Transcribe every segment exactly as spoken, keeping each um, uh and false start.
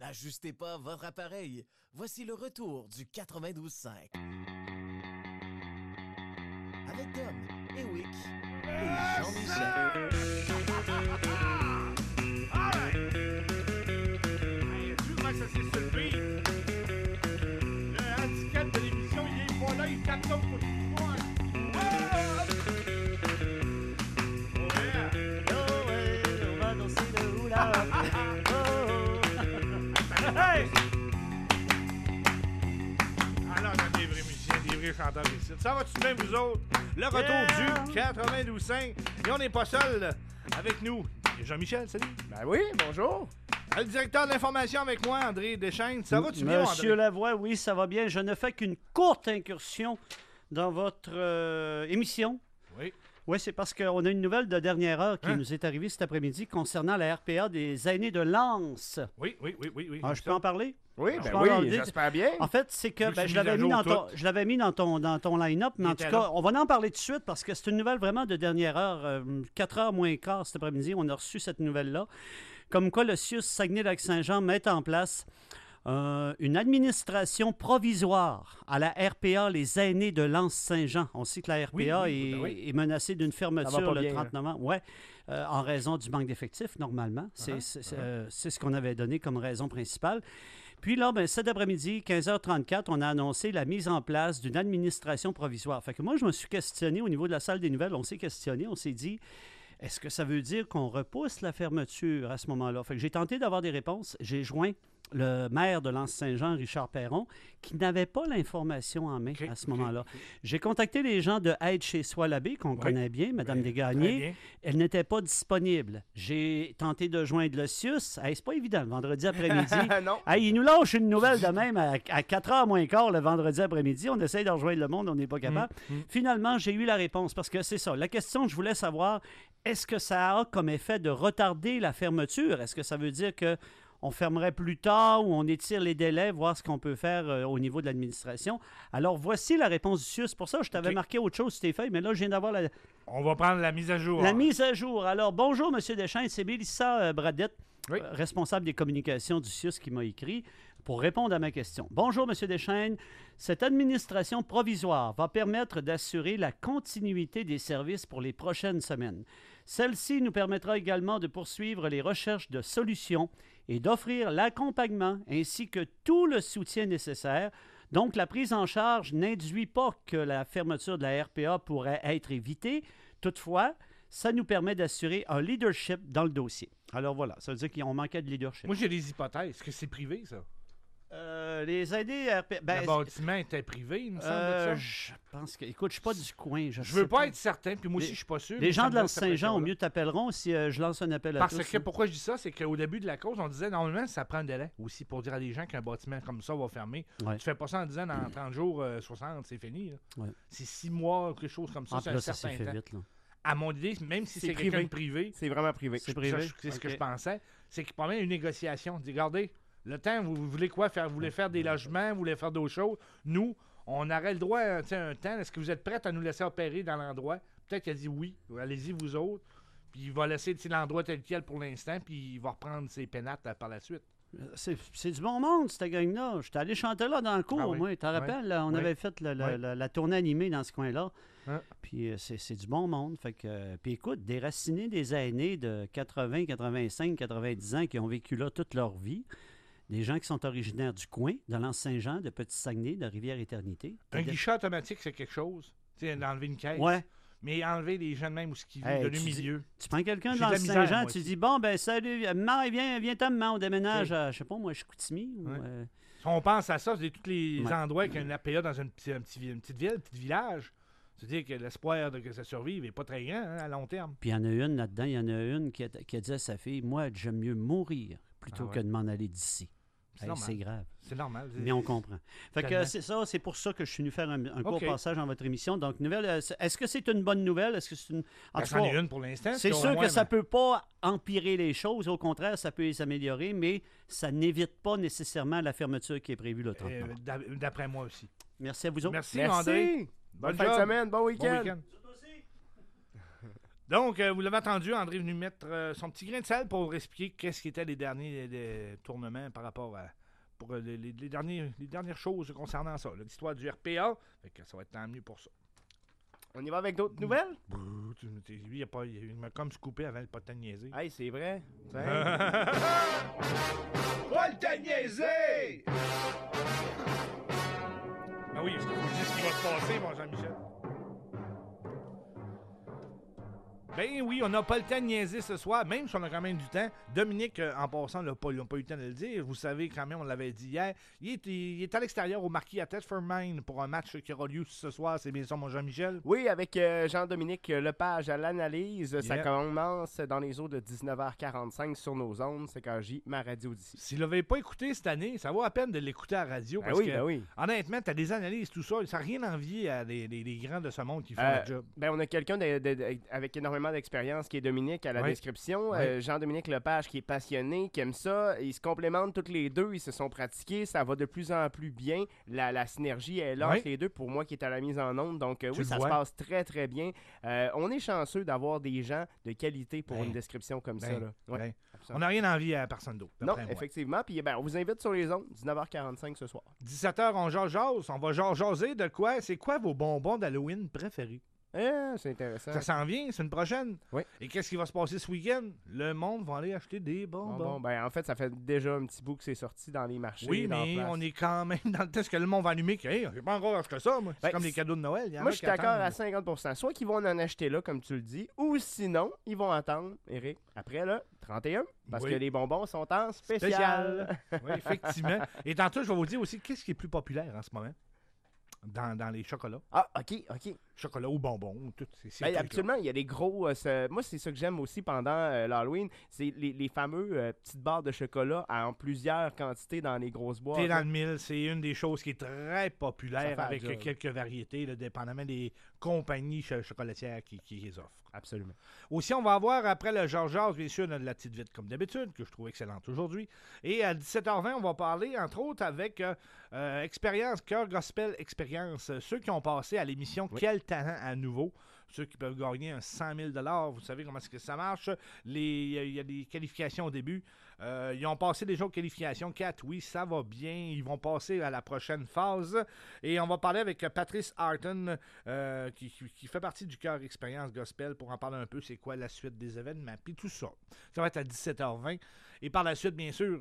N'ajustez pas votre appareil. Voici le retour du quatre-vingt-douze cinq. Avec Tom et Wick et Jean-Michel. Alright! Hey, tu vois que ça s'est soulevé? Le handicap de l'émission, il est pas là, il tape comme pour le pouvoir. Oh yeah! Oh ouais, on va danser le hula. Hey! Alors, on a des vrais musiciens, des vrais chanteurs ici. Ça va tout de même, vous autres? Le retour Yeah! du quatre-vingt-douze cinq. Et on n'est pas seul avec nous. Jean-Michel, salut. Ben oui, bonjour. Le directeur de l'information avec moi, André Deschênes. Ça va-tu bien, Monsieur André? Lavoie, oui, ça va bien. Je ne fais qu'une courte incursion dans votre euh, émission. Oui. Oui, c'est parce qu'on a une nouvelle de dernière heure qui Hein? nous est arrivée cet après-midi concernant la R P A des aînés de Lens. Oui, oui, oui, oui. oui Ah, je peux en parler? Oui, Je ben pense en oui, dire- j'espère bien. En fait, c'est que Vu que ben, c'est je mis à l'avais mis, jour dans ton, tout. je l'avais mis dans ton, dans ton line-up, mais Il en était tout là. cas, on va en parler tout de suite parce que c'est une nouvelle vraiment de dernière heure. Euh, quatre heures moins quart cet après-midi, on a reçu cette nouvelle-là. Comme quoi le C I U S Saguenay-Lac-Saint-Jean met en place euh, une administration provisoire à la R P A, les aînés de Lens-Saint-Jean. On sait que la R P A Oui, oui, est, ben oui. est menacée d'une Ça va fermeture pas le bien, trente hein. novembre. Ouais, euh, en raison du manque d'effectifs, normalement. C'est Uh-huh, c'est- uh-huh. euh, c'est ce qu'on avait donné comme raison principale. Puis là, ben, cet après-midi, quinze heures trente-quatre, on a annoncé la mise en place d'une administration provisoire. Fait que moi, je me suis questionné au niveau de la salle des nouvelles. On s'est questionné, on s'est dit, est-ce que ça veut dire qu'on repousse la fermeture à ce moment-là? Fait que j'ai tenté d'avoir des réponses. J'ai joint le maire de Lens-Saint-Jean, Richard Perron, qui n'avait pas l'information en main Ok, à ce ok, moment-là. ok. J'ai contacté les gens de Aide chez Soi Labbé, qu'on Oui. connaît bien, Mme Très Desgagnés. bien. Elle n'était pas disponible. J'ai tenté de joindre le C I U S. Hey, c'est pas évident, le vendredi après-midi. non. Hey, il nous lâche une nouvelle de même à, à quatre heures moins quart le vendredi après-midi. On essaye de rejoindre le monde, on n'est pas capable. Mm, mm. Finalement, j'ai eu la réponse parce que c'est ça. La question que je voulais savoir, est-ce que ça a comme effet de retarder la fermeture? Est-ce que ça veut dire que on fermerait plus tard ou on étire les délais, voir ce qu'on peut faire euh, au niveau de l'administration? Alors, voici la réponse du C I U S. Pour ça, je t'avais OK. marqué autre chose sur tes feuilles, mais là, je viens d'avoir la, On va prendre la mise à jour. la mise à jour. Alors, bonjour, M. Deschênes. C'est Mélissa euh, Bradette, Oui. euh, responsable des communications du C I U S, qui m'a écrit pour répondre à ma question. Bonjour, M. Deschênes. Cette administration provisoire va permettre d'assurer la continuité des services pour les prochaines semaines. Celle-ci nous permettra également de poursuivre les recherches de solutions et d'offrir l'accompagnement ainsi que tout le soutien nécessaire. Donc, la prise en charge n'induit pas que la fermeture de la R P A pourrait être évitée. Toutefois, ça nous permet d'assurer un leadership dans le dossier. Alors voilà, ça veut dire qu'on manquait de leadership. Moi, j'ai des hypothèses. Est-ce que c'est privé, ça? Euh, les aînés R P A... ben, le bâtiment était privé, il me semble. euh, de ça. je pense que... Écoute, je suis pas du coin. Je, Je sais veux pas être certain, puis moi aussi, Les- je suis pas sûr. Les mais gens ça de me donne cette Lens-Saint-Jean, au impression-là. mieux t'appelleront si euh, je lance un appel à Parce tous. que hein. pourquoi je dis ça, c'est qu'au début de la cause, on disait normalement ça prend un délai aussi pour dire à des gens qu'un bâtiment comme ça va fermer. Ouais. Tu fais pas ça en disant dans trente jours, euh, soixante, c'est fini. là. Ouais. C'est six mois, quelque chose comme ça, Ah, c'est puis un là, ça s'est certain fait temps. vite, là. À mon idée, même si C'est c'est quelqu'un privé. de privé, C'est vraiment privé. C'est ça, privé. je- c'est ce que Ok. je pensais, c'est qu'il parlait une négociation. Dis, regardez, le temps, vous, vous voulez quoi faire? Vous voulez faire des logements, vous voulez faire d'autres choses? Nous, on aurait le droit, hein, tu sais, un temps. Est-ce que vous êtes prêts à nous laisser opérer dans l'endroit? Peut-être qu'il a dit oui, allez-y vous autres. Puis il va laisser tu sais, l'endroit tel quel pour l'instant, puis il va reprendre ses pénates euh, par la suite. C'est c'est du bon monde, cette gang-là. J'étais allé chanter là dans le cours, Ah oui. moi. Tu te rappelles? là, on Oui. avait fait le- le- Oui. la, la tournée animée dans ce coin-là. Hein? Puis euh, c'est c'est du bon monde. Fait que, euh, puis écoute, déracinés des aînés de quatre-vingts, quatre-vingt-cinq, quatre-vingt-dix ans qui ont vécu là toute leur vie. Des gens qui sont originaires du coin, de Lens-Saint-Jean, de Petit-Saguenay, de Rivière-Éternité. Un guichet automatique, c'est quelque chose. Tu sais, d'enlever une caisse. Ouais. Mais enlever les gens de même ou ce qui vivent Hey, de tu le dis- milieu. Tu prends quelqu'un de J'ai de la Lens-Saint-Jean, misère, moi tu aussi. dis, bon, ben salut, Marie, viens, viens t'en on déménage Oui. à, je sais pas moi, Chicoutimi. Ou, Ouais. euh, Si on pense à ça, c'est tous les Ouais. endroits qu'il y a une A P A dans une, petit- un petit, une petite ville, un petit village. C'est-à-dire que l'espoir de que ça survive n'est pas très grand hein, à long terme. Puis il y en a une là-dedans, il y en a une qui a, qui a dit à sa fille, moi, j'aime mieux mourir plutôt Ah ouais. que de m'en aller d'ici. C'est Hey, normal. c'est grave. C'est normal. Mais on comprend. Fait que Tellement. euh, c'est ça, c'est pour ça que je suis venu faire un, un court OK. passage dans votre émission. Donc, nouvelle, euh, c'est- est-ce que c'est une bonne nouvelle? Est-ce que c'est une. En Ben, tout c'en cas, est une pour l'instant. c'est puis au sûr moins, que ça ben, peut pas empirer les choses. Au contraire, ça peut les améliorer, mais ça n'évite pas nécessairement la fermeture qui est prévue le trente euh, novembre. d'a- D'après moi aussi. Merci à vous autres. Merci, Merci. André. Bonne Bonne fin de job. semaine, bon Bon week-end. week-end. Donc, euh, vous l'avez entendu, André est venu mettre euh, son petit grain de sel pour expliquer qu'est-ce qui étaient les derniers les tournements par rapport à pour euh, les, les, les, derniers, les dernières choses concernant ça. là, L'histoire du R P A, fait que ça va être tant mieux pour ça. On y va avec d'autres nouvelles? Brrr, tu- tu- Lui, il, a pas, il m'a comme scoopé avant le pas de niaiser. Hey, c'est vrai. Tiens. Pas le temps de niaiser! Ben oui, je te dis ce qui va se passer, mon Jean-Michel. Ben oui, on n'a pas le temps de niaiser ce soir, même si on a quand même du temps. Dominique, euh, en passant, n'a pas, pas eu le temps de le dire. Vous savez quand même, on l'avait dit hier. Il est, il est à l'extérieur au Marquis à Thetford-Mine pour un match qui aura lieu ce soir. C'est bien ça, mon Jean-Michel? Oui, avec euh, Jean-Dominique Lepage à l'analyse. Ça Yeah. commence dans les eaux de dix-neuf heures quarante-cinq sur nos ondes. C'est quand J, ma radio d'ici. Si vous ne l'avez pas écouté cette année, ça vaut la peine de l'écouter à la radio. Ben Parce oui, que, ben oui. honnêtement, tu as des analyses, tout ça. Ça n'a rien envié à des, des- des grands de ce monde qui font Euh, le job. Ben, on a quelqu'un de- de- de- avec énormément d'expérience qui est Dominique à la Ouais. description. Ouais. Euh, Jean-Dominique Lepage qui est passionné, qui aime ça. Ils se complémentent tous les deux. Ils se sont pratiqués. Ça va de plus en plus bien. La, la synergie est là Ouais. entre les deux pour moi qui est à la mise en onde. Donc, euh, Tu oui, le ça vois. se passe très, très bien. Euh, on est chanceux d'avoir des gens de qualité pour Ben, une description comme ça. ben, Là. Ouais, ben, absolument. on n'a rien envie à personne d'autre. Non, d'après moi. effectivement. Puis ben, on vous invite sur les ondes, dix-neuf heures quarante-cinq ce soir. dix-sept heures, on jase, jase. On va jase, jaser de quoi? C'est quoi vos bonbons d'Halloween préférés? Ah, c'est intéressant. Ça s'en vient, c'est une prochaine. Oui. Et qu'est-ce qui va se passer ce week-end? Le monde va aller acheter des Bon, bonbons. bon, ben, en fait, ça fait déjà un petit bout que c'est sorti dans les marchés. oui, dans la mais place. on est quand même dans le test que le monde va allumer. Que, hey, j'ai pas encore acheté ça, moi. C'est Ben, comme les cadeaux de Noël. il y en Moi, a je suis qui d'accord attendent. à cinquante pour cent. Soit qu'ils vont en acheter là, comme tu le dis, ou sinon, ils vont attendre, Eric, après le trente et un, parce Oui. que les bonbons sont en spécial. Spécial. Oui, effectivement. Et tantôt, je vais vous dire aussi qu'est-ce qui est plus populaire en ce moment dans, dans les chocolats. Ah, ok, ok. Chocolat ou bonbons, ou tout. C'est, ces Ben, trucs-là. habituellement, il y a des gros. euh, ce- Moi, c'est ça que j'aime aussi pendant euh, l'Halloween. C'est les, les fameux euh, petites barres de chocolat en plusieurs quantités dans les grosses boîtes. Thé dans là. le mille, c'est une des choses qui est très Ça populaire fait la avec job. quelques variétés, là, dépendamment des compagnies ch- chocolatières qui, qui les offrent. Absolument. Aussi, on va avoir après le Georges Jazz, bien sûr, notre- la petite vite comme d'habitude, que je trouve excellente aujourd'hui. Et à dix-sept heures vingt, on va parler, entre autres, avec euh, euh, Expérience, Cœur Gospel Expérience. Euh, Ceux qui ont passé à l'émission Oui. Quel talent à nouveau. Ceux qui peuvent gagner un cent mille dollars. Vous savez comment est-ce que ça marche. Les- Il y, a- il y a des qualifications au début. Euh, ils ont passé déjà aux qualifications quatre. Oui, ça va bien. Ils vont passer à la prochaine phase. Et on va parler avec euh, Patrice Harton, euh, qui, qui- qui fait partie du Cœur Expérience Gospel, pour en parler un peu. C'est quoi la suite des événements, puis tout ça. Ça va être à dix-sept heures vingt. Et par la suite, bien sûr...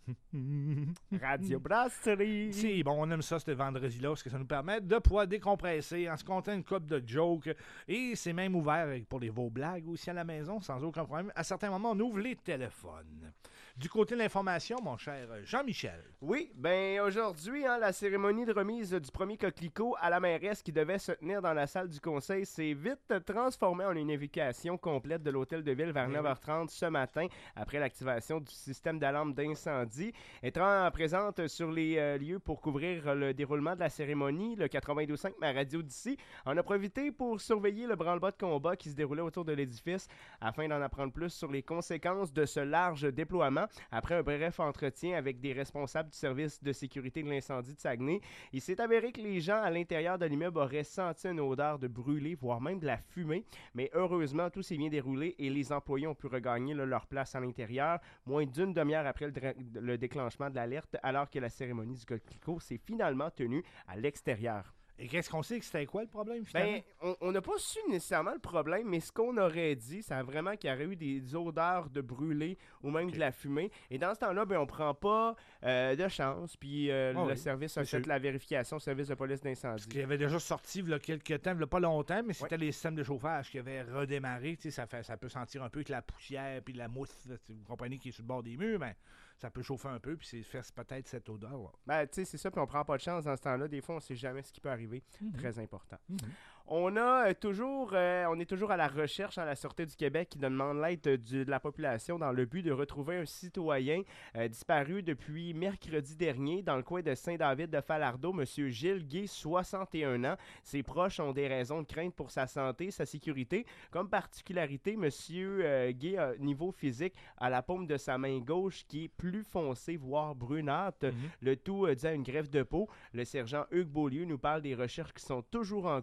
Radio Brasserie. Si, bon, on aime ça ce vendredi-là, parce que ça nous permet de pouvoir décompresser en se comptant une coupe de jokes. Et c'est même ouvert pour les vos blagues aussi à la maison, sans aucun problème. À certains moments, on ouvre les téléphones. Du côté de l'information, mon cher Jean-Michel. Oui, ben aujourd'hui, hein, la cérémonie de remise du premier coquelicot à la mairesse qui devait se tenir dans la salle du conseil s'est vite transformée en une évacuation complète de l'hôtel de ville vers Ben neuf heures trente ce matin, après l'activation du système d'alarme d'incendie. Étant présente sur les euh, lieux pour couvrir le déroulement de la cérémonie, le quatre-vingt-douze point cinq, ma radio d'ici, en a profité pour surveiller le branle-bas de combat qui se déroulait autour de l'édifice afin d'en apprendre plus sur les conséquences de ce large déploiement. Après un bref entretien avec des responsables du service de sécurité de l'incendie de Saguenay, il s'est avéré que les gens à l'intérieur de l'immeuble auraient senti une odeur de brûlé, voire même de la fumée. Mais heureusement, tout s'est bien déroulé et les employés ont pu regagner là, leur place à l'intérieur, moins d'une demi-heure après le, dra- le déclenchement de l'alerte, alors que la cérémonie du coquelicot s'est finalement tenue à l'extérieur. Et qu'est-ce qu'on sait que c'était quoi le problème, finalement? Ben, on- on n'a pas su nécessairement le problème, mais ce qu'on aurait dit, c'est vraiment qu'il y aurait eu des odeurs de brûlé ou même Ok. de la fumée. Et dans ce temps-là, ben, on prend pas euh, de chance. Puis euh, Ah le oui, service a c'est fait sûr. la vérification, le service de police Parce d'incendie. qu'il avait déjà sorti il y a quelques temps, il y a pas longtemps, mais c'était les systèmes de chauffage qui avaient redémarré. Tu sais, Ça, fait, ça peut sentir un peu que la poussière puis la mousse, là, vous comprenez, qui est sur le bord des murs, mais ça peut chauffer un peu, puis c'est faire peut-être cette odeur-là. Ben, tu sais, c'est ça, puis on prend pas de chance dans ce temps-là. Des fois, on sait jamais ce qui peut arriver. Mhm. Très important. Mhm. On a euh, toujours, euh, on est toujours à la recherche à la Sûreté du Québec qui demande l'aide euh, du- de la population dans le but de retrouver un citoyen euh, disparu depuis mercredi dernier dans le coin de Saint-David de Falardeau, Monsieur Gilles Gay, soixante et un ans. Ses proches ont des raisons de crainte pour sa santé, sa sécurité. Comme particularité, Monsieur euh, Gay, euh, niveau physique, a la paume de sa main gauche qui est plus foncée, voire brunâtre. Mhm. Le tout euh, dû à une greffe de peau. Le sergent Hugues Beaulieu nous parle des recherches qui sont toujours en cours avec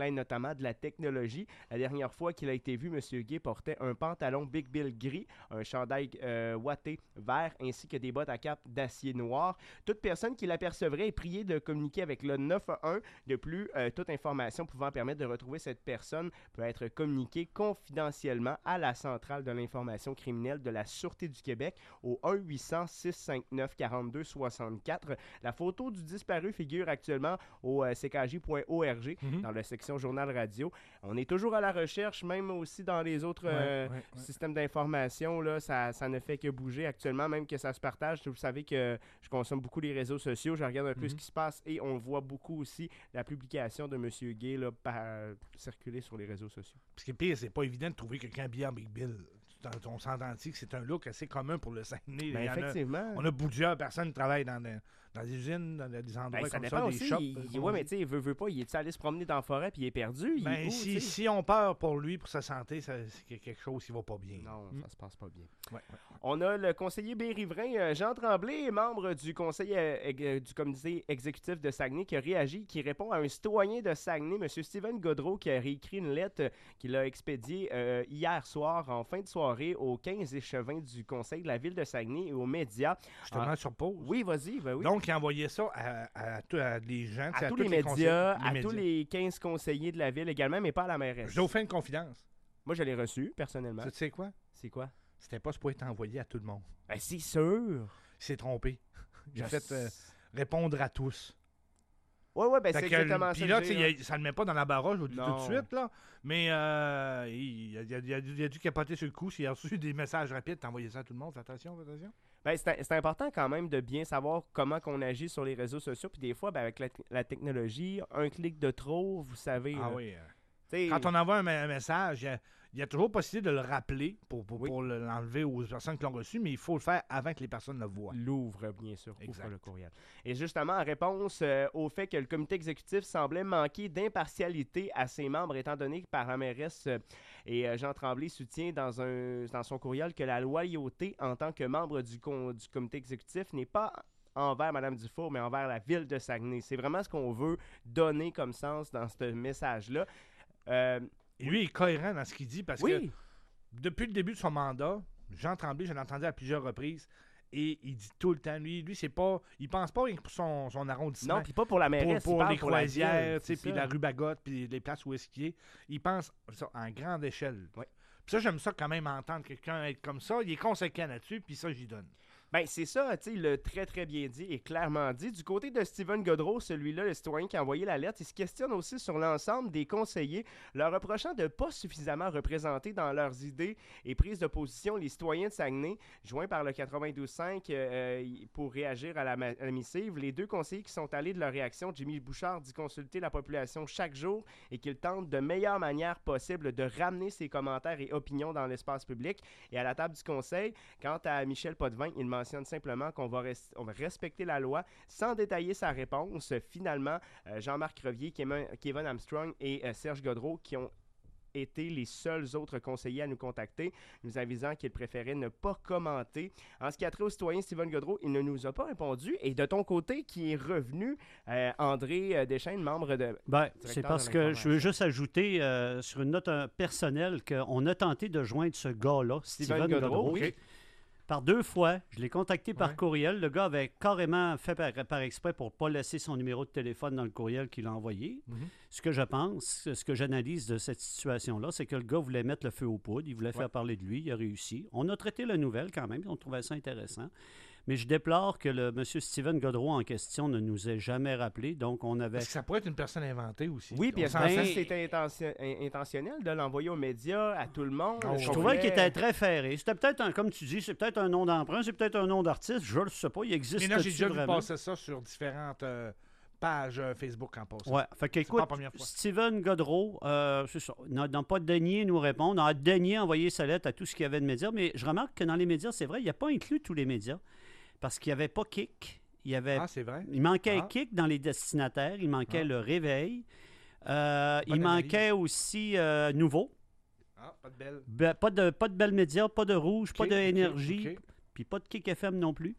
l'aide notamment de la technologie. La dernière fois qu'il a été vu, M. Gay portait un pantalon Big Bill gris, un chandail euh, ouaté vert ainsi que des bottes à cap d'acier noir. Toute personne qui l'apercevrait est priée de communiquer avec le neuf un un. De plus, euh, toute information pouvant permettre de retrouver cette personne peut être communiquée confidentiellement à la centrale de l'information criminelle de la Sûreté du Québec au un huit cents, six cent cinquante-neuf, quarante-deux soixante-quatre. La photo du disparu figure actuellement au euh, c k j point org mm-hmm. dans la section Journal Radio. On est toujours à la recherche, même aussi dans les autres euh, ouais, ouais, ouais. systèmes d'information. Là, ça, ça ne fait que bouger actuellement, même que ça se partage. Vous savez que je consomme beaucoup les réseaux sociaux. Je regarde un peu mm-hmm. ce qui se passe et on voit beaucoup aussi la publication de M. Gay là, par, circuler sur les réseaux sociaux. Parce que pire, c'est pas évident de trouver quelqu'un habillé en Big Bill. On s'entend-tu que c'est un look assez commun pour le Saguenay. Ben, effectivement. A, on a plusieurs personnes qui travaillent dans des, dans des usines, dans des endroits ben, ça comme ça, aussi, des shops. Il, oui, mais tu sais, il veut, veut pas. Il est allé se promener dans la forêt puis il est perdu. Il ben, est où, si, si on peur pour lui, pour sa santé, ça, c'est quelque chose qui va pas bien. Non, mm. ça se passe pas bien. Ouais, ouais. On a le conseiller Baie-Riverain, Jean Tremblay, membre du conseil euh, du comité exécutif de Saguenay, qui a réagi, qui répond à un citoyen de Saguenay, M. Steven Godreau, qui a réécrit une lettre qu'il a expédiée euh, hier soir, en fin de soirée, aux quinze échevins du conseil de la ville de Saguenay et aux médias. Je te mets sur pause. Oui, vas-y. Ben oui. Donc, il a envoyé ça à, à, à, à des gens, à, à tous les, les médias, les à médias. tous les quinze conseillers de la ville également, mais pas à la mairesse. Je vous fais une confidence. Moi, je l'ai reçu, personnellement. Tu sais quoi? C'est quoi? C'était pas supposé être envoyé à tout le monde. Ben, c'est sûr! Il s'est trompé. Il a fait euh, répondre à tous. Oui, oui, ben fait c'est que, exactement puis ça. Là, que il, ça ne le met pas dans la barrage tout, tout Non. de suite, là. Mais euh, il, il, a, il, a, il a dû capoter sur le coup. S'il a reçu des messages rapides, t'envoyer ça à tout le monde. Fais attention, fais attention. Ben, c'est, c'est important quand même de bien savoir comment on agit sur les réseaux sociaux. Puis des fois, ben, avec la, la technologie, un clic de trop, vous savez. Ah là. oui. Euh, quand on envoie un, un message, il y a, il y a toujours possibilité de le rappeler pour, pour, oui. pour l'enlever aux personnes qui l'ont reçu, mais il faut le faire avant que les personnes le voient. L'ouvre, bien sûr, exact. Ouvre le courriel. Et justement, en réponse euh, au fait que le comité exécutif semblait manquer d'impartialité à ses membres, étant donné que par la mairesse euh, et euh, Jean Tremblay soutient dans, un, dans son courriel que la loyauté en tant que membre du, com- du comité exécutif n'est pas envers Mme Dufour, mais envers la ville de Saguenay. C'est vraiment ce qu'on veut donner comme sens dans ce message-là. Euh, Et lui, il est cohérent dans ce qu'il dit parce oui. que depuis le début de son mandat, Jean Tremblay, je l'ai entendu à plusieurs reprises, et il dit tout le temps, lui, lui c'est pas, il pense pas rien que pour son, son arrondissement. Non, puis pas pour la mairesse, pour, pour les pour croisières, puis la rue Bagotte, puis les places où est-ce qu'il est. Il pense ça en grande échelle. Oui. Puis ça, j'aime ça quand même entendre quelqu'un être comme ça. Il est conséquent là-dessus, puis ça, j'y donne. Ben c'est ça, tu sais, il l'a très très bien dit et clairement dit. Du côté de Steven Godreau, celui-là, le citoyen qui a envoyé la lettre, il se questionne aussi sur l'ensemble des conseillers, leur reprochant de ne pas suffisamment représenter dans leurs idées et prises de position les citoyens de Saguenay, joints par le quatre-vingt-douze cinq euh, pour réagir à la, ma- à la missive. Les deux conseillers qui sont allés de leur réaction, Jimmy Bouchard dit consulter la population chaque jour et qu'il tente de meilleure manière possible de ramener ses commentaires et opinions dans l'espace public. Et à la table du conseil, quant à Michel Potvin, il mentionne simplement qu'on va, res- on va respecter la loi sans détailler sa réponse. Finalement, euh, Jean-Marc Revier, Kevin, Kevin Armstrong et euh, Serge Godreau qui ont été les seuls autres conseillers à nous contacter, nous avisant qu'ils préféraient ne pas commenter. En ce qui a trait au citoyen Steven Godreau, il ne nous a pas répondu. Et de ton côté, qui est revenu, euh, André Deschênes, membre de... Ben, c'est parce que je veux juste ajouter euh, sur une note euh, personnelle qu'on a tenté de joindre ce gars-là, Steven, Steven Godreau. Godreau oui. Par deux fois, je l'ai contacté par ouais. courriel. Le gars avait carrément fait par, par exprès pour ne pas laisser son numéro de téléphone dans le courriel qu'il a envoyé. Mm-hmm. Ce que je pense, ce que j'analyse de cette situation-là, c'est que le gars voulait mettre le feu aux poudres. Il voulait ouais. faire parler de lui. Il a réussi. On a traité la nouvelle quand même. On trouvait ça intéressant. Mais je déplore que le M. Steven Godreau en question ne nous ait jamais rappelé. Donc, on avait... Parce que ça pourrait être une personne inventée aussi. Oui, puis est-ce que c'était intention... intentionnel de l'envoyer aux médias, à tout le monde? Oh, je trouvais qu'il était très ferré. C'était peut-être, un, comme tu dis, c'est peut-être un nom d'emprunt, c'est peut-être un nom d'artiste. Je ne sais pas, il existe. Mais là, j'ai déjà vu passer ça sur différentes euh, pages euh, Facebook en passant. Ouais, fait qu'écoute, Steven Godreau, euh, c'est ça, n'a, n'a pas daigné nous répondre, n'a daigné envoyer sa lettre à tout ce qu'il y avait de médias. Mais je remarque que dans les médias, c'est vrai, il n'a pas inclus tous les médias. Parce qu'il n'y avait pas Kik. Il, y avait, ah, c'est vrai? Il manquait ah. Kik dans les destinataires. Il manquait ah. le Réveil. Euh, il analyse. manquait aussi euh, Nouveau. Ah, pas de belle. Be, pas, de, pas de Belle Média, pas de Rouge, okay, pas de Énergie. Okay, okay. Puis pas de Kik F M non plus.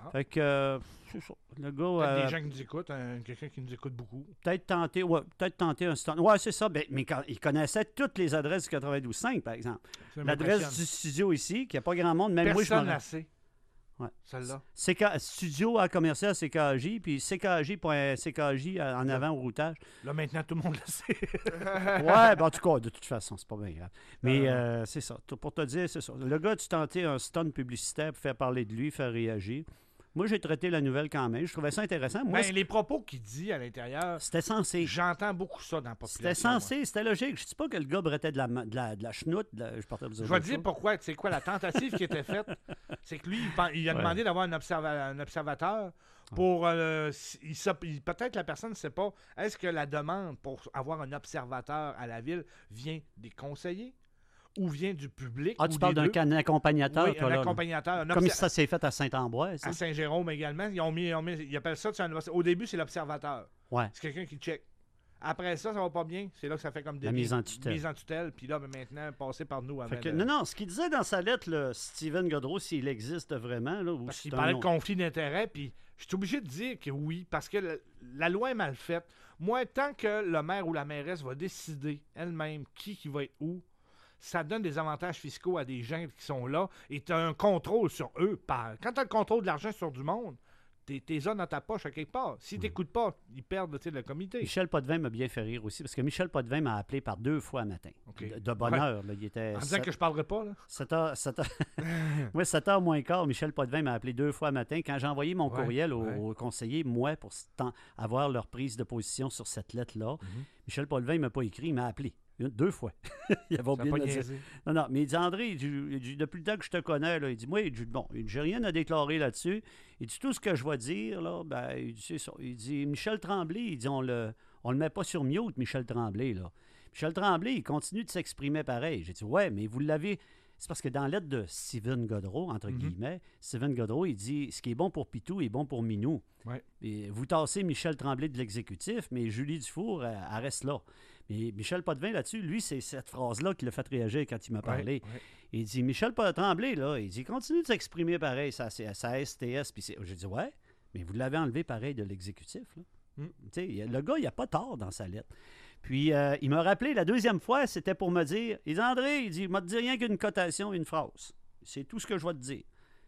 Ah. Fait que, euh, c'est ça. Le gars, Peut-être euh, des gens qui nous écoutent, hein, quelqu'un qui nous écoute beaucoup. peut-être tenter, ouais, peut-être tenter un stand. Ouais, c'est ça. Ben, mais quand, il connaissait toutes les adresses du quatre-vingt-douze cinq, par exemple. Ça L'adresse m'impressionne. du studio ici, qu'il n'y a pas grand monde, même moi, je Personne m'en la sait. Ouais. Celle-là. C K studio à commercial C K J, puis C K J point C K J en avant au routage. Là, maintenant, tout le monde le sait. Ouais, ben en tout cas, de toute façon, c'est pas bien grave. Mais Non, non, euh, c'est ça. T- Pour te dire, c'est ça. Le gars, tu tentais un stun publicitaire pour faire parler de lui, faire réagir. Moi, j'ai traité la nouvelle quand même. Je trouvais ça intéressant. Moi, Ben, les propos qu'il dit à l'intérieur, c'était censé. j'entends beaucoup ça dans la population. C'était censé, c'était logique. Je dis pas que le gars brettait de la, ma- de la, de la chenoute. de la- je partais vous Je vais te dire pourquoi. Tu sais quoi, la tentative qui était faite, c'est que lui, il, pen- il a Ouais. demandé d'avoir un, observa- un observateur pour... euh, si- il sait- il- peut-être la personne ne sait pas, est-ce que la demande pour avoir un observateur à la ville vient des conseillers ou vient du public? Ah, tu ou parles des d'un deux? can- accompagnateur, Oui, toi, un là, là. accompagnateur. un Comme obser- ça s'est fait à Saint-Ambroise. À hein? Saint-Jérôme également, ils ont mis, ils ont mis- ils appellent ça, c'est un- au début, c'est l'observateur. Ouais. C'est quelqu'un qui check. Après ça, ça va pas bien. C'est là que ça fait comme des La mise en tutelle. mise en tutelle. Puis là, ben, maintenant, passer par nous. Fait Avant que- de- non, non, ce qu'il disait dans sa lettre, là, Steven Godreau, s'il existe vraiment, là, ou Parce c'est qu'il un parlait de nom. conflit d'intérêts, puis je suis obligé de dire que oui, parce que le- la loi est mal faite. Moi, tant que le maire ou la mairesse va décider elle-même qui, qui va être où, ça donne des avantages fiscaux à des gens qui sont là et tu as un contrôle sur eux. Par... Quand tu as le contrôle de l'argent sur du monde, t'es t'es ça dans ta poche à quelque part. Si tu n'écoutes pas, ils perdent tu sais, le comité. Michel Potvin m'a bien fait rire aussi, parce que Michel Potvin m'a appelé par deux fois un matin. OK. De, de bonne Ouais. heure. Là, il était En disant sept- que je parlerai pas, là. sept heures, sept heures... ouais, sept heures moins quart, Michel Potvin m'a appelé deux fois un matin. Quand j'ai envoyé mon Ouais, courriel au, ouais. au conseiller, moi, pour s- tant- avoir leur prise de position sur cette lettre-là, Mhm. Michel Potvin ne m'a pas écrit, il m'a appelé. Une- deux fois. il avait Ça oublié pas de me dire. niaisé. Non, non, mais il dit, André, il dit, il dit, depuis le temps que je te connais, là, il dit, moi, il dit, bon, il dit, j'ai rien à déclarer là-dessus. Il dit, tout ce que je vais dire, là, ben, il dit, c'est ça. Il dit, Michel Tremblay, il dit, on le, on le met pas sur mute, Michel Tremblay, là. Michel Tremblay, il continue de s'exprimer pareil. J'ai dit, ouais, mais vous l'avez... C'est parce que dans la lettre de Steven Godreau, entre Mhm. guillemets, Steven Godreau, il dit, ce qui est bon pour Pitou est bon pour Minou. Ouais. Et vous tassez Michel Tremblay de l'exécutif, mais Julie Dufour, elle, elle reste là. Mais Michel Potvin, là-dessus, lui, c'est cette phrase-là qui l'a fait réagir quand il m'a parlé. Ouais, ouais. Il dit, Michel Tremblay, là, il dit, continue de s'exprimer pareil, ça, c'est sa S T S. Puis c'est- j'ai dit, ouais, mais vous l'avez enlevé pareil de l'exécutif. Là. Mm. Tu sais, il y a- le gars, il n'a pas tort dans sa lettre. Puis euh, il m'a rappelé la deuxième fois, c'était pour me dire, il dit, André, il dit, il m'a dit rien qu'une cotation, une phrase. C'est tout ce que je vais te dire.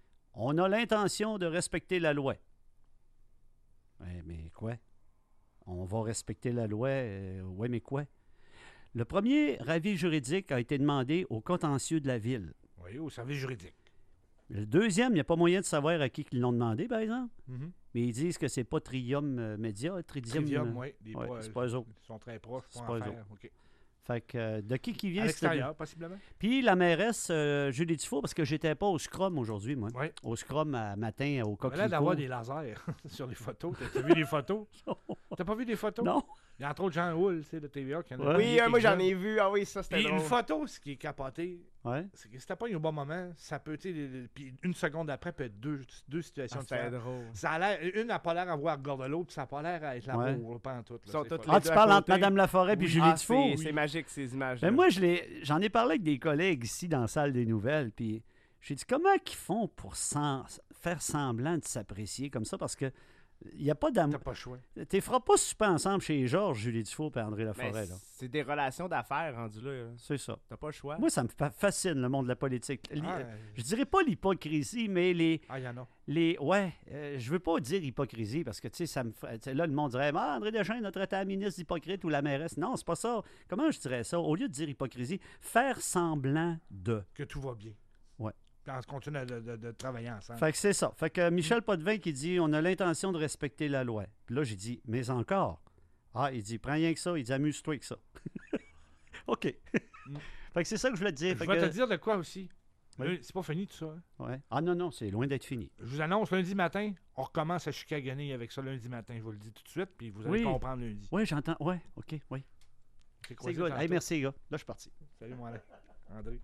On a l'intention de respecter la loi. Ouais, mais quoi? On va respecter la loi. Euh, ouais, mais quoi? Le premier avis juridique a été demandé au contentieux de la ville. Oui, au service juridique. Le deuxième, il n'y a pas moyen de savoir à qui ils l'ont demandé, par exemple. Mhm. Mais ils disent que c'est pas Trium euh, Média. Tridium, Trivium, euh, oui. Des ouais, bois, c'est pas eux autres. Ils sont très proches C'est pour pas en eux faire. OK. Fait que euh, de qui qui vient À c'était- l'extérieur, possiblement. Puis la mairesse euh, Julie Dufour, parce que j'étais pas au Scrum aujourd'hui, moi. Oui. Au Scrum à matin au On a Coquelicot. l'air d'avoir des lasers sur les photos. T'as t'as vu les photos? T'as pas vu des photos? Non. Il y a entre autres Jean Houle, tu sais, de T V A. Qui en a Ouais. publié Oui, euh, moi j'en quelques-uns. ai vu. Ah oui, ça c'était Puis une drôle. photo, ce qui est capoté, Ouais. c'est que si t'as pas eu au bon moment, ça peut, tu sais, les- les- puis une seconde après, peut être deux, deux situations Ah, c'était différentes. drôle. Ça a l'air, une n'a pas l'air à voir gorge de l'autre, puis ça n'a pas l'air à être la Ouais. pauvre, pas en tout. Ils sont toutes Ah, les tu deux à parles entre côté. Mme Laforêt et Oui. Julie Ah, Dufour? c'est c'est magique ces images. Ben moi, je l'ai- j'en ai parlé avec des collègues ici dans la salle des nouvelles, puis j'ai dit comment ils font pour sem- faire semblant de s'apprécier comme ça, parce que il n'y a pas T'as d'amour. pas le choix. Tu feras pas super ensemble chez Georges, Julie Dufour et André Mais Laforêt, là. c'est des relations d'affaires rendues là. là. C'est ça. T'as pas le choix. Moi, ça me fa- fascine, le monde de la politique. Li- Ah, Je dirais pas l'hypocrisie, mais les... ah, il y en a. les ouais, euh, je veux pas dire hypocrisie, parce que, tu sais, ça me fait- tu sais, là, le monde dirait, ah, André Deschênes a traité la ministre d'hypocrite ou la mairesse. Non, c'est pas ça. Comment je dirais ça? Au lieu de dire hypocrisie, faire semblant de. Que tout va bien. Ouais. Puis on se continue de, de- de travailler ensemble. Fait que c'est ça. Fait que Michel Potvin qui dit on a l'intention de respecter la loi. Puis là, j'ai dit mais encore. Ah, il dit prends rien que ça. Il dit amuse-toi avec ça. OK. Mm. Fait que c'est ça que je voulais te dire. Je Fait vais que- te dire de quoi aussi. Oui. Là, c'est pas fini tout ça. hein. Ouais. Ah non, non, c'est loin d'être fini. Je vous annonce, lundi matin, on recommence à chicaner avec ça lundi matin. Je vous le dis tout de suite, puis vous allez Oui. comprendre lundi. Oui, j'entends. Ouais, OK, oui. C'est C'est good. Hey, merci, les gars. Là, je suis parti. Salut, mon Alain. André.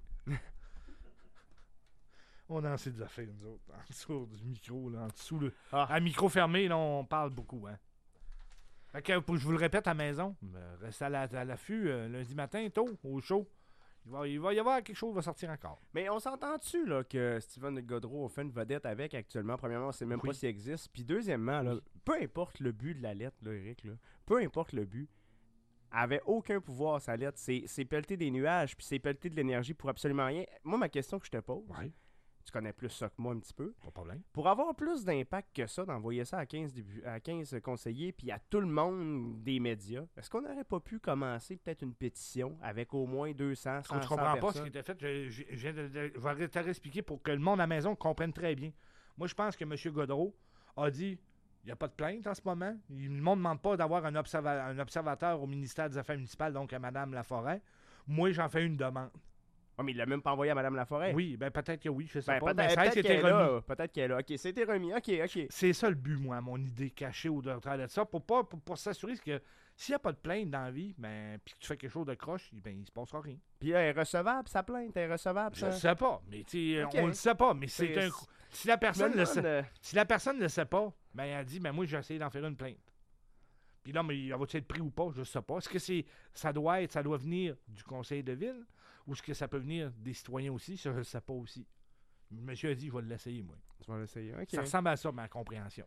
On a assez des affaires, nous autres. En dessous du micro, là, en dessous. Là. Ah. À micro fermé, là, on parle beaucoup. Hein. Fait que, pour- je vous le répète à la maison, euh, restez à la- à l'affût euh, lundi matin, tôt, au show. Il va, il va y avoir quelque chose qui va sortir encore. Mais on s'entend-tu là, que Steven Godreau a fait une vedette avec actuellement? Premièrement, on ne sait même Oui. pas s'il existe. Puis deuxièmement, là, Oui. peu importe le but de la lettre, là, Eric, là, peu importe le but, elle avait aucun pouvoir, sa lettre. C'est, c'est pelleter des nuages, puis c'est pelleter de l'énergie pour absolument rien. Moi, ma question que je te pose, Oui, tu connais plus ça que moi un petit peu, pas de problème. pour avoir plus d'impact que ça, d'envoyer ça à quinze, débu- à quinze conseillers puis à tout le monde des médias, est-ce qu'on n'aurait pas pu commencer peut-être une pétition avec au moins deux cents, Parce cent, que tu cent comprends pas ce personnes? qui était fait. Je, je- je viens de, de- je vais te réexpliquer pour que le monde à la maison comprenne très bien. Moi, je pense que M. Godreau a dit il n'y a pas de plainte en ce moment. Il- Le monde ne demande pas d'avoir un, observa- un observateur au ministère des Affaires municipales, donc à Mme Laforêt. Moi, j'en fais une demande. Ah, mais il l'a même pas envoyé à Mme Laforêt? Oui, ben peut-être que oui, je sais Ben, pas. peut-être, Mais ça a peut-être été qu'elle est remis. là. Peut-être qu'elle est là. OK, c'était remis. OK, OK. C'est ça le but, moi, mon idée cachée au docteur de ça, pour pas pour, pour s'assurer que s'il n'y a pas de plainte dans la vie, ben, puis que tu fais quelque chose de croche, ben, il se passera rien. Puis elle est recevable, sa plainte? Elle est recevable, Je ça? le sais pas, mais tu sais, Ok. on le sait pas, mais c'est C'est- un coup- si la personne Me le demande, sait, euh, si la personne ne le sait pas, ben elle dit ben moi j'ai essayé d'en faire une plainte. Puis là, mais il va-t-il être pris ou pas, je sais pas. Est-ce que c'est ça doit être ça doit venir du conseil de ville ou est-ce que ça peut venir des citoyens aussi, ça je ne sais pas aussi. Le monsieur a dit je vais l'essayer moi. Tu vas l'essayer. OK. Ça ressemble à ça ma compréhension.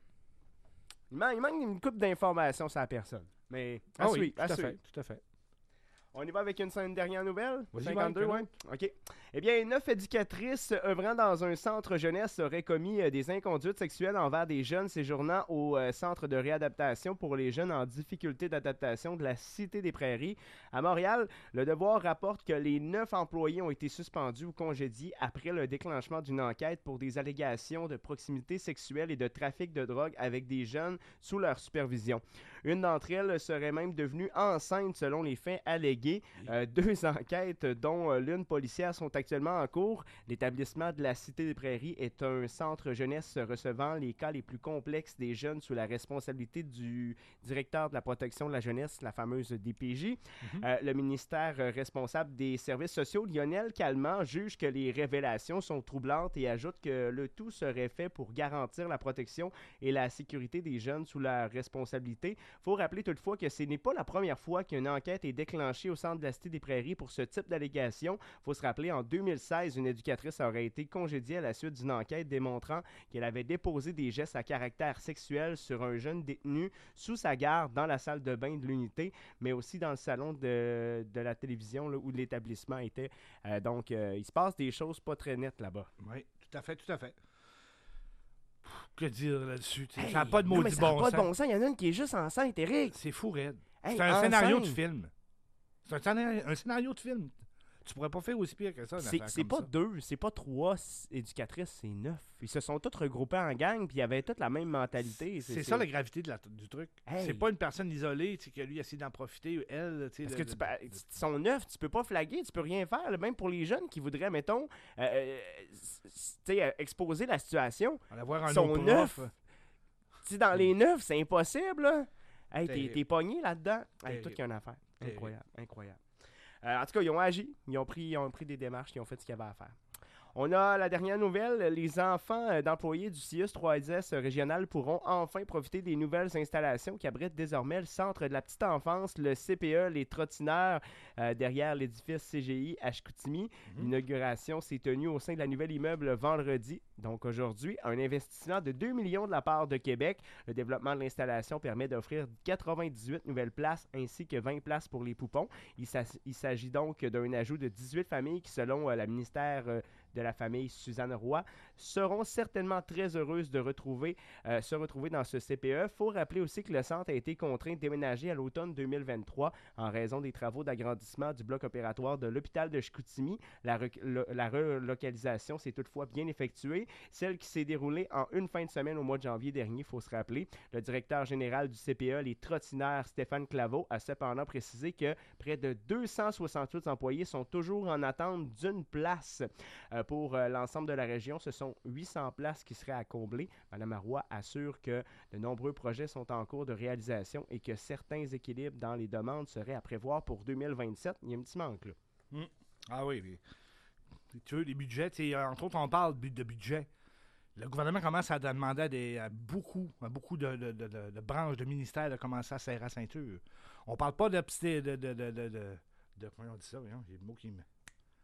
Il, man- il manque une coupe d'informations sur la personne. Mais à Ah oui, suivre, tout à à suivre. fait, tout à fait. On y va avec une, une dernière nouvelle? Vas-y, cinquante-deux, Mike, ouais. OK. Eh bien, neuf éducatrices œuvrant dans un centre jeunesse auraient commis euh, des inconduites sexuelles envers des jeunes séjournant au euh, centre de réadaptation pour les jeunes en difficulté d'adaptation de la Cité des Prairies. À Montréal, le Devoir rapporte que les neuf employés ont été suspendus ou congédiés après le déclenchement d'une enquête pour des allégations de proximité sexuelle et de trafic de drogue avec des jeunes sous leur supervision. Une d'entre elles serait même devenue enceinte selon les faits allégués. Euh, deux enquêtes, dont euh, l'une policière, sont actuellement en cours. L'établissement de la Cité des Prairies est un centre jeunesse recevant les cas les plus complexes des jeunes sous la responsabilité du directeur de la protection de la jeunesse, la fameuse D P J. Mhm. Euh, le ministère euh, responsable des services sociaux, Lionel Calment, juge que les révélations sont troublantes et ajoute que le tout serait fait pour garantir la protection et la sécurité des jeunes sous la responsabilité. Il faut rappeler toutefois que ce n'est pas la première fois qu'une enquête est déclenchée au centre de la Cité des Prairies pour ce type d'allégation. Il faut se rappeler, en deux mille seize, une éducatrice aurait été congédiée à la suite d'une enquête démontrant qu'elle avait déposé des gestes à caractère sexuel sur un jeune détenu sous sa garde dans la salle de bain de l'unité, mais aussi dans le salon de, de la télévision là, où l'établissement était. Euh, donc, euh, il se passe des choses pas très nettes là-bas. Oui, tout à fait, tout à fait. Pff, que dire là-dessus? tu sais, Hey, ça n'a pas de non, mais maudit ça a bon pas de sens. bon sens. Il y en a une qui est juste enceinte, Eric. C'est fou, raide. Hey, C'est un scénario de enceinte. film. C'est un, scénario- un scénario de film. Tu pourrais pas faire aussi pire que ça. une C'est affaire c'est comme pas ça. deux, c'est pas trois s- éducatrices, c'est neuf. Ils se sont tous regroupés en gang, puis ils avaient toutes la même mentalité. C'est ça la gravité de la- du truc. Hey. C'est pas une personne isolée tu sais, que lui essaie d'en profiter, elle. tu sais, Parce le- que tu le- peux, le- ils sont neufs, tu peux pas flaguer, tu peux rien faire. là. Même pour les jeunes qui voudraient, mettons, euh, euh, s- s- tu sais, euh, exposer la situation. en avoir un Ils sont autre neufs. prof. Tu sais, dans les neufs, c'est impossible. Là. Hey, t'es, Terrible. t'es pogné là-dedans. Hey, Terrible. toi qui as une affaire. Terrible. Incroyable, incroyable. Euh, en tout cas, ils ont agi. Ils ont pris, ils ont pris des démarches, ils ont fait ce qu'il y avait à faire. On a la dernière nouvelle. Les enfants euh, d'employés du C I U S trois S régional pourront enfin profiter des nouvelles installations qui abritent désormais le centre de la petite enfance, le C P E, les trottineurs, euh, derrière l'édifice C G I à Chicoutimi. Mhm. L'inauguration s'est tenue au sein de la nouvelle immeuble vendredi. Donc aujourd'hui, un investissement de deux millions de la part de Québec. Le développement de l'installation permet d'offrir quatre-vingt-dix-huit nouvelles places ainsi que vingt places pour les poupons. Il s'as- il s'agit donc d'un ajout de dix-huit familles qui, selon euh, la ministère euh, de la famille Suzanne Roy, seront certainement très heureuses de retrouver, euh, se retrouver dans ce C P E. Il faut rappeler aussi que le centre a été contraint de déménager à l'automne deux mille vingt-trois en raison des travaux d'agrandissement du bloc opératoire de l'hôpital de Chicoutimi. La, rec- le- la relocalisation s'est toutefois bien effectuée, celle qui s'est déroulée en une fin de semaine au mois de janvier dernier, il faut se rappeler. Le directeur général du C P E, les trottineurs, Stéphane Claveau, a cependant précisé que près de deux cent soixante-huit employés sont toujours en attente d'une place. Euh, pour euh, l'ensemble de la région, ce sont huit cents places qui seraient à combler. Mme Marois assure que de nombreux projets sont en cours de réalisation et que certains équilibres dans les demandes seraient à prévoir pour deux mille vingt-sept. Il y a un petit manque là. Ah oui. les- Tu veux, les budgets, tu sais, entre autres, on parle bu- de budget. Le gouvernement commence à demander à, des, à beaucoup, à beaucoup de, de- de- de- de branches, de ministères de commencer à serrer la ceinture. On parle pas de petits. De, de, de, de, de, de- comment on dit ça, voyons, j'ai le mot qui me.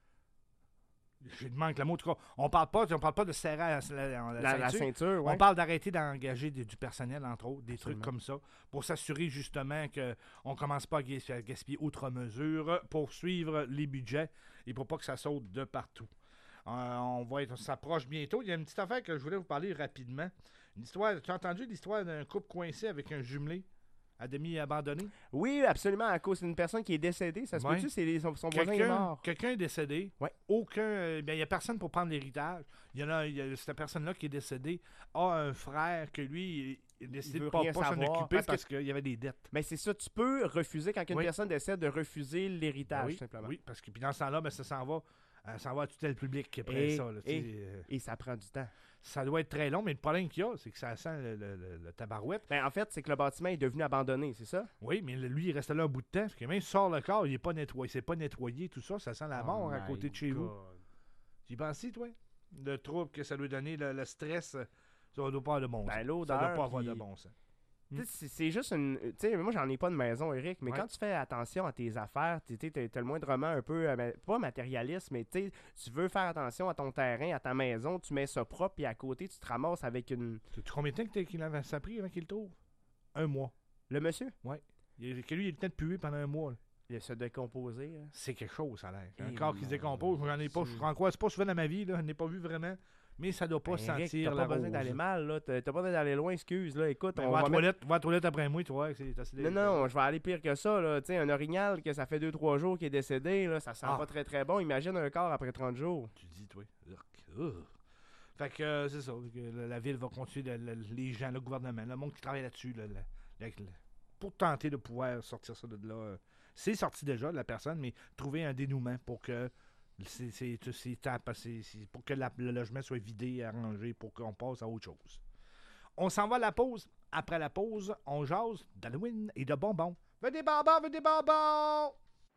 Je manque le mot. En tout cas, on parle pas, on parle pas de serrer la, la, la, La, la ceinture. ceinture, ouais. On parle d'arrêter d'engager des- du personnel, entre autres, des Absolument. trucs comme ça, pour s'assurer justement qu'on ne commence pas à gas- à gaspiller outre mesure, pour suivre les budgets et pour pas que ça saute de partout. Euh, on va être, on s'approche bientôt. Il y a une petite affaire que je voulais vous parler rapidement. Une histoire, tu as entendu l'histoire d'un couple coincé avec un jumelé à demi abandonné? Oui, absolument, à cause d'une personne qui est décédée. Ça se Ouais. peut-tu? C'est les- son, son voisin est Quelqu'un mort. quelqu'un est décédé. Ouais. Aucun. euh, bien, il n'y a personne pour prendre l'héritage. Il y en a, il y a- cette personne-là qui est décédée a un frère que lui, il a décidé Il de veut ne pas, rien pas s'en savoir, occuper parce parce, que- qu'il y avait des dettes. Mais c'est ça, tu peux refuser quand une Oui. personne décède de refuser l'héritage, oui, simplement. oui, parce que puis dans ce temps-là, ben, ça s'en va. euh, ça s'en va à tutelle publique après Et- ça. Là, tu et- sais, euh, Et ça prend du temps. ça doit être très long, mais le problème qu'il y a, c'est que ça sent le, le- le- le tabarouette. Ben, en fait, c'est que le bâtiment est devenu abandonné, c'est ça? Oui, mais lui, il reste là un bout de temps. Parce que même s'il sort le corps, il n'est pas nettoyé. C'est pas nettoyé, tout ça. Ça sent la mort Oh à my côté de chez vous. God. Tu y penses, toi? Le trouble que ça lui donner, le, le stress, euh, ça ne doit pas avoir de bon Ben, sens. l'odeur, Ça ne doit pas avoir puis- de bon sens. Tu sais, C'est c'est juste une. Tu sais, moi, j'en ai pas de maison, Eric, mais Ouais. quand tu fais attention à tes affaires, tu es le moindrement un peu, euh, ben, pas matérialiste, mais tu sais, tu veux faire attention à ton terrain, à ta maison, tu mets ça propre, puis à côté, tu te ramasses avec une. Sais-tu combien de temps que t'as- qu'il avait ça a pris avant qu'il le trouve? Un mois. Le monsieur, Il, que lui, il a le temps de puer pendant un mois. là. il se décomposer. hein. C'est quelque chose, ça a l'air. Eh Un corps qui se mon décompose, j'en ai pas, Dieu. je crois, c'est pas souvent dans ma vie, là, je n'ai pas vu vraiment, mais ça doit pas Ben, Eric, sentir t'as la pas besoin rose. d'aller mal, là. T'as t'as pas besoin d'aller loin, excuse, là. Écoute, Ben, on va, à va la mettre- toilette, va à la toilette après moi, tu vois, que c'est assez Non, non, je vais aller pire que ça, là. Tu sais, un orignal que ça fait deux trois jours qu'il est décédé, là, ça sent Ah. pas très très bon. Imagine un corps après trente jours. Tu dis, toi. Urk. Ugh. Fait que euh, c'est ça. que la, la ville va continuer, le- le- les gens, le gouvernement, le monde qui travaille là-dessus, là, la- la- la- pour tenter de pouvoir sortir ça de là. euh, C'est sorti déjà, la personne, mais trouver un dénouement pour que c'est, c'est, c'est, tapes, c'est- c'est- pour que la- le logement soit vidé, arrangé, pour qu'on passe à autre chose. On s'en va à la pause. Après la pause, on jase d'Halloween et de bonbons. Veux des bonbons, veux des bonbons!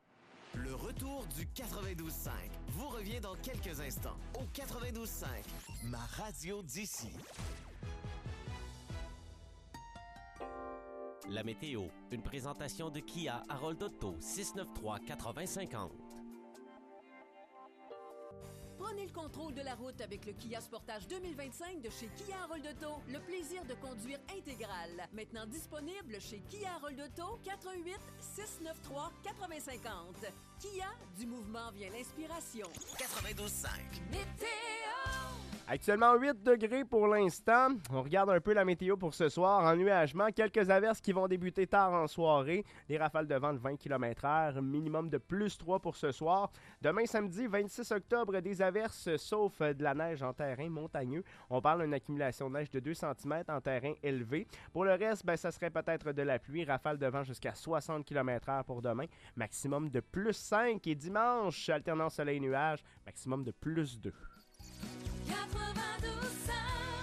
Le retour du quatre-vingt-douze cinq vous revient dans quelques instants au quatre-vingt-douze cinq, ma radio d'ici. La météo, une présentation de Kia Harold Auto, six neuf trois quatre vingt cinquante. Prenez le contrôle de la route avec le Kia Sportage deux mille vingt-cinq de chez Kia Harold Auto. Le plaisir de conduire intégral. Maintenant disponible chez Kia Harold Auto, quatre un huit, six neuf trois, quatre vingt cinquante. Kia, du mouvement vient l'inspiration. quatre-vingt-douze cinq. Météo! Actuellement huit degrés pour l'instant. On regarde un peu la météo pour ce soir. En nuagement, quelques averses qui vont débuter tard en soirée. Des rafales de vent de vingt kilomètres heure, minimum de plus trois pour ce soir. Demain samedi, vingt-six octobre, des averses sauf de la neige en terrain montagneux. On parle d'une accumulation de neige de deux centimètres en terrain élevé. Pour le reste, ben, ça serait peut-être de la pluie. Rafales de vent jusqu'à soixante kilomètres heure pour demain. Maximum de plus cinq. Et dimanche, alternance soleil-nuage, maximum de plus deux. quatre-vingt-douze cinq.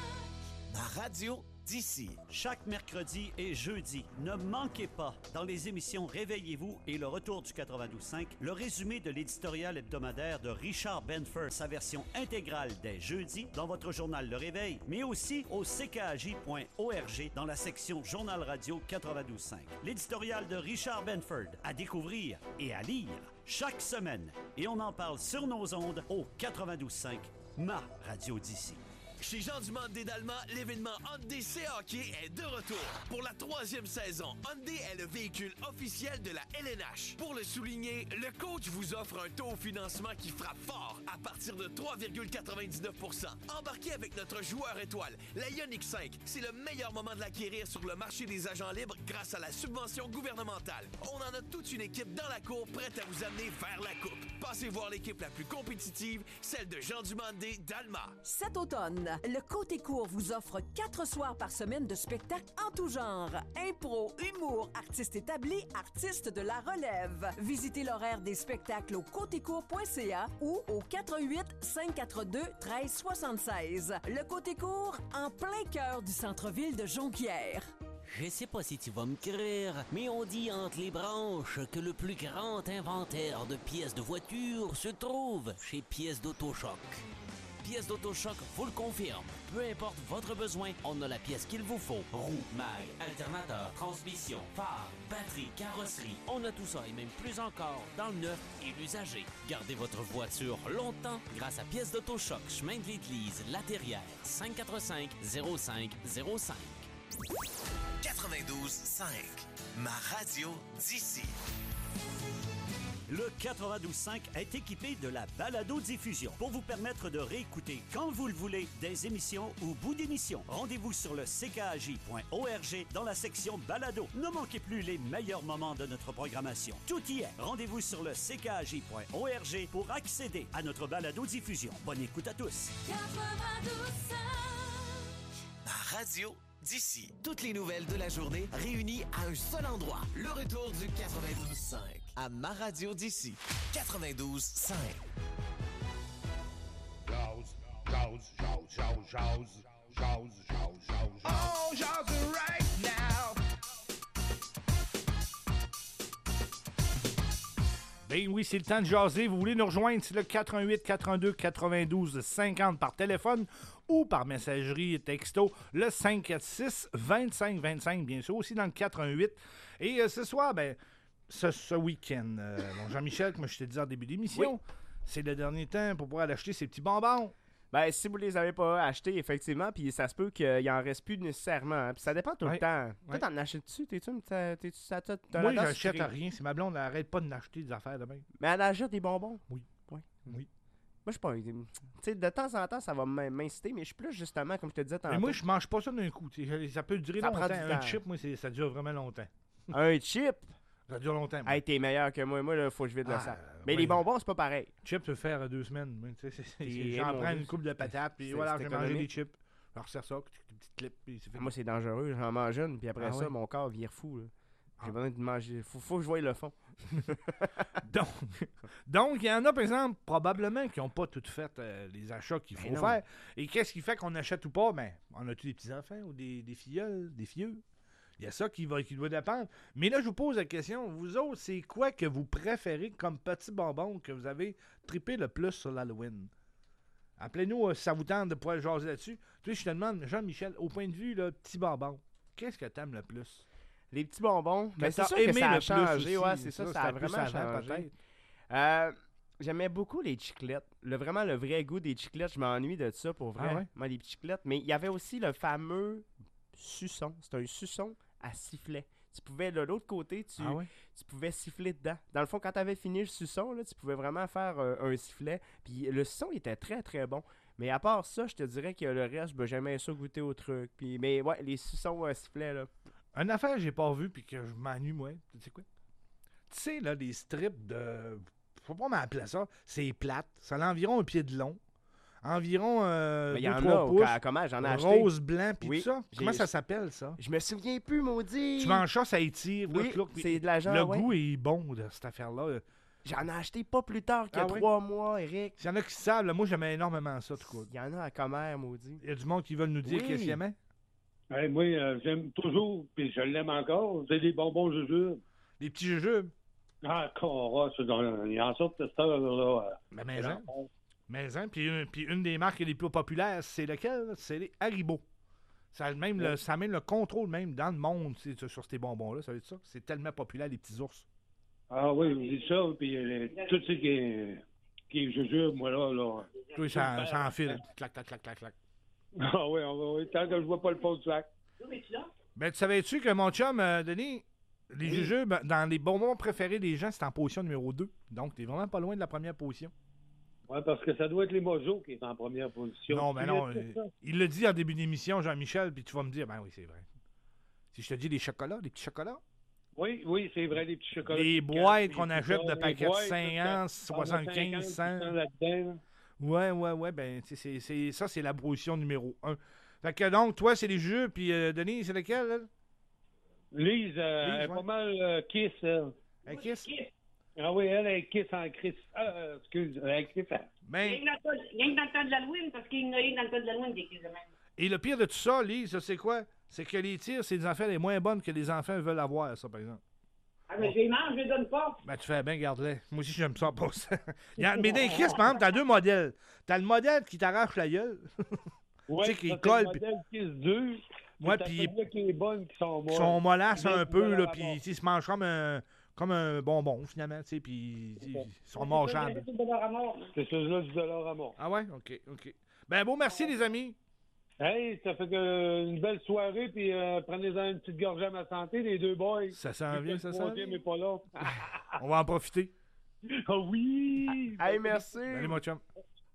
Ma radio d'ici. Chaque mercredi et jeudi, ne manquez pas, dans les émissions Réveillez-vous et le retour du quatre-vingt-douze cinq, le résumé de l'éditorial hebdomadaire de Richard Benford, sa version intégrale dès jeudi dans votre journal Le Réveil, mais aussi au c k a j point org dans la section Journal Radio quatre-vingt-douze cinq. L'éditorial de Richard Benford, à découvrir et à lire chaque semaine. Et on en parle sur nos ondes au quatre-vingt-douze cinq, ma radio d'ici. Chez Jean Dumont d'Allemand, l'événement Hyundai C Hockey est de retour. Pour la troisième saison, Hyundai est le véhicule officiel de la L N H. Pour le souligner, le coach vous offre un taux au financement qui frappe fort à partir de trois virgule quatre-vingt-dix-neuf pour cent. Embarquez avec notre joueur étoile, la Ioniq cinq. C'est le meilleur moment de l'acquérir sur le marché des agents libres grâce à la subvention gouvernementale. On en a toute une équipe dans la cour prête à vous amener vers la coupe. Passez voir l'équipe la plus compétitive, celle de Jean Dumont d'Allemand. Cet automne, le Côté Court vous offre quatre soirs par semaine de spectacles en tout genre. Impro, humour, artistes établis, artistes de la relève. Visitez l'horaire des spectacles au côté court point c a ou au quatre un huit, cinq quatre deux, un trois sept six. Le Côté Court, en plein cœur du centre-ville de Jonquière. Je sais pas si tu vas me croire, mais on dit entre les branches que le plus grand inventaire de pièces de voiture se trouve chez Pièces d'Autochoc. Pièces d'Autochoc vous le confirme. Peu importe votre besoin, on a la pièce qu'il vous faut. Roue, mag, alternateur, transmission, phare, batterie, carrosserie. On a tout ça et même plus encore dans le neuf et l'usager. Gardez votre voiture longtemps grâce à Pièces d'Autochoc, chemin de l'Église, La Terrière, cinq quatre cinq, zéro cinq zéro cinq. quatre-vingt-douze cinq, ma radio d'ici. Le quatre-vingt-douze cinq est équipé de la balado-diffusion pour vous permettre de réécouter quand vous le voulez des émissions ou bouts d'émissions. Rendez-vous sur le c k a j point org dans la section balado. Ne manquez plus les meilleurs moments de notre programmation. Tout y est. Rendez-vous sur le c k a j point org pour accéder à notre balado-diffusion. Bonne écoute à tous. quatre-vingt-douze cinq. Ma radio d'ici. Toutes les nouvelles de la journée réunies à un seul endroit. Le retour du quatre-vingt-douze cinq à ma radio d'ici. quatre-vingt-douze cinq. Jaws, Jaws, Jaws, Jaws, Jaws, Jaws, Jaws, Jaws. Oh, Jaws right now. Ben oui, c'est le temps de jaser. Vous voulez nous rejoindre, c'est le quatre un huit, quatre un deux, quatre-vingt-douze cinquante par téléphone ou par messagerie texto, le cinq quatre six, vingt-cinq vingt-cinq, bien sûr, aussi dans le quatre un huit. Et euh, ce soir, ben, ce, ce week-end, euh, bon, Jean-Michel, comme je t'ai dit en début d'émission, oui. C'est le dernier temps pour pouvoir aller acheter ces petits bonbons. Ben, si vous les avez pas achetés, effectivement, puis ça se peut qu'il en reste plus nécessairement. Hein, puis ça dépend tout ouais. le temps. Ouais. Toi, t'en achètes-tu? T'es-tu, t'es-tu, ça, t'as, t'as Moi, j'achète à rien. C'est ma blonde, elle arrête pas de m'acheter des affaires de même. Mais elle achète des bonbons? Oui. Oui. Oui. Moi, je suis pas... Tu sais, de temps en temps, ça va m'inciter, mais je suis plus, justement, comme je te disais tantôt. Mais moi, je mange pas ça d'un coup. Ça peut durer ça longtemps. Prend du un temps. chip, moi, c'est, ça dure vraiment longtemps. Un chip? Ça dure longtemps. Hey, t'es meilleur que moi. Moi, il faut que je vide ah, le sac. Mais ouais, les bonbons, c'est pas pareil. Chips, peut faire deux semaines. C'est, c'est, c'est, j'en prends une coupe de patates, puis voilà, j'ai mangé des chips. Alors, c'est ça, des petites clips. Puis c'est fait. Moi, c'est dangereux. J'en mange une, puis après ah, ça, ouais. mon corps vire fou. Là. J'ai ah. besoin de manger. Faut, faut que je voie le fond. donc, donc, il y en a, par exemple, probablement qui n'ont pas tout fait euh, les achats qu'il faut ben faire. Et qu'est-ce qui fait qu'on achète ou pas? Ben, on a-tu des petits-enfants ou des, des filleuls, des fieux? Il y a ça qui, va, qui doit dépendre. Mais là, je vous pose la question. Vous autres, c'est quoi que vous préférez comme petit bonbon que vous avez trippé le plus sur l'Halloween? Appelez-nous euh, si ça vous tente de pouvoir jaser là-dessus. Puis je te demande, Jean-Michel, au point de vue, là, petit bonbon, qu'est-ce que t'aimes le plus? Les petits bonbons. Mais c'est sûr que ça a changé. Ouais, c'est ça, ça, ça a vraiment avant, changé. Peut-être. Euh, j'aimais beaucoup les chiclettes. Le, vraiment, le vrai goût des chiclettes. Je m'ennuie de ça, pour vrai. Ah ouais? Moi, les chiclettes. Mais il y avait aussi le fameux suçon. C'est un suçon à sifflet. Tu pouvais, de l'autre côté, tu, ah ouais? tu pouvais siffler dedans. Dans le fond, quand tu avais fini le suçon, là, tu pouvais vraiment faire euh, un sifflet. Puis le suçon il était très, très bon. Mais à part ça, je te dirais que le reste, ben, j'aimais ça goûter au truc. Puis, mais ouais, les suçons à sifflet, là. Une affaire que j'ai pas vue puis que je m'ennuie, moi. Tu sais quoi? Tu sais, là, des strips de... Faut pas m'appeler ça. C'est plate. Ça a environ un pied de long. Environ euh, deux trois pouces. Au, comment j'en ai acheté? Rose, blanc, puis oui, tout ça. Comment ça s'appelle, ça? Je me souviens plus, maudit. Tu manges ça, ça étire. Oui, là, clouk, c'est de la genre, Le ouais. goût est bon de cette affaire-là. J'en ai acheté pas plus tard que ah, trois oui? mois, Eric. S'il y en a qui savent, là, moi, j'aimais énormément ça, tout cas. Il y en a à Commère, maudit. Il y a du monde qui veulent nous dire oui. qu'est-ce qu'il y aimait? Hey, moi, euh, j'aime toujours, puis je l'aime encore, c'est des bonbons jujubes. Des petits jujubes? Ah, Cora, il en sort de cette heure-là. Mais maison. Maison. Puis une, puis une des marques les plus populaires, c'est lequel? C'est les Haribo. Ça a même, oui. le, ça a même le contrôle même dans le monde c'est, sur ces bonbons-là. Ça veut dire ça? C'est tellement populaire, les petits ours. Ah oui, je dis ça, puis euh, tout ce qui est, qui est jujube, moi, là. là oui, ça, ça enfile. Clac, clac, clac, clac, clac. Ah oui, on va, oui, tant que je vois pas le fond du sac. Ben, tu savais-tu que mon chum, euh, Denis, les oui. jujubes, dans les bonbons préférés des gens, c'est en position numéro deux. Donc, t'es vraiment pas loin de la première position. Oui, parce que ça doit être les mojos qui est en première position. Non, mais non. Euh, il l'a dit en début d'émission, Jean-Michel, puis tu vas me dire, ben oui, c'est vrai. Si je te dis les chocolats, les petits chocolats. Oui, oui, c'est vrai, les petits chocolats. Les boîtes qu'on achète de paquets de cinquante, soixante-quinze, cent. Ouais, ouais, ouais, ben, c'est, c'est, ça, c'est la position numéro un. Fait que donc, toi, c'est les jeux, puis euh, Denis, c'est lequel, là? Lise, euh, Lise elle est ouais. pas mal euh, Kiss, elle. Elle Kiss? Kiss? Ah oui, elle est Kiss en Chris. Ah, excuse, elle est Kiss. Ben... Il y a rien que dans le temps de l'Halloween, parce qu'il y en a eu dans le temps de l'Halloween des Kiss de même. Et le pire de tout ça, Lise, c'est quoi? C'est que les tirs, c'est des affaires les moins bonnes que les enfants veulent avoir, ça, par exemple. Ah, mais je les mange, je les donne pas. Ben, tu fais bien, garde-les. Moi aussi, j'aime ça en passant. Il y a- Mais dans les Kiss, par exemple, t'as deux modèles. T'as le modèle qui t'arrache la gueule. Ouais, Tu sais, qui ça, c'est colle, le puis- modèle Kiss deux. Ouais, T'as puis celui-là qui est bonne, qui sont molles. Ils sont mollassent Qui un viennent peu, du là, dollar à puis mort. tu sais, ils se mangent comme un, comme un bonbon, finalement, tu sais, puis tu sais, ils sont C'est mangeables. du dollar à mort. C'est ceux-là du dollar à mort. Ah ouais? OK, OK. Ben, bon, merci, les amis. Hey, ça fait que, une belle soirée, puis euh, prenez-en une petite gorgée à ma santé, les deux boys. Ça s'en vient, ça Le s'en troisième vient. est pas là. On va en profiter. Ah oui! Hey, merci. Allez, mon chum.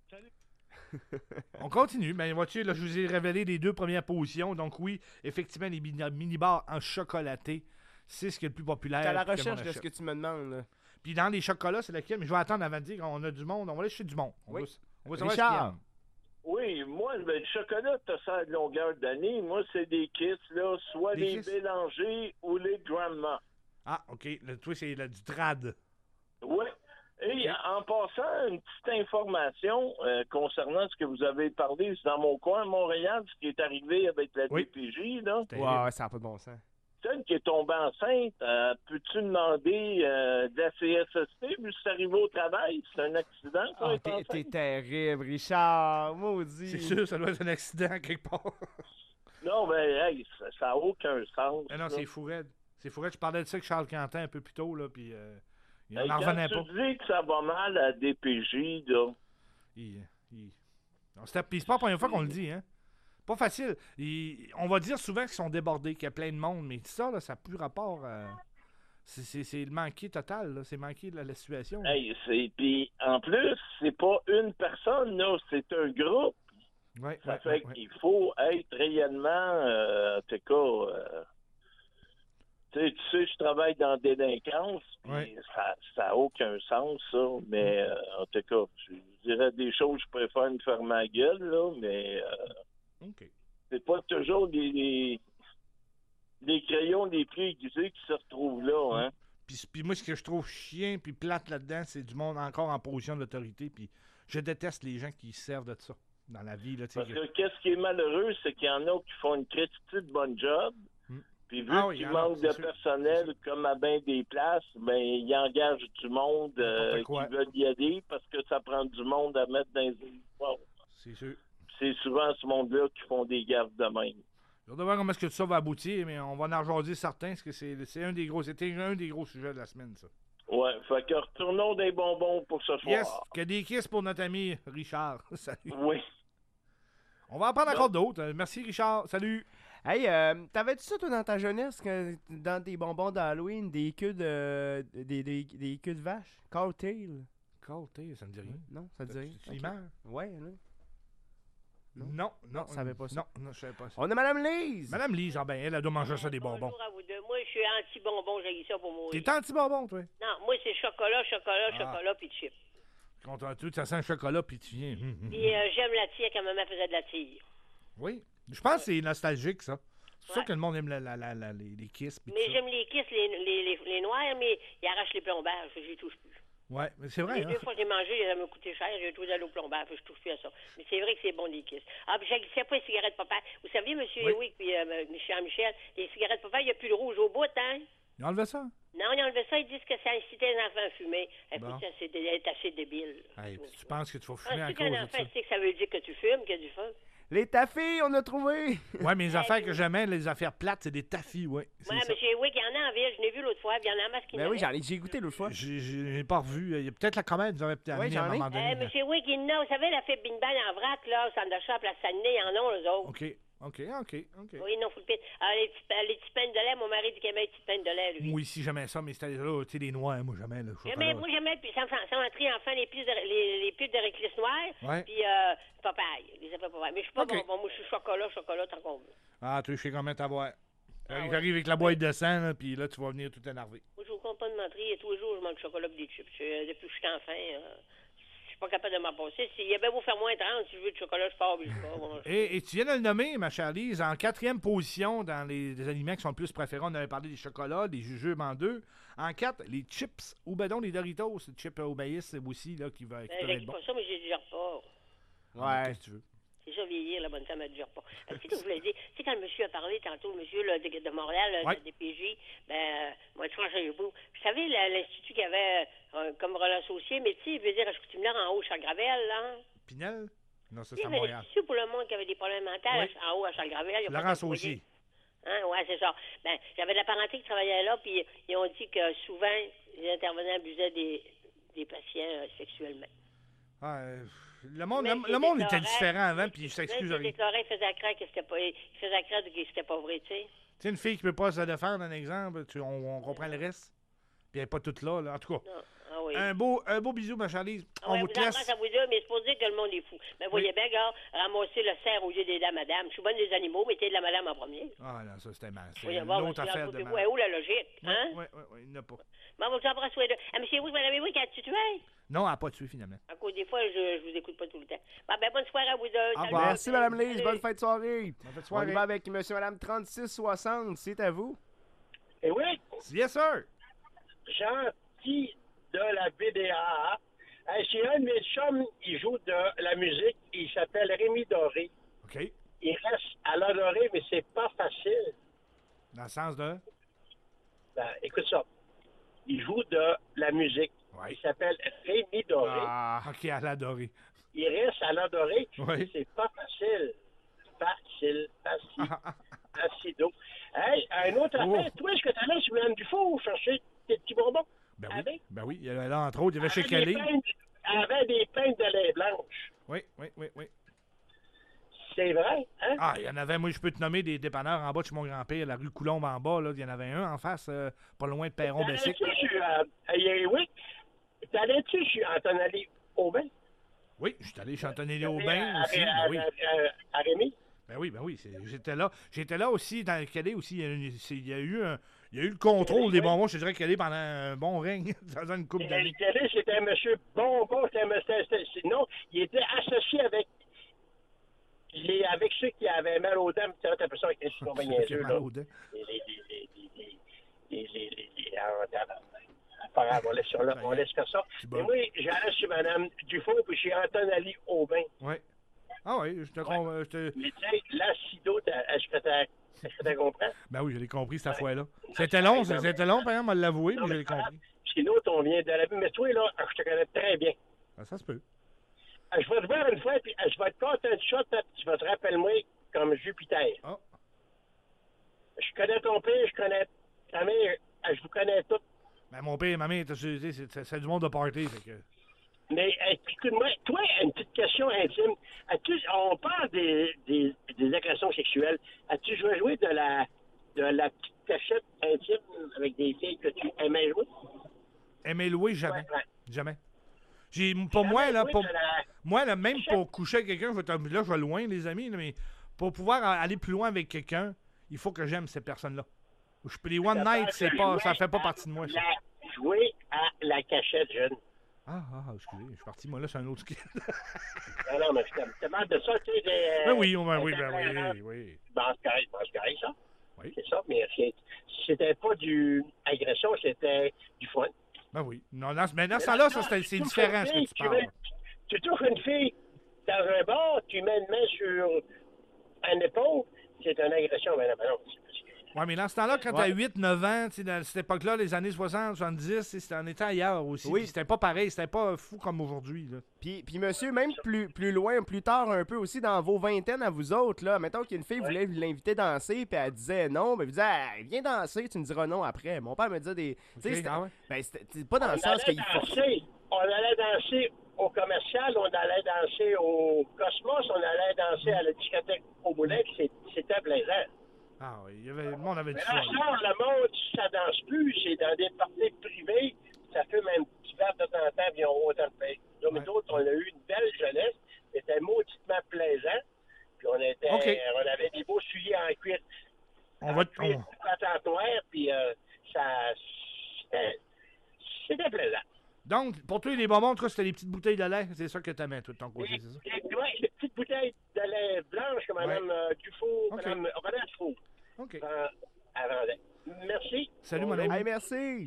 On continue. Ben, vois-tu, là, je vous ai révélé les deux premières positions. Donc, oui, effectivement, les mini- mini-bars en chocolaté, c'est ce qui est le plus populaire. T'es à la puis que le monde recherche de ce achète. que tu me demandes, là. Puis dans les chocolats, c'est lequel? Mais je vais attendre avant de dire qu'on a du monde. On va aller chercher du monde. On Oui. va, on va savoir Richard. ce qu'il y a. Oui, moi, ben, le chocolat, t'as ça à longueur d'année. Moi, c'est des kits, là, soit Des les Kiss? Bélanger ou les Grandma. Ah, OK. Le, toi, c'est le- du trad. Oui. Et en passant, une petite information euh, concernant ce que vous avez parlé, c'est dans mon coin, Montréal, ce qui est arrivé avec la Oui. D P J, là. Ouais, ouais, ça n'a pas de bon sens. Celle qui est tombée enceinte, euh, peux-tu demander euh, de la C S S T, vu que c'est arrivé au travail? C'est un accident, ça, Ah, être t'es, enceinte? t'es terrible, Richard. Maudit. C'est sûr, ça doit être un accident quelque part. Non, ben, hey, ça n'a aucun sens. Ah non, ça. c'est fou raide. C'est fou raide. Je parlais de ça avec Charles Quentin un peu plus tôt, là, puis euh, il Hey, n'en quand revenait tu pas. dis que ça va mal à D P J, là, Il- il- Non, c'était- Puis c'est pas la première fois qu'on le dit, hein. Pas facile. Il- On va dire souvent qu'ils sont débordés, qu'il y a plein de monde, mais ça, là, ça n'a plus rapport. euh, C'est c'est- c'est le manqué total, là. C'est manqué de la, la situation. là. hey, c'est... Puis, en plus, c'est pas une personne, là, c'est un groupe. Ouais, Ça ouais, fait ouais, ouais. qu'il faut être réellement, euh, en tout cas, euh, tu sais, tu sais, je travaille dans la délinquance, puis Ouais. ça n'a aucun sens, ça, mais euh, en tout cas, je dirais des choses, je préfère me faire ma gueule, là, mais euh, OK. c'est pas toujours les, les, les crayons les plus aiguisés qui se retrouvent là, hein. Puis, puis moi, ce que je trouve chien puis plate là-dedans, c'est du monde encore en position d'autorité. Puis je déteste les gens qui se servent de ça dans la vie. Là, tu sais, Parce que- que qu'est-ce qui est malheureux, c'est qu'il y en a qui font une critique de bonne job, Hmm. puis vu Ah oui, il y qu'il en a, manque c'est de sûr. personnel, comme à bien des places, ben ils engagent du monde euh, N'importe quoi. qui veulent y aller parce que ça prend du monde à mettre dans les uniformes. C'est sûr. C'est souvent ce monde-là qui font des gaffes de même. Je vais voir comment est-ce que tout ça va aboutir, mais on va en rejaser certains, parce que c'est c'est un des gros, c'était un des gros sujets de la semaine, ça. Ouais, fait que retournons des bonbons pour ce soir. Yes, que des kisses pour notre ami Richard. Salut. Oui. On va en prendre encore d'autres. Euh, Merci Richard. Salut. Hey, euh, t'avais-tu ça, toi, dans ta jeunesse, que, dans tes bonbons d'Halloween, des queues de, des, des, des queues de vache? Cowtail? Cowtail, ça me dit rien. Non, ça te dit rien? Tu Ok. y meurs? Ouais, là. Non, non, non. je savais pas ça. Non, non, je savais pas ça. On a Madame Lise! Madame Lise, ah ben, elle, elle doit manger ça des bonbons. Bonjour à vous deux. Moi, je suis anti-bonbon, j'ai ça pour mourir. T'es anti-bonbon, toi? Non, moi, c'est chocolat, chocolat, Ah. chocolat, puis chips. Contre tout, ça sent le chocolat, puis tu viens. hum, hum, Puis euh, j'aime la tire quand maman faisait de la tire. Oui. Je pense que c'est nostalgique, ça. C'est pour ça Ouais. que le monde aime la, la, la, la- les, les kisses. puis Mais tout ça. j'aime les kisses, les, les, les, les noirs, mais ils arrachent les plombages, je les touche plus. Ouais, mais c'est vrai, Les hein? deux fois que j'ai mangé, ça m'a coûté cher, j'ai tout d'aller au plombage, puis je touche plus à ça. Mais c'est vrai que c'est bon, les kisses. Ah, puis je sais pas les cigarettes papa. Vous savez, monsieur Oui. Ewick, puis euh, Michel Michel, les cigarettes papa, il n'y a plus de rouge au bout, hein? Ils ont enlevé ça? Non, ils ont enlevé ça, ils disent que ça incitait les enfants à fumer. Écoute, Bon. ça, c'est c'est assez débile. Hey, tu penses que tu vas fumer à Penses-tu cause qu'un de enfant ça? sait que ça veut dire que tu fumes, qu'il y a du fun? Les taffis, on a trouvé! Ouais, mais les affaires que j'aimais, les affaires plates, c'est des taffis, ouais. C'est Ouais, ça. monsieur Ewick, il y en a en ville, je l'ai vu l'autre fois, puis il y en a en masse qui Ben n'en oui, a. j'en ai, j'ai goûté l'autre fois. J'ai j'ai pas revu. Il y a peut-être la commande nous avait peut-être Ouais, amené à un j'en ai. moment donné. Eh, monsieur Ewick, il y en a, vous savez, la fête Bing Bang en vrac, là, au centre de shop, la Saguenay, ils en ont, eux autres. OK, OK, OK, OK. Oui, non, faut le pire. Alors, les petits, les petits pains de lait, mon mari dit qu'il aimait les petits pains de lait, lui. Moi ici, j'aimais ça, mais c'était là, tu sais, les noirs, moi jamais. Le chocolat. J'aimais- moi, j'aimais, puis ça me ça m'a pris enfin les pubs de, les, les pubs de réglisse noire, Ouais. puis euh, papaye, les appels papaye. Mais je suis pas OK. bon, bon, moi, je suis chocolat, chocolat, tant qu'on veut. Ah, tu sais comment t'avoir. Ah J'arrive ouais. avec la boîte de sang, là, puis là, tu vas venir tout énervé. Moi, je vous compte pas de mentir, et tous les jours, je mange du chocolat et des chips. Je- depuis que je suis enfant, euh, je suis pas capable de m'en passer. S'il y a bien beau faire moins trente, si je veux du chocolat, je pars, puis je pars. Bon, je- Et, et tu viens de le nommer, ma chère Lise, en quatrième position dans les, les aliments qui sont le plus préférés. On avait parlé des chocolats, des jujubes en deux. En quatre, les chips ou ben donc les Doritos. Les chips au maïs, c'est aussi là qui va, qui Ben, peut j'ai être bon. pas ça, mais j'ai déjà pas. Ah, Ouais. qu'est-ce que tu veux? C'est ça, vieillir, la bonne femme, elle ne dure pas. Euh, tu sais, que je voulais dire, tu sais, quand le monsieur a parlé tantôt, le monsieur là, de, de Montréal, là, Ouais. de D P J, ben, euh, moi, je changeais le bout. Vous savez, la- l'Institut qui avait euh, comme rôle associé, mais tu sais, je veux dire, à Chicoutimi, en haut, Charles-Gravel, là. Pinel? Non, ça, Il y c'est à avait Montréal. l'Institut pour le monde qui avait des problèmes mentaux Oui. en haut, à Charles-Gravel. Ils ont pas Laurence employé. aussi. Hein, ouais, c'est ça. Ben, j'avais de la parenté qui travaillait là, puis ils ont dit que souvent, les intervenants abusaient des, des patients euh, sexuellement. Ah, euh, le monde, Même le, s'ils le monde était déclaraient- différent avant, puis il Même s'excuse s'ils rien. déclaraient, ils faisaient croire que c'était pas, ils faisaient croire que c'était pas vrai, tu sais. Tu sais, une fille qui peut pas se défendre, un exemple, tu- on, on comprend le reste. Puis elle n'est pas toute là, là. En tout cas, Non. Ah oui. un, beau, un beau bisou, ma Charlie. Ah On ouais, vous vous laisse. embrasse à vous deux, mais c'est pour dire que le monde est fou. Mais voyez bien, gars, ramasser le cerf au lieu des dames, madame. Je suis bonne des animaux, mettez de la madame en premier. Ah, non, ça, c'était mal. C'est Voyez voir, l'autre monsieur, affaire de vous, mal. où est la logique, hein? Oui, oui, oui, il n'y en a pas. Bon, vous embrasse tous les deux. Ah, monsieur, vous, madame, oui, quand tu tué? Non, elle n'a pas tué, finalement. À cause des fois, je, je vous écoute pas tout le temps. Bon, ben, bonne soirée à vous deux. Salut. Merci, Mme Lise. Salut. Bonne fin de soirée. Bonne fin de On soirée. y va avec monsieur, madame trente-six soixante. C'est à vous. Et oui, Yes, sir. gentil de la B D A. Hey, c'est un de mes chums, il joue de la musique, il s'appelle Rémi Doré. OK. Il reste à l'adorer, mais c'est pas facile. Dans le sens de... Ben, écoute ça. Il joue de la musique. Ouais. Il s'appelle Rémi Doré. Ah, OK, elle a adoré. Il reste à l'adorer, Oui. mais c'est pas facile. Facile, facile, acido. Hey, un autre Oh. affaire. Toi, est-ce que t'allais sur Mme Dufault chercher tes petits bonbons? Ben Avec? oui, ben oui. Il y avait là, entre autres, il y avait chez Avec des Kelly. peintes- Avec des peintes de lait blanche. Oui, oui, oui, oui. C'est vrai, hein? Ah, il y en avait, moi, je peux te nommer des dépanneurs en bas de chez mon grand-père, la rue Coulombe en bas, là. Il y en avait un en face, euh, pas loin de Perron-Bessic. T'allais-tu sur... Euh, euh, oui. T'allais-tu sur Antonelli Aubin? Oui, je suis allé chantonner les À- Aubin à- aussi. à- Ben oui. à- à- à Rémi? Ben oui, ben oui. c'est- J'étais là. J'étais là aussi, dans Kelly aussi. Il y a, une- c'est- il y a eu un- il y a eu le contrôle des bonbons, je te dirais, Kelly, pendant un bon règne, dans une couple d'années. Kelly, c'était un monsieur bonbon. C'était un monsieur... c'était- c'est- Non, il était associé avec... Les, avec ceux qui avaient mal aux dents. Tu sais, t'as l'impression avec les Ceux citoyens qui avaient mal aux dents. Les... Les... Les... Les... Les... Les... Les... les- les- ah, tabarnak. Pas grave, on laisse ça là. On laisse faire ça. bon. Mais moi, j'allais chez Mme Dufault puis chez Antonelli Aubin. Oui. Ah oui, je te comprends. je te- Mais tu sais, l'acido, t'as- est-ce que t'as est-ce que t'as compris? Ben oui, je l'ai compris cette fois-là. C'était long, Ouais, c'était long, par exemple, à l'avouer, Non, mais je mais l'ai c'est pas grave. compris. Puis l'autre, on vient de la Mais toi, là, je te connais très bien. Ah, ça se peut. Euh, Je vais te voir une fois, puis euh, je vais te compter un shot, puis tu vas te rappeler moi comme Jupiter. Oh. Je connais ton père, je connais ta mère, euh, je vous connais tous. Ben, mon père et ma mère, t'as- c'est c'est- c'est du monde de party, fait que... Mais euh, écoute-moi, toi, une petite question intime. As-tu, on parle des, des, des agressions sexuelles. As-tu joué, joué de la de la petite cachette intime avec des filles que tu aimais jouer? Aimer louer, jamais. Ouais, ouais. Jamais. J'ai, pour moi, là, joué pour, de la- moi, là, même pour coucher avec quelqu'un, je vais te- là, je vais loin, les amis, là, mais pour pouvoir a- aller plus loin avec quelqu'un, il faut que j'aime ces personnes-là. Je peux les one Ça night, parle c'est de pas, jouer ça fait pas à partie de moi, ça. la- jouer à la cachette, jeune. Ah, ah, excusez, je suis parti, moi, là, c'est un autre skill. Non, non, mais je te demande de ça, tu sais, des... Ben oui, oh, ben oui, des ben affaires, oui, oui. Bon, c'est correct, bon, c'est correct, ça. Oui. C'est ça, mais c'est- c'était pas du agression, c'était du fun. Ben oui. Non, dans, mais dans ce temps-là, ça, c'est c'est différent, ce que tu parles. Tu touches une fille dans un bar, tu mets une main sur un épaule, c'est une agression. Ben non, ben non. Ouais, mais dans ce temps-là, quand Ouais. t'as huit neuf ans, tu sais, dans cette époque-là, les années soixante, soixante-dix, tu sais, c'était en étant ailleurs aussi. Oui. Puis c'était pas pareil, c'était pas fou comme aujourd'hui, là. Puis, puis monsieur, même plus, plus loin, plus tard un peu aussi, dans vos vingtaines à vous autres, là, mettons qu'une fille voulait l'inviter danser, puis elle disait non, ben vous disait, hey, viens danser, tu me diras non après. Mon père me disait des... tu sais, Ok, c'était- ah ouais? ben, c'était c'est pas dans On le sens allait qu'il faut... danser, on allait danser au commercial, on allait danser au Cosmos, on allait danser à la discothèque au Moulin, puis c'est- c'était plaisant. Ah oui, il y avait, le monde avait du Mais fun. là, ça, le monde, ça danse plus, c'est dans des parties privées, ça fait même un petit verre de temps en temps, puis on va autant de pays. Nous, mais d'autres, on a eu une belle jeunesse, c'était mauditement plaisant, puis on était, OK. on avait des beaux souliers en cuir, On va... cuir on- patentoir, puis euh, ça, c'était, c'était plaisant. Donc, pour toi, les bonbons, toi, c'était les petites bouteilles de lait. C'est ça que t'aimais, toi, de ton côté, c'est ça? Et, ouais, les petites bouteilles de lait blanche que Mme euh, Dufault, OK. Mme Robert Dufault, OK. euh, elle vendait. Merci. Salut, Bonjour. mon ami. Hey, merci!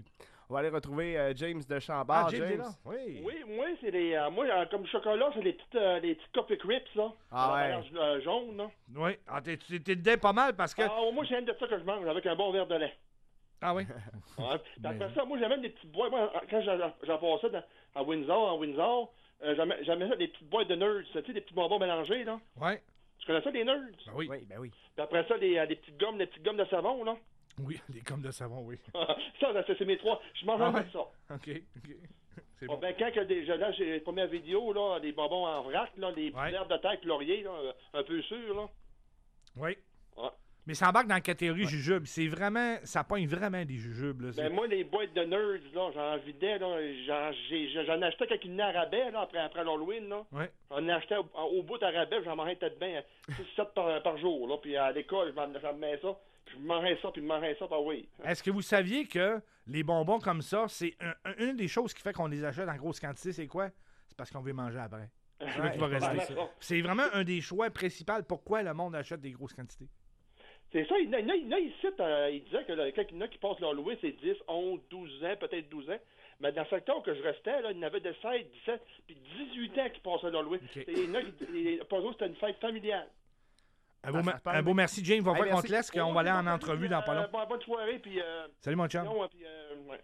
On va aller retrouver euh, James de Chambord. Ah, James est là. Oui. Oui, moi, c'est des. euh, moi, euh, comme chocolat, c'est les petites, euh, les petites Coffee Crips, là. Ah À la ouais. valeur, euh, jaune, là. Oui. Ah, t'es, t'es, t'es dedans pas mal parce que. Ah, moi, j'aime de ça que je mange avec un bon verre de lait. Ah oui? Ouais. Puis après ça, moi, j'aime même des petites boîtes. Moi, quand j'en j'en passais dans, à Windsor, en Windsor, euh, j'aimais j'aimais ça des petites boîtes de nerds, tu sais, des petits bonbons mélangés, là. Ouais. Tu connais ça, des nerds? Ben oui. Oui, ben oui. Puis après ça, des, euh, des petites gommes, des petites gommes de savon, là. Oui, les gommes de savon, oui. ça, ça, c'est mes trois. Je mange Ah jamais ouais? ça. OK, OK. C'est Bon, bon. ben, quand que des, je- là, j'ai la première vidéo, là, des bonbons en vrac, là, des Ouais. petites herbes de terre avec laurier, là, euh, un peu sûr, là. Oui. Ouais. Mais ça embarque dans la catégorie jujube. C'est vraiment. Ça pogne vraiment des jujubes. Là. C'est- Ben, moi, les boîtes de nerds, là, j'en vidais, là, j'en, j'ai- j'en achetais quand il venait à rabais, là, après, après l'Halloween, là. Ouais. J'en achetais au, au bout à rabais, puis j'en mangeais peut-être bien six sept par, par jour, là. Puis à l'école, je m'en j'en mets ça, puis je mangeais ça, puis je mangeais ça, bah oui. Est-ce que vous saviez que les bonbons comme ça, c'est un- un- une des choses qui fait qu'on les achète en grosse quantité, c'est quoi? C'est parce qu'on veut manger après. C'est là Ouais. qu'il va rester. Ouais, ouais. C'est vraiment un des choix principaux pourquoi le monde achète des grosses quantités. C'est ça, il y en a, il y en a- il y en a ici, euh, il disait que là, quand il y en a qui passent l'Halloween, c'est dix, onze, douze ans, peut-être douze ans. Mais dans le secteur que je restais, là, il y en avait de seize, dix-sept, puis dix-huit ans qui passaient l'Halloween. Et il y en a qui, les- pour eux, c'était une fête familiale. Un beau, Ah, ma- ça se passe un beau bien. merci, James. Va Hey, pas qu'on merci. te laisse, qu'on Oh, va aller c'est en bon, entrevue salut, dans pas euh, long. bonne- bonne soirée, puis... Euh, Salut, mon chum. non, puis, euh, ouais.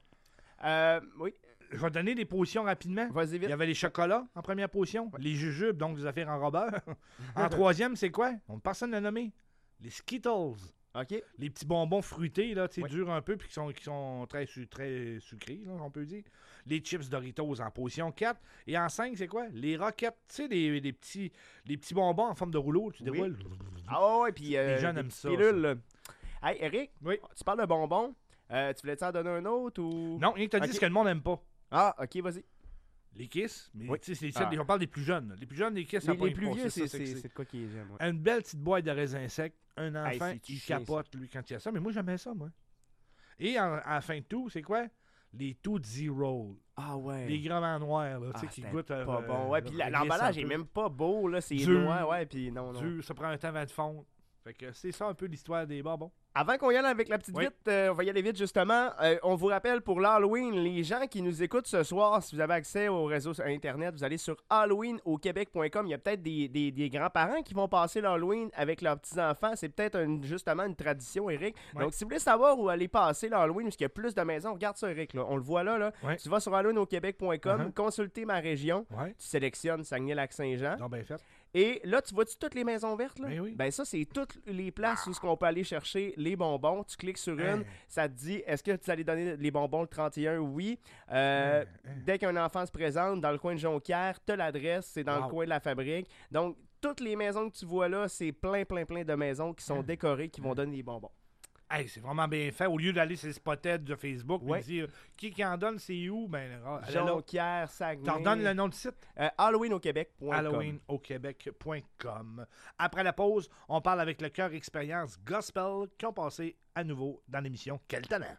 Euh, oui. Je vais te donner des potions rapidement. Vas-y vite. Il y avait les chocolats en première potion, les jujubes, donc des affaires enrobeurs. En troisième, c'est quoi? On personne l'a nommé. Les Skittles. OK. Les petits bonbons fruités, là, tu sais, durs un peu, puis qui sont, qui sont très, su- très sucrés, là, on peut dire. Les chips Doritos en potion quatre. Et en cinq, c'est quoi? Les Rockets, tu sais, les, les petits, les petits bonbons en forme de rouleau, tu Oui. déroules. Ah ouais, puis euh, Les jeunes des aiment petites ça, pilules, là. Hey, Eric, oui. tu parles de bonbons. Euh, tu voulais-tu en donner un autre ou... Non, rien que t'as dit Ok. ce que le monde n'aime pas. Ah, OK, vas-y. Les Kiss, mais Oui. tu sais, c'est Ah. ça, on parle des plus jeunes. Les plus jeunes, les Kiss, ça Les, pogne les plus pas, vieux, c'est c'est ça, c'est- c'est de quoi qu'ils aiment. ouais. Une belle petite boîte de raisins secs. Un Hey, enfant, c'est il chiant, capote, lui, quand il y a ça. Mais moi, j'aimais ça, moi. Et en- à la fin de tout, c'est quoi? Les Tootsie Roll. Ah ouais. Les grands en noir, là, tu sais, Ah, qui c'était goûtent... euh, pas bon. Ouais, puis la- euh, l'emballage un est peu. même pas beau, là. C'est Dur. noir, ouais, puis non, non. Dur, ça prend un temps avant de fondre. Fait que c'est ça un peu l'histoire des bonbons. Avant qu'on y aille avec la petite Oui. vite, euh, on va y aller vite justement. Euh, on vous rappelle pour l'Halloween, les gens qui nous écoutent ce soir, si vous avez accès au réseau sur Internet, vous allez sur halloween au québec point com. Il y a peut-être des, des- des grands-parents qui vont passer l'Halloween avec leurs petits-enfants. C'est peut-être un- justement une tradition, Eric. Ouais. Donc, si vous voulez savoir où aller passer l'Halloween, parce qu'il y a plus de maisons, regarde ça, Eric. Là. On le voit là. là. Ouais. Tu vas sur halloween au québec point com, Uh-huh. consulter ma région. Ouais. Tu sélectionnes Saguenay-Lac-Saint-Jean. Non, ben fait. Et là, tu vois-tu toutes les maisons vertes? Là? Ben oui. Ben ça, c'est toutes les places où ce qu'on peut aller chercher les bonbons. Tu cliques sur une, Hein. ça te dit, est-ce que tu allais donner les bonbons le trente et un? Oui. Euh, Hein, Dès qu'un enfant se présente dans le coin de Jonquière, tu as l'adresse, c'est dans Wow. le coin de la fabrique. Donc, toutes les maisons que tu vois là, c'est plein, plein, plein de maisons qui sont Hein. décorées, qui vont donner des bonbons. Hey, c'est vraiment bien fait. Au lieu d'aller sur les spotheads de Facebook et Ouais. dire qui qui en donne, c'est où, ben, ah, allez là. Jonquière, Saguenay. T'en redonnes le nom du site? Euh, halloween au québec point com. halloween au québec point com. Après la pause, on parle avec le Cœur Expérience Gospel qui ont passé à nouveau dans l'émission Quel talent!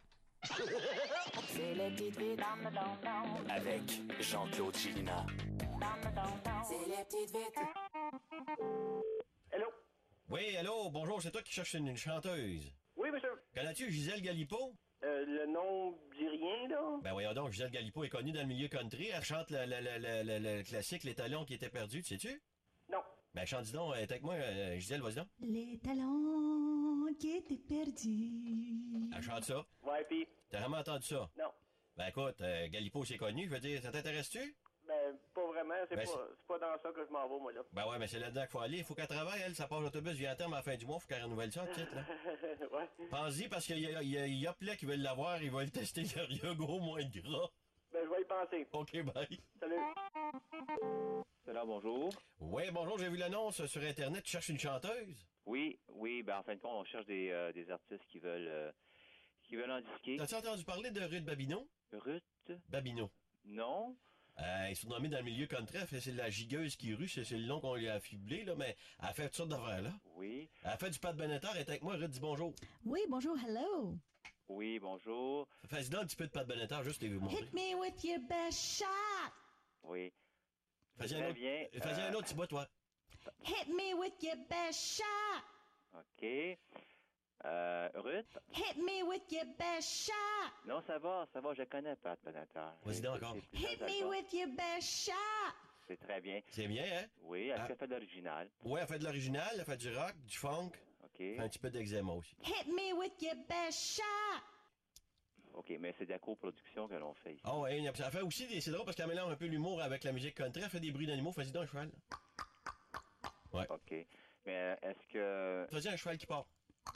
C'est les petites vites dans le don-don. Avec Jean-Claude Chilina. Dans le don-don. C'est les petites vites. Hello? Oui, allô, bonjour, c'est toi qui cherches une, une chanteuse. Oui, monsieur. Connais-tu Gisèle Galipo? Euh, le nom dit rien, là? Ben voyons donc, Gisèle Galipo est connue dans le milieu country. Elle chante le, le, le, le, le- le classique Les talons qui étaient perdus, tu sais-tu? Non. Ben chante dis donc, euh, t'es avec moi, euh, Gisèle, vas-y donc. Les talons qui étaient perdus. Elle chante ça. Ouais, pis? T'as vraiment entendu ça? Non. Ben écoute, euh, Galipo c'est connu, je veux dire, ça t'intéresse-tu? Ben, pas vraiment. C'est Ben, pas, c'est pas dans ça que je m'en vais, moi, là. Ben ouais, mais c'est là-dedans qu'il faut aller. Il faut qu'elle travaille, elle, sa page d'autobus vient à terme à la fin du mois, faut qu'elle renouvelle ça, quitte, là. ouais. Pense-y, parce qu'il y a, il y a, il y a plein qui veulent l'avoir, ils veulent tester le yoga moins de gras. Ben, je vais y penser. OK, bye. Salut. C'est là, bonjour. Oui, bonjour, j'ai vu l'annonce sur Internet, tu cherches une chanteuse? Oui, oui, ben en fin de compte, on cherche des, euh, des artistes qui veulent euh, qui veulent en disquer. T'as-tu entendu parler de Ruth Babineau? Ruth? Babineau. Non. Euh, elle est surnommée dans le milieu country, elle fait- c'est la gigueuse qui rue, c'est c'est le nom qu'on lui a affublé, là, mais elle fait toutes sortes d'affaires, là. Oui. Elle a fait du Pat Benatar, elle est avec moi, Ruth, dis bonjour. Oui, bonjour, hello. Oui, bonjour. Fais-y donc un petit peu de Pat Benatar, juste et vous montrer. Hit me with your best shot. Oui. Fais-y un Très autre, bien. fais-y un Euh, autre petit bois, toi. Hit me with your best shot. OK. Euh, Ruth? Hit me with your best shot. Non, ça va, ça va, je connais Pat Benatar. Vas-y donc encore. Hit me with your best shot. C'est très bien. C'est bien, hein? Oui, est-ce Ah. qu'elle fait de l'original? Ouais, elle fait de l'original, elle fait du rock, du funk. OK. Fait un petit peu d'eczéma aussi. Hit me with your best shot. OK, mais c'est de la coproduction que l'on fait ici. Ah ouais, elle fait aussi des... C'est drôle parce qu'elle mélange un peu l'humour avec la musique country. Elle fait des bruits d'animaux. Fais-y donc un cheval. Ouais. OK. Mais euh, est-ce que... Fais-y un cheval qui part.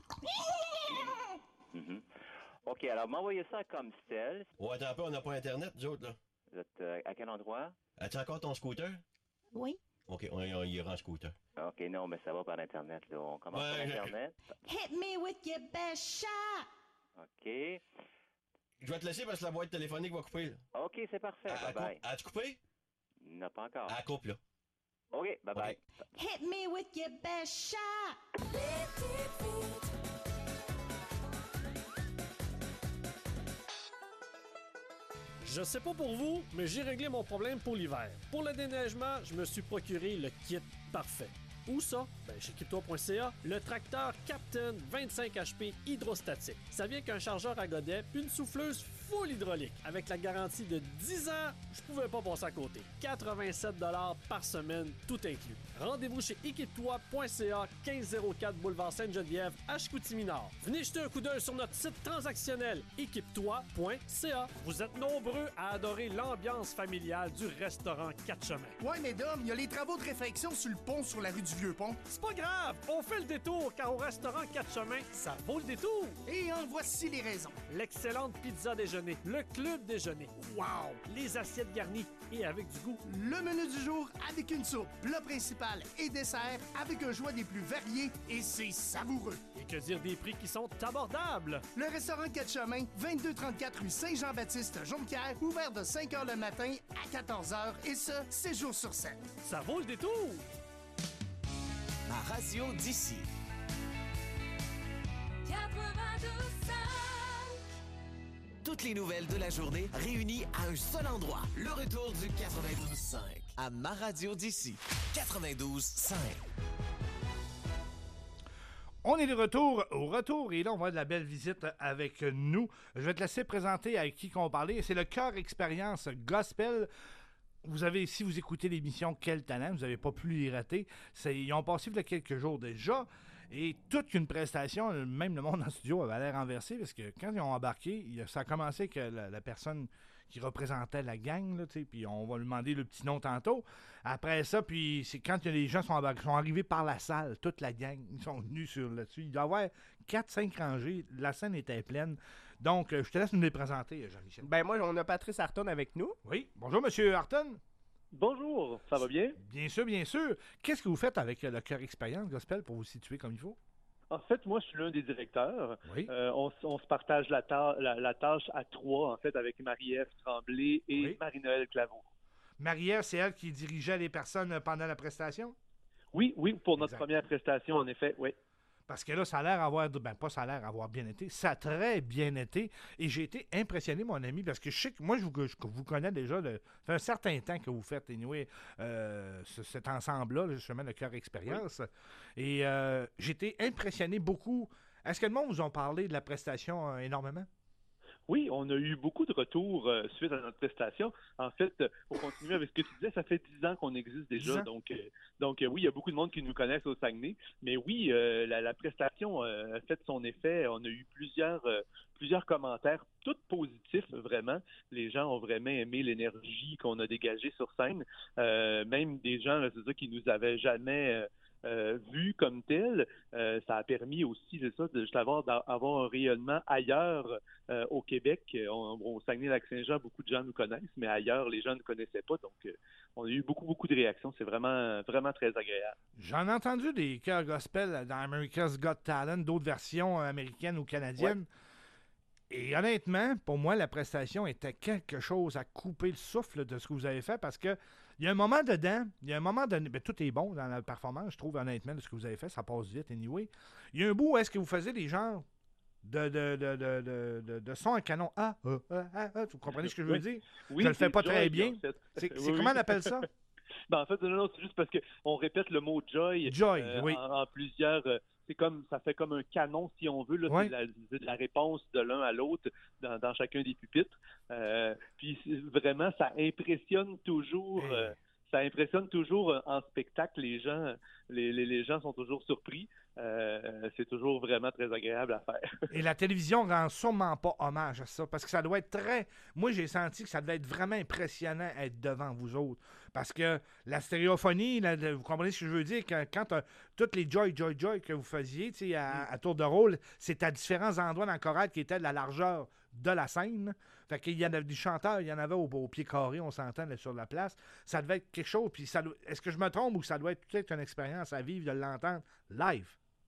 Mhm. OK, alors m'envoyez ça comme style. Ouais, attends un peu, on n'a pas Internet, nous autres, là. Vous êtes euh, à quel endroit? As-tu encore ton scooter? Oui. OK, on, on y ira en scooter. OK, non, mais ça va par Internet, là. On commence Ouais, par je- Internet. Hit me with your best shot. OK. Je vais te laisser parce que la boîte téléphonique va couper, là. OK, c'est parfait. Ah, Bye-bye. coupe- As-tu coupé? Non, pas encore. Ah, coupe, là. OK, bye-bye. Hit me with your best shot. Je sais pas pour vous, mais j'ai réglé mon problème pour l'hiver. Pour le déneigement, je me suis procuré le kit parfait. Où ça? Ben, chez Kiptoa point C A, le tracteur Captain vingt-cinq H P hydrostatique. Ça vient qu'un chargeur à godet puis une souffleuse full hydraulique. Avec la garantie de dix ans, je pouvais pas passer à côté. quatre-vingt-sept dollars par semaine, tout inclus. Rendez-vous chez Équipe-toi point C A, quinze zéro quatre boulevard Sainte-Geneviève, à Chicoutimi-Nord. Venez jeter un coup d'œil sur notre site transactionnel Équipe-toi point C A. Vous êtes nombreux à adorer l'ambiance familiale du restaurant Quatre Chemins. Ouais, mais Dom, il y a les travaux de réfection sur le pont sur la rue du Vieux-Pont. C'est pas grave, on fait le détour car au restaurant Quatre Chemins, ça vaut le détour. Et en voici les raisons. L'excellente pizza déjeuner, le club déjeuner, wow, les assiettes garnies et avec du goût. Le menu du jour avec une soupe, plat principal et dessert avec un choix des plus variés et c'est savoureux. Et que dire des prix qui sont abordables. Le restaurant Quatre Chemins, vingt-deux trente-quatre rue Saint-Jean-Baptiste, Jonquière, ouvert de cinq heures le matin à quatorze heures et ce, sept jours sur sept. Ça vaut le détour. Ma radio d'ici. Toutes les nouvelles de la journée réunies à un seul endroit. Le retour du quatre-vingt-douze cinq à Ma radio d'ici. quatre-vingt-douze cinq. On est de retour au retour et là, on va avoir de la belle visite avec nous. Je vais te laisser présenter avec qui qu'on parlait. C'est le Cœur Expérience Gospel. Vous avez, si vous écoutez l'émission Quel Talent, vous n'avez pas pu les rater. C'est, ils ont passé il y a quelques jours déjà. Et toute une prestation, même le monde en studio avait l'air renversé parce que quand ils ont embarqué, il a- ça a commencé que la, la personne qui représentait la gang, là, tu sais, puis on va lui demander le petit nom tantôt. Après ça, puis c'est quand les gens sont, embarqués, sont arrivés par la salle, toute la gang, ils sont venus sur là-dessus. Il doit y avoir quatre cinq rangées, la scène était pleine. Donc, euh, je te laisse nous les présenter, Jean-Michel. Ben moi, on a Patrice Harton avec nous. Oui, bonjour Monsieur Harton. Bonjour, ça va bien? Bien sûr, bien sûr. Qu'est-ce que vous faites avec euh, le Cœur Expérience Gospel pour vous situer comme il faut? En fait, moi, je suis l'un des directeurs. Oui. Euh, on, s- on se partage la, ta- la, la tâche à trois, en fait, avec Marie-Ève Tremblay et Oui. Marie-Noël Claveau. Marie-Ève, c'est elle qui dirigeait les personnes pendant la prestation? Oui, oui, pour notre Exact. première prestation, en effet, oui. Parce que là, ça a l'air avoir, ben pas ça a l'air avoir bien été, ça a très bien été. Et j'ai été impressionné, mon ami, parce que je sais que moi, je vous, je vous connais déjà, de, ça fait un certain temps que vous faites, anyway, euh, ce- cet ensemble-là, là, justement, le Cœur Expérience. Et euh, j'ai été impressionné beaucoup. Est-ce que le monde vous a parlé de la prestation euh, énormément? Oui, on a eu beaucoup de retours euh, suite à notre prestation. En fait, euh, pour continuer avec ce que tu disais, ça fait dix ans qu'on existe dix déjà. ans. Donc, euh, donc euh, oui, il y a beaucoup de monde qui nous connaissent au Saguenay. Mais oui, euh, la, la prestation euh, a fait son effet. On a eu plusieurs, euh, plusieurs commentaires, tous positifs, vraiment. Les gens ont vraiment aimé l'énergie qu'on a dégagée sur scène. Euh, même des gens, là, c'est ça, qui nous avaient jamais... euh, Euh, vu comme tel, euh, ça a permis aussi, c'est ça, de juste avoir, d'avoir un rayonnement ailleurs euh, au Québec. On, au Saguenay-Lac-Saint-Jean, beaucoup de gens nous connaissent, mais ailleurs, les gens ne connaissaient pas. Donc, euh, on a eu beaucoup, beaucoup de réactions. C'est vraiment, vraiment très agréable. J'en ai entendu des chœurs gospel dans America's Got Talent, d'autres versions euh, américaines ou canadiennes. Et honnêtement, pour moi, la prestation était quelque chose à couper le souffle de ce que vous avez fait parce que il y a un moment dedans, il y a un moment donné, ben, tout est bon dans la performance, je trouve, honnêtement, de ce que vous avez fait, ça passe vite, anyway. Il y a un bout où est-ce que vous faisiez des genres de, de, de, de, de, de, de son à canon. Ah, ah, ah, ah, ah, vous comprenez ce que je veux Oui. dire? Oui, je le fais c'est pas Joy, très bien. en fait. C'est Oui, c'est oui. comment on appelle ça? Ben, en fait, non, non, c'est juste parce qu'on répète le mot joy, Joy, euh, oui. en, en plusieurs. euh, c'est comme ça fait comme un canon, si on veut, là, Ouais. c'est la, c'est la réponse de l'un à l'autre dans, dans chacun des pupitres. Euh, puis c'est- vraiment, ça impressionne toujours. euh, ça impressionne toujours euh, en spectacle. Les gens, les, les, les gens sont toujours surpris. Euh, c'est toujours vraiment très agréable à faire. Et la télévision rend sûrement pas hommage à ça, parce que ça doit être très... Moi, j'ai senti que ça devait être vraiment impressionnant être devant vous autres, parce que la stéréophonie, la- la- vous comprenez ce que je veux dire, quand, quand euh, toutes les joy, joy, joy que vous faisiez, tu sais, à, à tour de rôle, c'est à différents endroits dans le chorale qui étaient de la largeur de la scène. Fait qu'il y en avait des chanteurs, il y en avait au, au pied carré, on s'entend là, sur la place. Ça devait être quelque chose, puis ça doit- est-ce que je me trompe ou ça doit être peut-être une expérience à vivre de l'entendre live?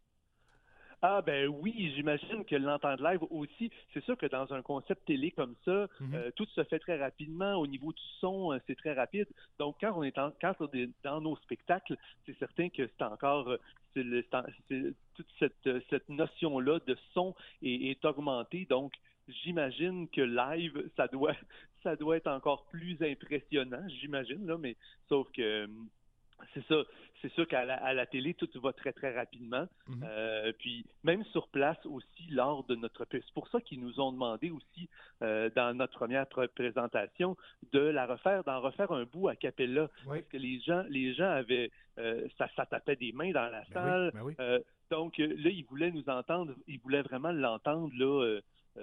Ah ben oui, j'imagine que l'entendre live aussi, c'est sûr que dans un concept télé comme ça, Mhm. euh, tout se fait très rapidement. Au niveau du son, euh, c'est très rapide. Donc quand on est en- quand on est dans nos spectacles, c'est certain que c'est encore euh, c'est le- c'est en- c'est- toute cette, euh, cette notion-là de son est, est augmentée. Donc j'imagine que live, ça doit ça doit être encore plus impressionnant, j'imagine, là, mais sauf que hum, c'est ça. C'est sûr qu'à la, à la télé, tout va très, très rapidement. Mhm. Euh, puis même sur place aussi, lors de notre... C'est pour ça qu'ils nous ont demandé aussi, euh, dans notre première pr- présentation, de la refaire, d'en refaire un bout a cappella. Oui. Parce que les gens, les gens avaient... euh, ça, ça tapait des mains dans la Ben oui, salle. ben oui. Euh, donc euh, là, ils voulaient nous entendre, ils voulaient vraiment l'entendre, là, euh,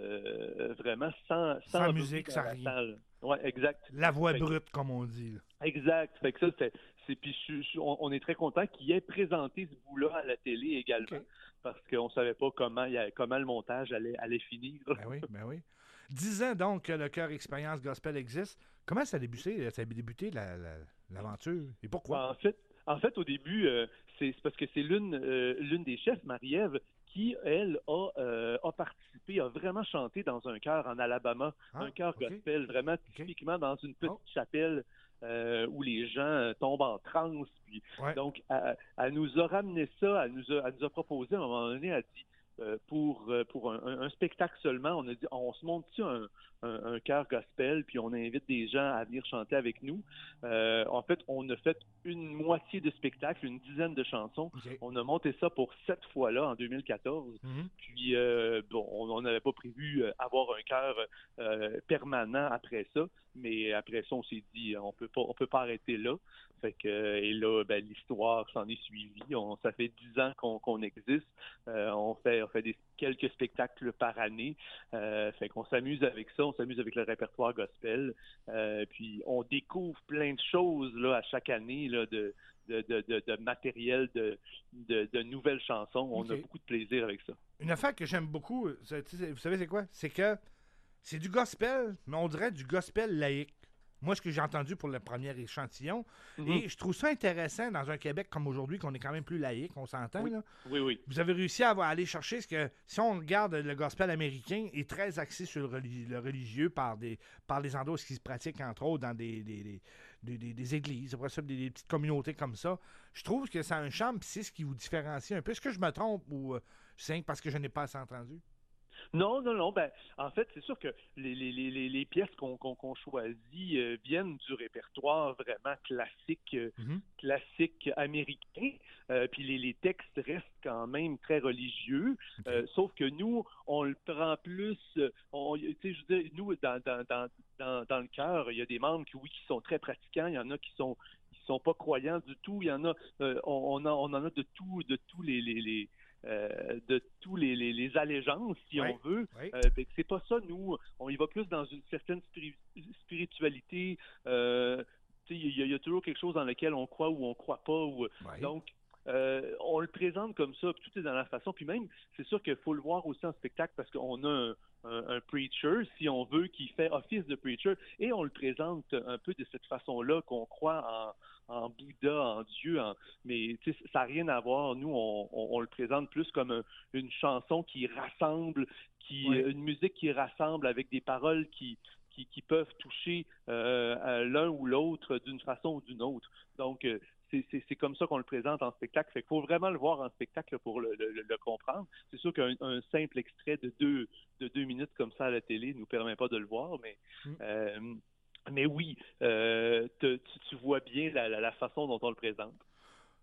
euh, vraiment sans... Sans bruit musique, dans sans la rien. salle. Ouais, exact. La voix Fait que- brute, comme on dit. là. Exact. Fait que ça, c'est, c'est puis je suis- je suis- on, on est très content qu'il ait présenté ce bout-là à la télé également, parce qu'on savait pas comment, il y a- comment le montage allait, allait finir. Ben oui, ben oui. Dix ans donc que le Cœur Expérience Gospel existe. Comment ça a débuté, ça a débuté la- la- l'aventure? Et pourquoi? En fait, en fait, au début, euh, c'est, c'est parce que c'est l'une, euh, l'une des chefs, Marie-Ève, qui, elle, a, euh, a participé, a vraiment chanté dans un chœur en Alabama, Ah, un chœur ok. gospel, vraiment typiquement dans une petite Oh. chapelle euh, où les gens euh, tombent en transe. Puis, Ouais. donc, elle, elle nous a ramené ça, elle nous a, elle nous a proposé à un moment donné, elle a dit, euh, pour, euh, pour un, un- un spectacle seulement, on a dit, on se monte-tu un, un, un chœur gospel, puis on invite des gens à venir chanter avec nous. Euh, en fait, on a fait une moitié de spectacle, une dizaine de chansons. Ok. On a monté ça pour cette fois-là, en deux mille quatorze. Mhm. Puis, euh, bon, on n'avait pas prévu euh, avoir un chœur euh, permanent après ça, mais après ça, on s'est dit, on peut pas, on peut pas arrêter là. Fait que, euh, et là, ben, l'histoire s'en est suivie. On, ça fait dix ans qu'on, qu'on existe. Euh, on fait, on fait des, quelques spectacles par année. Euh, fait qu'on s'amuse avec ça. On s'amuse avec le répertoire gospel. Euh, puis, on découvre plein de choses là à chaque année là de de, de, de, de matériel, de, de, de nouvelles chansons. On a Ok. beaucoup de plaisir avec ça. Une affaire que j'aime beaucoup, c'est- tu sais, vous savez c'est quoi? C'est que c'est du gospel, mais on dirait du gospel laïque. Moi, ce que j'ai entendu pour le premier échantillon, Mhm. et je trouve ça intéressant dans un Québec comme aujourd'hui, qu'on est quand même plus laïque, on s'entend, Oui, là. oui, oui. Vous avez réussi à avoir- aller chercher ce que, si on regarde le gospel américain, est très axé sur le, reli- le religieux par des, par les endroits où ce qui se pratique, entre autres, dans des, des, des, des- des- des églises, après ça, des, des petites communautés comme ça. Je trouve que ça a un charme, puis c'est ce qui vous différencie un peu. Est-ce que je me trompe ou euh, c'est parce que je n'ai pas assez entendu? Non, non, non. Ben, en fait, c'est sûr que les, les, les, les- les pièces qu'on qu'on, qu'on choisit euh, viennent du répertoire vraiment classique, euh, Mhm. classique américain. Euh, puis les, les textes restent quand même très religieux. Euh, sauf que nous, on le prend plus. euh, On, tu sais, je veux dire, nous, dans, dans, dans, dans, dans le cœur, il y a des membres qui, oui, qui sont très pratiquants. Il y en a qui sont qui sont pas croyants du tout. Il y en a, euh, on, on, a on en a de tout, de tous les, les, les euh, de tous les, les, les allégeances, si Oui, on veut. oui. Euh, fait que c'est pas ça, nous. On y va plus dans une certaine spiri- spiritualité. Euh, tu sais, il y, a- il y a toujours quelque chose dans lequel on croit ou on croit pas. Ou, Oui. Donc, euh, on le présente comme ça, puis tout est dans la façon. Puis même, c'est sûr qu'il faut le voir aussi en spectacle parce qu'on a un, un, un preacher, si on veut, qui fait office de preacher, et on le présente un peu de cette façon-là, qu'on croit en, en Bouddha, en Dieu, en, mais tu sais, ça n'a rien à voir. Nous, on, on, on le présente plus comme un- une chanson qui rassemble, qui Oui. une musique qui rassemble avec des paroles qui qui, qui peuvent toucher euh, à l'un ou l'autre d'une façon ou d'une autre. Donc, euh, c'est, c'est, c'est comme ça qu'on le présente en spectacle. Fait qu'il faut vraiment le voir en spectacle pour le, le, le comprendre. C'est sûr qu'un un simple extrait de deux, de deux minutes comme ça à la télé ne nous permet pas de le voir, mais, Mm. euh, mais oui, euh, te- tu, tu vois bien la, la, la façon dont on le présente.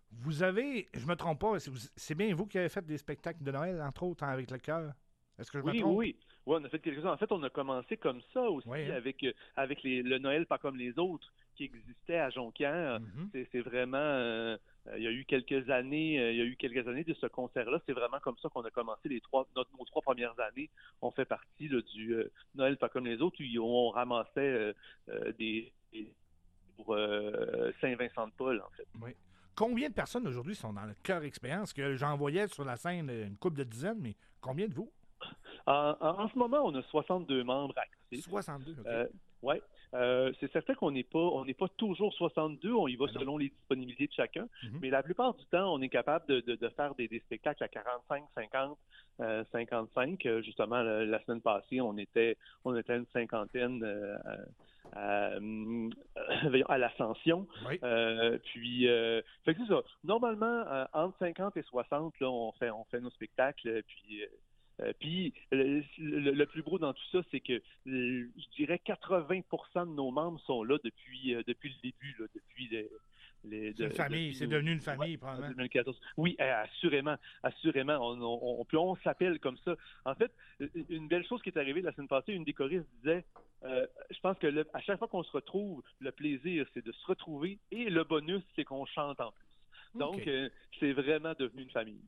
Vous avez, je me trompe pas, c'est, vous- c'est bien vous qui avez fait des spectacles de Noël, entre autres, hein, avec le cœur. Est-ce que je me Oui, trompe? oui, oui. Oui, on a fait quelque chose. En fait, on a commencé comme ça aussi, Oui, hein. avec, euh, avec les, le Noël pas comme les autres qui existait à Jonquière. Mm-hmm. C'est, c'est vraiment... euh, euh, il y a eu quelques années, euh, il y a eu quelques années de ce concert-là. C'est vraiment comme ça qu'on a commencé les trois, notre- nos trois premières années. On fait partie là, du euh, Noël pas comme les autres, où on ramassait euh, euh, des, des- pour euh, Saint-Vincent-de-Paul, en fait. Oui. Combien de personnes aujourd'hui sont dans le cœur expérience? Que j'en voyais sur la scène une couple de dizaines, mais combien de vous? En, en- en ce moment, on a soixante-deux membres actifs. soixante-deux, OK. Euh, ouais. Euh, c'est certain qu'on n'est pas, on n'est pas toujours soixante-deux. On y va selon les disponibilités de chacun. Mhm. Mais la plupart du temps, on est capable de, de, de faire des, des spectacles à quarante-cinq, cinquante, euh, cinquante-cinq. Euh, justement, la, la semaine passée, on était, on était une cinquantaine euh, à, à, à l'Ascension. Oui. Euh, puis, euh, fait que c'est ça. Normalement, euh, entre cinquante et soixante, là, on fait, on fait nos spectacles. Puis, euh, Euh, puis le, le- le plus beau dans tout ça, c'est que euh, je dirais quatre-vingts pour cent de nos membres sont là depuis euh, depuis le début, là, depuis les, les- C'est une de- famille, depuis c'est nos- devenu une famille, Ouais, probablement. en deux mille quatorze. Oui, euh, assurément, assurément. On, on, on, puis on s'appelle comme ça. En fait, une belle chose qui est arrivée la semaine passée, une des choristes disait, euh, je pense que le- à chaque fois qu'on se retrouve, le plaisir, c'est de se retrouver, et le bonus, c'est qu'on chante en plus. Donc, OK. euh, c'est vraiment devenu une famille.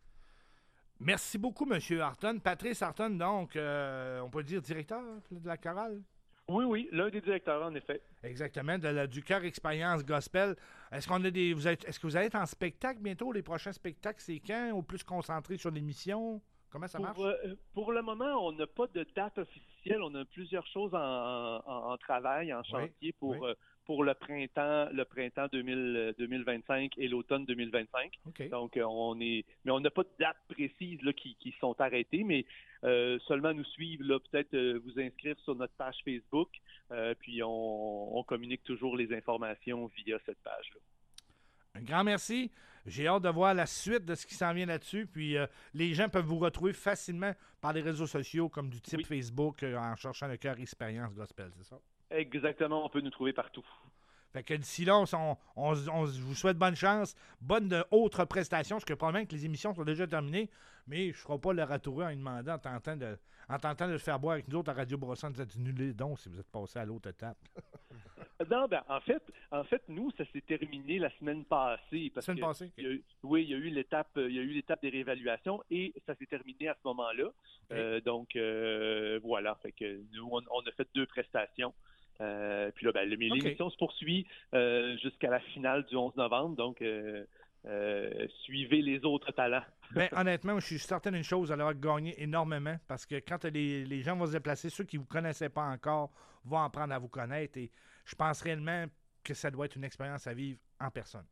Merci beaucoup, M. Harton. Patrice Harton, donc, euh, on peut dire directeur de la chorale? Oui, oui, l'un des directeurs, en effet. Exactement, de la, du Cœur Expérience Gospel. Est-ce qu'on a des. Vous êtes, est-ce que vous allez être en spectacle bientôt? Les prochains spectacles, c'est quand? Ou plus concentré sur l'émission? Comment ça marche? Pour, euh, pour le moment, on n'a pas de date officielle. On a plusieurs choses en, en- en travail, en chantier pour, oui. euh, pour le printemps, le printemps deux mille, deux mille vingt-cinq et l'automne deux mille vingt-cinq. OK. Donc, euh, on est, mais on n'a pas de date précise là, qui, qui sont arrêtées, mais euh, seulement nous suivre, là, peut-être euh, vous inscrire sur notre page Facebook, euh, puis on, on communique toujours les informations via cette page-là. Un grand merci. J'ai hâte de voir la suite de ce qui s'en vient là-dessus. Puis euh, les gens peuvent vous retrouver facilement par les réseaux sociaux comme du type Facebook euh, en cherchant le Cœur Expérience Gospel, c'est ça? Exactement, on peut nous trouver partout. Fait que d'ici là, on, on, on, on vous souhaite bonne chance, bonne de autres prestations, parce que probablement que les émissions sont déjà terminées, mais je ne ferai pas le ratoureux en lui demandant, en tentant de, en tentant de le faire boire avec nous autres à Radio Brosson, de nous les dons si vous êtes passé à l'autre étape. Non, ben, en fait, en fait, nous, ça s'est terminé la semaine passée. Parce Semaine que passée, ok. il y a eu- oui, il y a eu l'étape, il y a eu l'étape des réévaluations et ça s'est terminé à ce moment-là. Euh, donc, euh, voilà. Fait que nous, on, on a fait deux prestations. Euh, puis là, ben, le- mais Ok. l'émission se poursuit euh, jusqu'à la finale du onze novembre. Donc, euh, euh, suivez les autres talents. Ben, honnêtement, je suis certain d'une chose, elle va gagner énormément parce que quand les, les gens vont se déplacer, ceux qui ne vous connaissaient pas encore vont apprendre à vous connaître et je pense réellement que ça doit être une expérience à vivre en personne.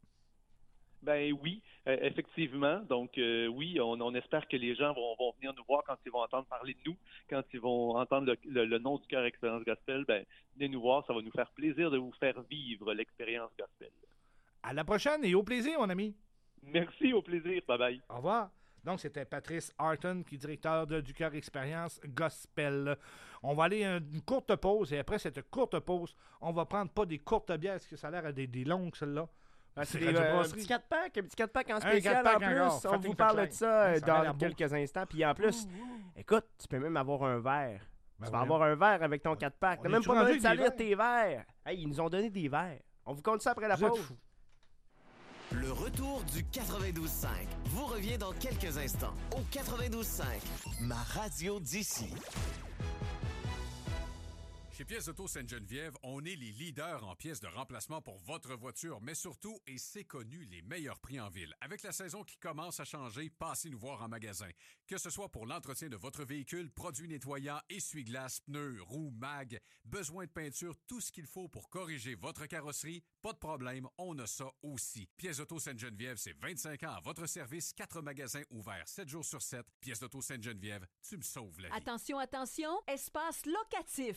Ben oui, euh, effectivement. Donc euh, oui, on, on espère que les gens vont, vont venir nous voir quand ils vont entendre parler de nous, quand ils vont entendre le, le- le nom du Cœur Expérience Gospel. Ben venez nous voir, ça va nous faire plaisir de vous faire vivre l'expérience gospel. À la prochaine et au plaisir, mon ami. Merci, au plaisir. Bye bye. Au revoir. Donc, c'était Patrice Harton, qui est directeur de, du Cœur Expérience Gospel. On va aller à une courte pause et après cette courte pause, on va prendre pas des courtes bières, parce que ça a l'air à des, des longues, celles-là. Ah, c'est C'est des, Radio euh, un Brasserie. petit quatre pack, un petit quatre pack en Un spécial quatre en pack plus. encore, On Fatting vous parle Fetline. de ça euh, Ouais, ça a l'air dans beau. quelques instants. Puis en plus, écoute, tu peux même avoir un verre. Ben tu vas voyons. avoir un verre avec ton quatre pack. On T'as même est-tu pas rendu besoin de avec des salir tes verres. Hey, ils nous ont donné des verres. On vous compte ça après la Vous êtes pause. fous. Le retour du quatre-vingt-douze cinq vous revient dans quelques instants au quatre-vingt-douze cinq, ma radio d'ici. Chez Pièces Auto Sainte-Geneviève, on est les leaders en pièces de remplacement pour votre voiture, mais surtout, et c'est connu, les meilleurs prix en ville. Avec la saison qui commence à changer, passez nous voir en magasin. Que ce soit pour l'entretien de votre véhicule, produits nettoyants, essuie-glaces, pneus, roues, mag, besoin de peinture, tout ce qu'il faut pour corriger votre carrosserie, pas de problème, on a ça aussi. Pièces Auto Sainte-Geneviève, c'est vingt-cinq ans à votre service, quatre magasins ouverts sept jours sur sept. Pièces Auto Sainte-Geneviève, tu me sauves la vie. Attention, attention, espace locatif. De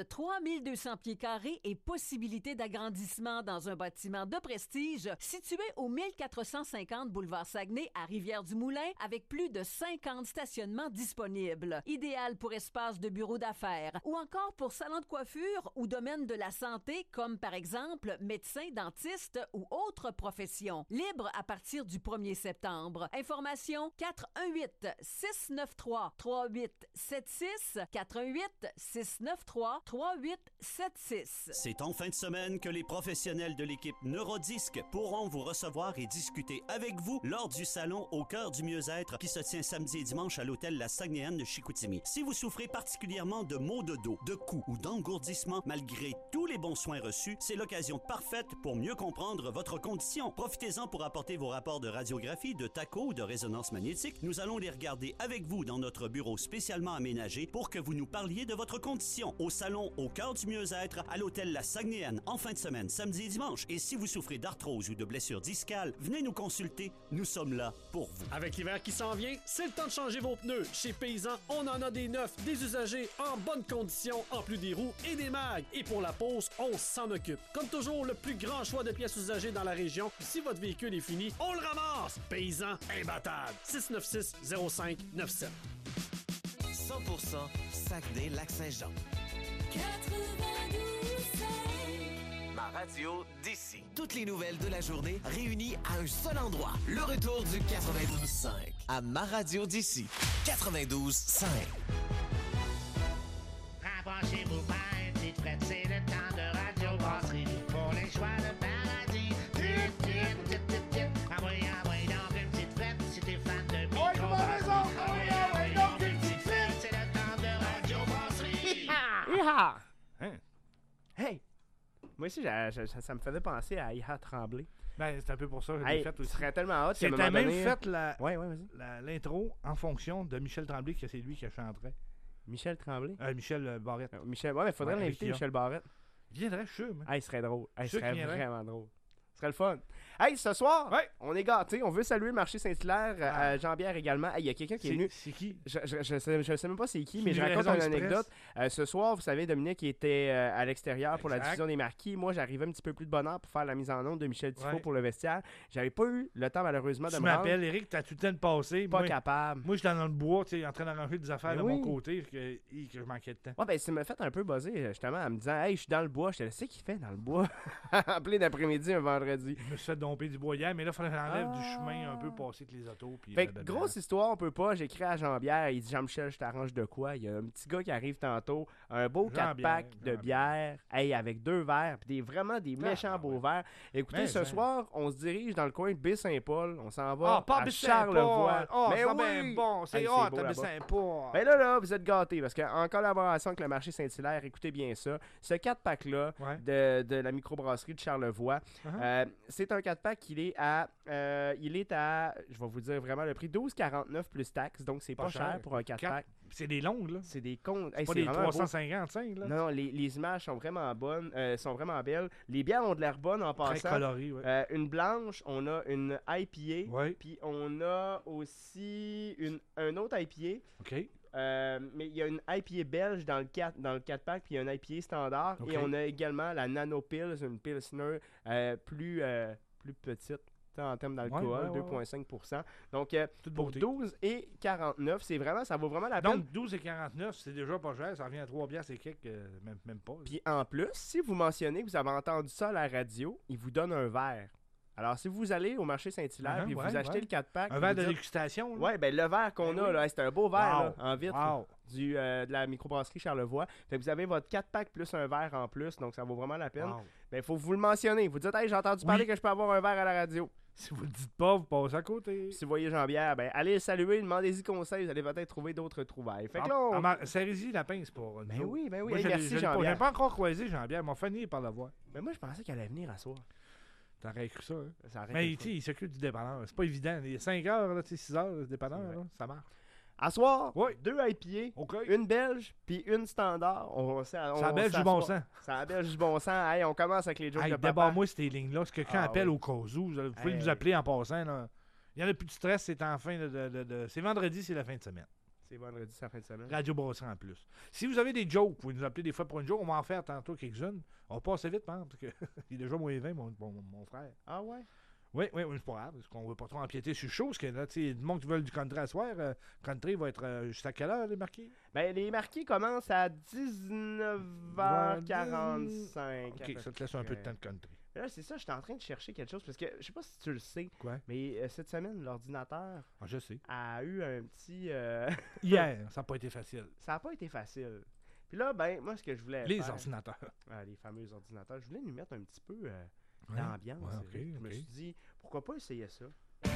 trois mille deux cents pieds carrés et possibilité d'agrandissement dans un bâtiment de prestige situé au mille quatre cent cinquante boulevard Saguenay à Rivière-du-Moulin avec plus de cinquante stationnements disponibles. Idéal pour espace de bureau d'affaires ou encore pour salon de coiffure ou domaine de la santé comme par exemple médecin, dentiste ou autres professions. Libre à partir du premier septembre. Information quatre un huit, six neuf trois, trois huit sept six, quatre un huit, six neuf trois, trois huit sept six. C'est en fin de semaine que les professionnels de l'équipe Neurodisc pourront vous recevoir et discuter avec vous lors du salon Au cœur du mieux-être qui se tient samedi et dimanche à l'hôtel La Saguenayenne de Chicoutimi. Si vous souffrez particulièrement de maux de dos, de coups ou d'engourdissement malgré tous les bons soins reçus, c'est l'occasion parfaite pour mieux comprendre votre condition. Profitez-en pour apporter vos rapports de radiographie, de taco ou de résonance magnétique. Nous allons les regarder avec vous dans notre bureau spécialement aménagé pour que vous nous parliez de votre condition. Au salon Au cœur du mieux-être à l'hôtel La Saguenayenne en fin de semaine, samedi et dimanche. Et si vous souffrez d'arthrose ou de blessures discales, venez nous consulter. Nous sommes là pour vous. Avec l'hiver qui s'en vient, c'est le temps de changer vos pneus. Chez Paysan, on en a des neufs, des usagés en bonne condition, en plus des roues et des mags. Et pour la pause, on s'en occupe. Comme toujours, le plus grand choix de pièces usagées dans la région. Si votre véhicule est fini, on le ramasse. Paysan imbattable. six neuf six, zéro cinq neuf sept. cent pour cent Saguenay-Lac-Saint-Jean. quatre-vingt-douze cinq. Ma radio d'ici. Toutes les nouvelles de la journée réunies à un seul endroit. Le retour du quatre-vingt-douze cinq. À Ma radio d'ici. quatre-vingt-douze cinq. Rapprochez-vous pas, une petite frette, c'est le temps de Radio Brasserie. Pour les choix de paradis. Tip, tip, tip, tip, tip. Envoyez, envoyez donc une petite frette si t'es fan de micro. Envoyez, envoyez donc une petite frette, c'est le temps de Radio Brasserie. Iha! Hein? Hey! Moi aussi, j'ai- j'ai- ça, ça me faisait penser à Iha Tremblay. Ben, c'est un peu pour ça que je Hey, l'ai fait aussi. ce serait tellement hot qu'à un C'était moment même donné- fait la, Ouais, ouais, vas-y. la- l'intro en fonction de Michel Tremblay, que c'est lui qui chanterait. Michel Tremblay? Euh, Michel euh, Barrette. Michel, ouais, mais faudrait Ouais, l'inviter, avec Michel Barrette. Il viendrait, je suis sûr. Hey, il serait drôle. Hey, il Sûr serait qu'il viendrait. vraiment drôle. Ce serait le fun. Hey, ce soir, on est gâtés. On veut saluer le marché Saint-Hilaire, euh, à Jean-Bière également. Hey, il y a quelqu'un qui est C'est- venu. c'est qui? Je, je, je sais, je sais même pas c'est qui, mais Une je raconte livraison une express. anecdote. Euh, ce soir, vous savez, Dominique était euh, à l'extérieur pour la Exact. diffusion des marquis. Moi, j'arrivais un petit peu plus de bonne heure pour faire la mise en onde de Michel Tifo Ouais. pour le vestiaire. J'avais pas eu le temps, malheureusement, de Tu me rendre. m'appelles, Eric, t'as tout le temps de passer. Pas Moi- capable. Moi, j'étais dans le bois, tu sais, en train d'arranger des affaires Ben de oui. mon côté, que, hi, que je manquais de temps. Ouais, ben, ça m'a fait un peu buzzer, justement, en me disant, hey, je suis dans le bois. J'étais là, c'est qu'il fait dans le bois en plein d'après-midi un vendredi. Je me suis fait domper du bois hier, mais là, il fallait que j'enlève Ah. du chemin un peu passé avec les autos. Puis Fait que, blablabla. grosse histoire, on peut pas. J'écris à Jean-Bière, il dit Jean-Michel, je t'arrange de quoi? Il y a un petit gars qui arrive tantôt, un beau Jean-Bière, quatre pack de bière, hey, avec deux verres, puis des, vraiment des méchants beaux verres. Écoutez, Mais ce hein. soir, on se dirige dans le coin de Baie-Saint-Paul. On s'en va Ah, pas à Baie-Saint-Paul. Charlevoix. Oh, Mais c'est oui! bien bon. C'est Hey, hot, beau à là-bas. Baie-Saint-Paul. Ben là, là, vous êtes gâtés parce qu'en collaboration avec le marché Saint-Hilaire, écoutez bien ça, ce quatre pack-là de, de la microbrasserie de Charlevoix, Uh-huh. euh, c'est un quatre pack qui est à, euh, il est à, je vais vous dire vraiment le prix, douze quarante-neuf plus taxes, donc c'est pas, Pas cher cher. pour un quatre pack. C'est des longues, là. C'est des comptes. C'est pas des trois cent cinquante-cinq, là. Non, non, les, les images sont vraiment bonnes, euh, sont vraiment belles. Les bières ont de l'air bonnes en Très passant. colorées, ouais. Euh, une blanche, on a une I P A, puis on a aussi une, un autre I P A. OK. Euh, mais il y a une I P A belge dans le quatre, dans le quatre pack, puis il y a une I P A standard. OK. Et on a également la Nano Pils, une Pilsner euh, plus, euh, plus petite tu sais, en termes d'alcool, Ouais, ouais, ouais, deux virgule cinq pour cent. Donc, euh, Toute pour beauté. douze et quarante-neuf, c'est vraiment, ça vaut vraiment la peine. Donc, douze et quarante-neuf, c'est déjà pas cher. Ça revient à trois piastres et quelques, euh, même, même pas. Puis en plus, si vous mentionnez que vous avez entendu ça à la radio, ils vous donnent un verre. Alors, si vous allez au marché Saint-Hilaire Uh-huh, et vous ouais, achetez ouais. le quatre pack... Un vous verre vous de dites- dégustation, là. Ouais, ben le verre qu'on Ben a, oui. là, c'est un beau verre Wow. là, en vitre Wow. du, euh, de la microbrasserie Charlevoix. Fait que vous avez votre quatre pack plus un verre en plus, donc ça vaut vraiment la peine. Wow. Ben, il faut vous le mentionner. Vous dites, hey, j'ai entendu Oui. parler que je peux avoir un verre à la radio. Si vous le dites pas, vous passez à côté. Si vous voyez Jean-Bière, ben, allez le saluer, demandez-y conseil, vous allez peut-être trouver d'autres trouvailles. Fait que là, on- Sérésie, la pince pour nous Ben autres. oui, ben oui. Moi, Hey, je l'ai- merci, je l'ai pas- Jean-Bière. J'ai pas encore croisé Jean-Bière. Mon fanny par la voix. Ben moi, je pensais qu'elle allait venir à soir. T'aurais cru ça, hein? Ça aurait Mais été tu sais, il s'occupe du dépanneur. C'est pas évident. Il y a cinq heures, là, tu sais, six heures, le dépanneur, là, ça marche. À soir, deux I P A, une belge, puis une standard. On, C'est la belge du bon sang. C'est la belge du bon sang. Hey, on commence avec les jokes Hey, de papa. débarre-moi ces lignes-là. Parce que quelqu'un Ah, appelle oui. au cas où, vous vous pouvez Hey. nous appeler en passant. Là. Il n'y en a plus de stress, c'est en fin de, de- de- de- c'est vendredi, c'est la fin de semaine. C'est vendredi, c'est la fin de semaine. Radio Brasserie en plus. Si vous avez des jokes, vous pouvez nous appeler des fois pour une joke. On va en faire tantôt quelques-unes. On passe vite, par exemple, parce qu'il est déjà moins vingt, mon, mon, mon frère. Ah ouais? Oui, oui, oui, c'est pas grave. Parce qu'on ne veut pas trop empiéter sur le show. Parce que là, tu sais, du monde qui veut du country à soir, euh, country va être euh, jusqu'à quelle heure, les marqués? Ben, les marqués commencent à dix-neuf heures quarante-cinq. OK, ça te laisse un peu de temps de country. Là, c'est ça, j'étais en train de chercher quelque chose, parce que je sais pas si tu le sais. Quoi? Mais euh, cette semaine, l'ordinateur ah, je sais. a eu un petit... Euh... Hier, ça n'a pas été facile. Ça n'a pas été facile. Puis là, ben, moi, ce que je voulais Les faire... ordinateurs. Ah, les fameux ordinateurs. Je voulais nous mettre un petit peu euh, ouais. d'ambiance. Ouais, okay, je me okay. suis dit, pourquoi pas essayer ça? Ouais.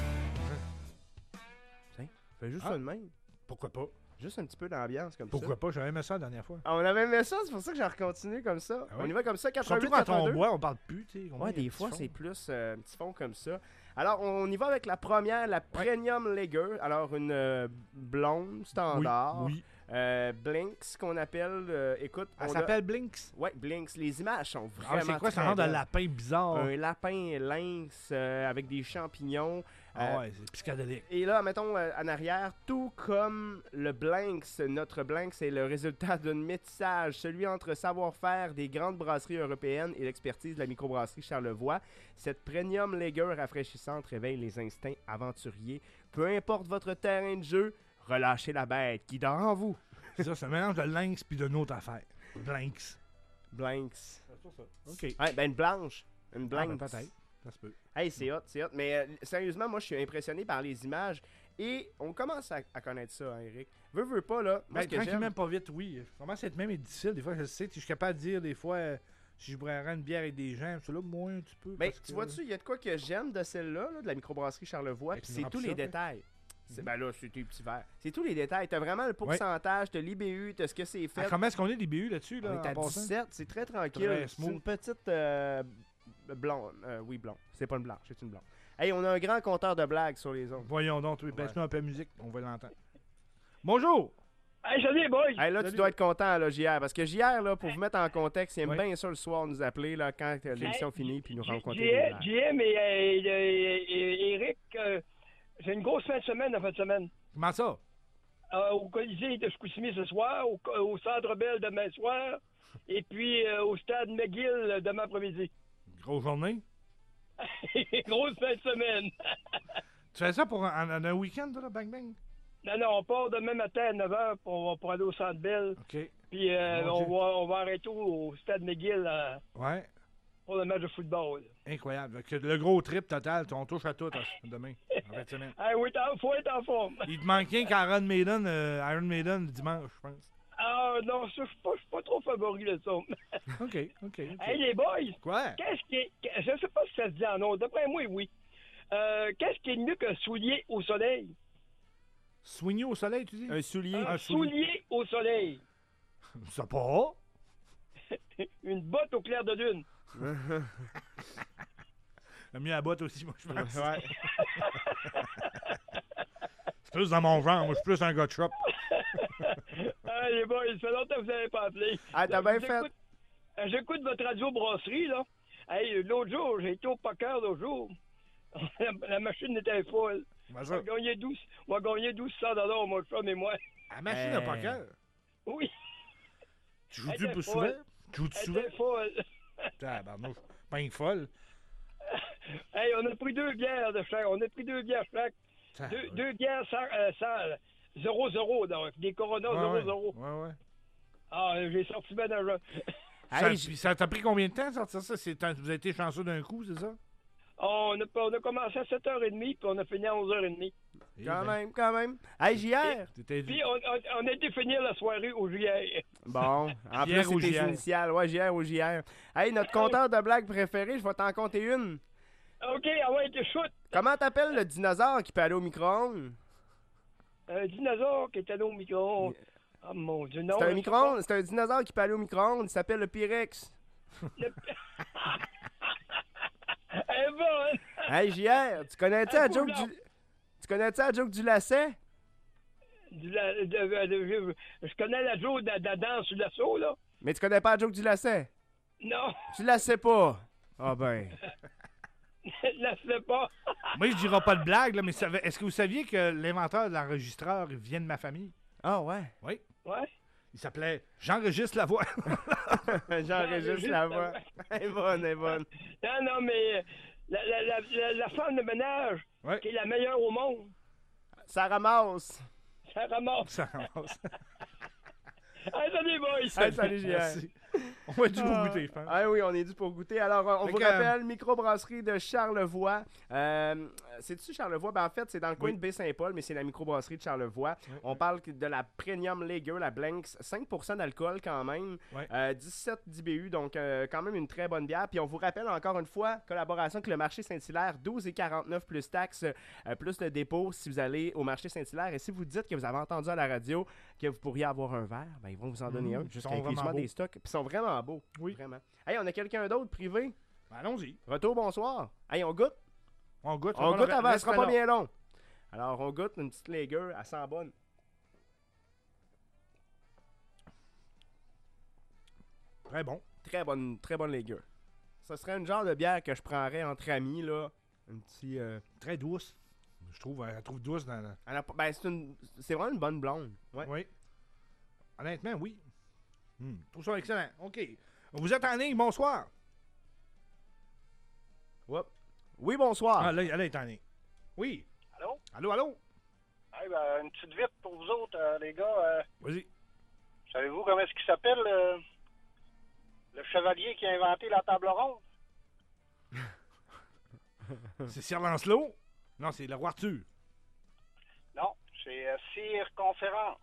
Tiens, fais juste ah. ça de même. Pourquoi pas? Juste un petit peu d'ambiance comme Pourquoi ça. Pourquoi pas? J'avais aimé ça la dernière fois. Ah, on avait aimé ça, c'est pour ça que j'ai recontinué comme ça. Ah oui? On y va comme ça, quatre-vingt-huit Surtout quand quatre-vingt-deux. on boit, on parle plus, tu sais. Ouais, des fois, c'est plus euh, un petit fond comme ça. Alors, on y va avec la première, la Premium Lager. Alors, une euh, blonde standard. Oui, oui. Euh, Blinks, qu'on appelle. Euh, écoute, Elle on s'appelle a... Blinks? Ouais, Blinks. Les images sont vraiment ah, c'est quoi, très ça rend de belles. lapin bizarre? Un lapin lynx euh, avec des champignons. Ah euh, ouais, c'est psychédélique. Et là, mettons, euh, en arrière, tout comme le Blanks, notre Blanks, c'est le résultat d'un métissage, celui entre savoir-faire des grandes brasseries européennes et l'expertise de la microbrasserie Charlevoix. Cette Premium Lager rafraîchissante réveille les instincts aventuriers. Peu importe votre terrain de jeu, relâchez la bête qui dort en vous. C'est ça, c'est un mélange de lynx puis d'une autre affaire. Blanks. Blanks. C'est ça. OK. Ouais, ben une blanche. Une Ah, Blanks. ben, peut-être. Ça se peut. Hey, c'est hot, c'est hot. Mais euh, sérieusement, moi, je suis impressionné par les images. Et on commence à, à connaître ça, hein, Eric. Veux, veux pas, là. Moi, Ben, ce que tranquillement, j'aime... pas vite, oui. Je commence à être même difficile. Des fois, je sais, je suis capable de dire, des fois, euh, si je boirais une bière avec des gens, c'est là, moins un petit peu. Ben, parce tu que- vois-tu, il y a de quoi que j'aime de celle-là, là, de la microbrasserie Charlevoix, Ben, puis tu c'est me tous remplis les ça, détails. C'est, ben là, c'est tes petits verres. C'est tous les détails. T'as vraiment le pourcentage, t'as l'I B U, t'as ce que c'est fait. Ah, comment est-ce qu'on est des B U là-dessus? Là, On est à en passant? dix-sept, c'est très tranquille. Très C'est smooth. une petite euh, blonde. Euh, oui, blonde. C'est pas une blanche, c'est une blonde. Hey, on a un grand compteur de blagues sur les ondes. Voyons donc, oui, baisse-nous un peu la musique, on va l'entendre. Bonjour! Hey, salut, boys! Hey, là, Salut. tu dois être content, là, J R, parce que J R, là, pour vous mettre en contexte, il aime Oui. bien ça le soir nous appeler, là, quand euh, l'émission finit, puis nous rencontrer des J M, blagues. J M et, euh, et- et- Eric, euh, j'ai une grosse fin de semaine en fin de semaine. Comment ça? Euh, au Colisée de Chicoutimi ce soir, au, co- au Centre Bell demain soir, et puis euh, au Stade McGill euh, demain après-midi. Grosse journée? Grosse fin de semaine. Tu fais ça pour un, un- un week-end, toi, là, bang bang? Non, non, on part demain matin à neuf heures pour, pour aller au Centre Bell. OK. Puis euh, Mon on, Dieu. va, on va arrêter au Stade McGill euh, Ouais. pour le match de football. Incroyable. Fait que le gros trip total, on touche à tout hein, demain, en fin de semaine. Hey, oui, il faut être en forme. Il te manque rien qu'Iron Maiden, euh, Iron Maiden le dimanche, je pense. Ah non, ça, je suis pas, je suis pas trop favori de ça. OK, OK, OK. Hey, les boys! Quoi? Qu'est-ce qui est... Je sais pas si ça se dit en autre. D'après moi, oui. Euh, qu'est-ce qui est mieux qu'un soulier au soleil? Soigner au soleil, tu dis? Un soulier. Un Un soulier. soulier au soleil. Je sais pas. Une botte au clair de lune. Le mieux à la botte aussi, moi, je pense. Ouais. C'est plus dans mon genre. Moi, je suis plus un gars de shop. Ah, les boys, ça fait longtemps que vous n'avez pas appelé. Ah, t'as bien fait. J'écoute- euh, J'écoute votre radio brasserie, là. Hey, l'autre jour, j'ai été au poker l'autre jour. la, la machine était folle. Comment On ça? a gagné douze, on a gagné douze cents dollars, mon chum et moi. La machine Euh. à poker. Oui. Tu Elle joues-tu était plus folle. souvent? Tu joues-tu Elle souvent? était folle. Tabarnouche. Pas une folle. Hey, on a pris deux bières de chaque. On a pris deux bières chaque. Ah, Deux, ouais. deux bières sans, euh, sans zéro zéro, donc. Des Corona Ouais, zéro ouais. zéro. Ouais, ouais. Ah, j'ai sorti ben d'argent. Ça, Hey, j- puis ça t'a pris combien de temps de sortir ça? C'est, vous avez été chanceux d'un coup, c'est ça? On a, on a commencé à sept heures trente, puis on a fini à onze heures trente. Eh Quand ben, même, quand même. Hey, J R! T'étais Puis on, on, on a été finir la soirée au juillet. Bon, en J R plus, ou c'est tes J R? initiales. Ouais, J R ou J R. Hey, notre compteur de blagues préféré, je vais t'en compter une. OK, ah ouais, t'es shoot. Comment t'appelles le dinosaure qui peut aller au micro-ondes? Un dinosaure qui était allé au micro. Oh mon Dieu, non. C'est un je sais micro-ondes, c'est un dinosaure qui peut aller au micro-ondes, il s'appelle le Pyrex. pas. Le- Elle est bonne. Hey, J R, tu connais-tu Un la coup joke blanc. du... Tu connais-tu la joke du lacet? Du la- de- de- de- je, je connais la joue de, de la danse sur l'assaut, là. Mais tu connais pas la joke du lacet? Non, Tu la sais pas. Ah ben. la sais pas. Moi, je dirais pas de blague, là, mais savez- est-ce que vous saviez que l'inventeur de l'enregistreur vient de ma famille? Ah ouais? Oui. Ouais. Il s'appelait J'enregistre la voix. J'enregistre la voix. Elle est bonne, elle est bonne. Non, non, mais la, la, la, la, la femme de ménage, ouais. qui est la meilleure au monde. Ça ramasse. Ça ramasse. Ça ramasse. Hey, salut, boys! Hey, salut, J R. On va être dû pour goûter, je pense. Ah oui, on est dû pour goûter. Alors, on Fait vous que, rappelle, microbrasserie de Charlevoix. Euh, C'est-tu Charlevoix? Ben, en fait, c'est dans le coin Oui. de Baie-Saint-Paul, mais c'est la microbrasserie de Charlevoix. Oui, on oui. parle de la Premium Lager, la Blanks, cinq pour cent d'alcool quand même, Oui. euh, dix-sept d'I B U, donc euh, quand même une très bonne bière. Puis on vous rappelle encore une fois, collaboration avec le marché Saint-Hilaire, douze et quarante-neuf plus taxes, euh, plus le dépôt si vous allez au marché Saint-Hilaire. Et si vous dites que vous avez entendu à la radio que vous pourriez avoir un verre, ben, ils vont vous en donner Mmh, un ils jusqu'à sont épuisement vraiment des beaux. stocks. Puis ils sont vraiment beaux. Oui. Vraiment. Hey, on a quelqu'un d'autre privé? Ben, allons-y. Retour, bonsoir. Hey, on goûte? On goûte. On goûte avant, ce sera pas là. bien long. Alors, on goûte une petite Lager, elle sent bonne. Très bon. Très bonne, très bonne Lager. Ce serait une genre de bière que je prendrais entre amis, là. Un petit... euh, Très douce. Je trouve, elle trouve douce dans la... elle a pas- ben, c'est une... c'est vraiment une bonne blonde. Ouais. Oui. Honnêtement, oui. Hmm, je trouve ça excellent. OK. Vous êtes en ligne, bonsoir. Whoop. Oui, bonsoir. Ah, là, elle est en ligne. Oui. Allô? Allô, allô? Hey, ben, une petite vite pour vous autres, euh, les gars. Euh, Vas-y. savez-vous comment est-ce qu'il s'appelle, euh, le chevalier qui a inventé la table ronde? C'est Sir Lancelot? Non, c'est le roi Arthur. Non, c'est euh, circonférence.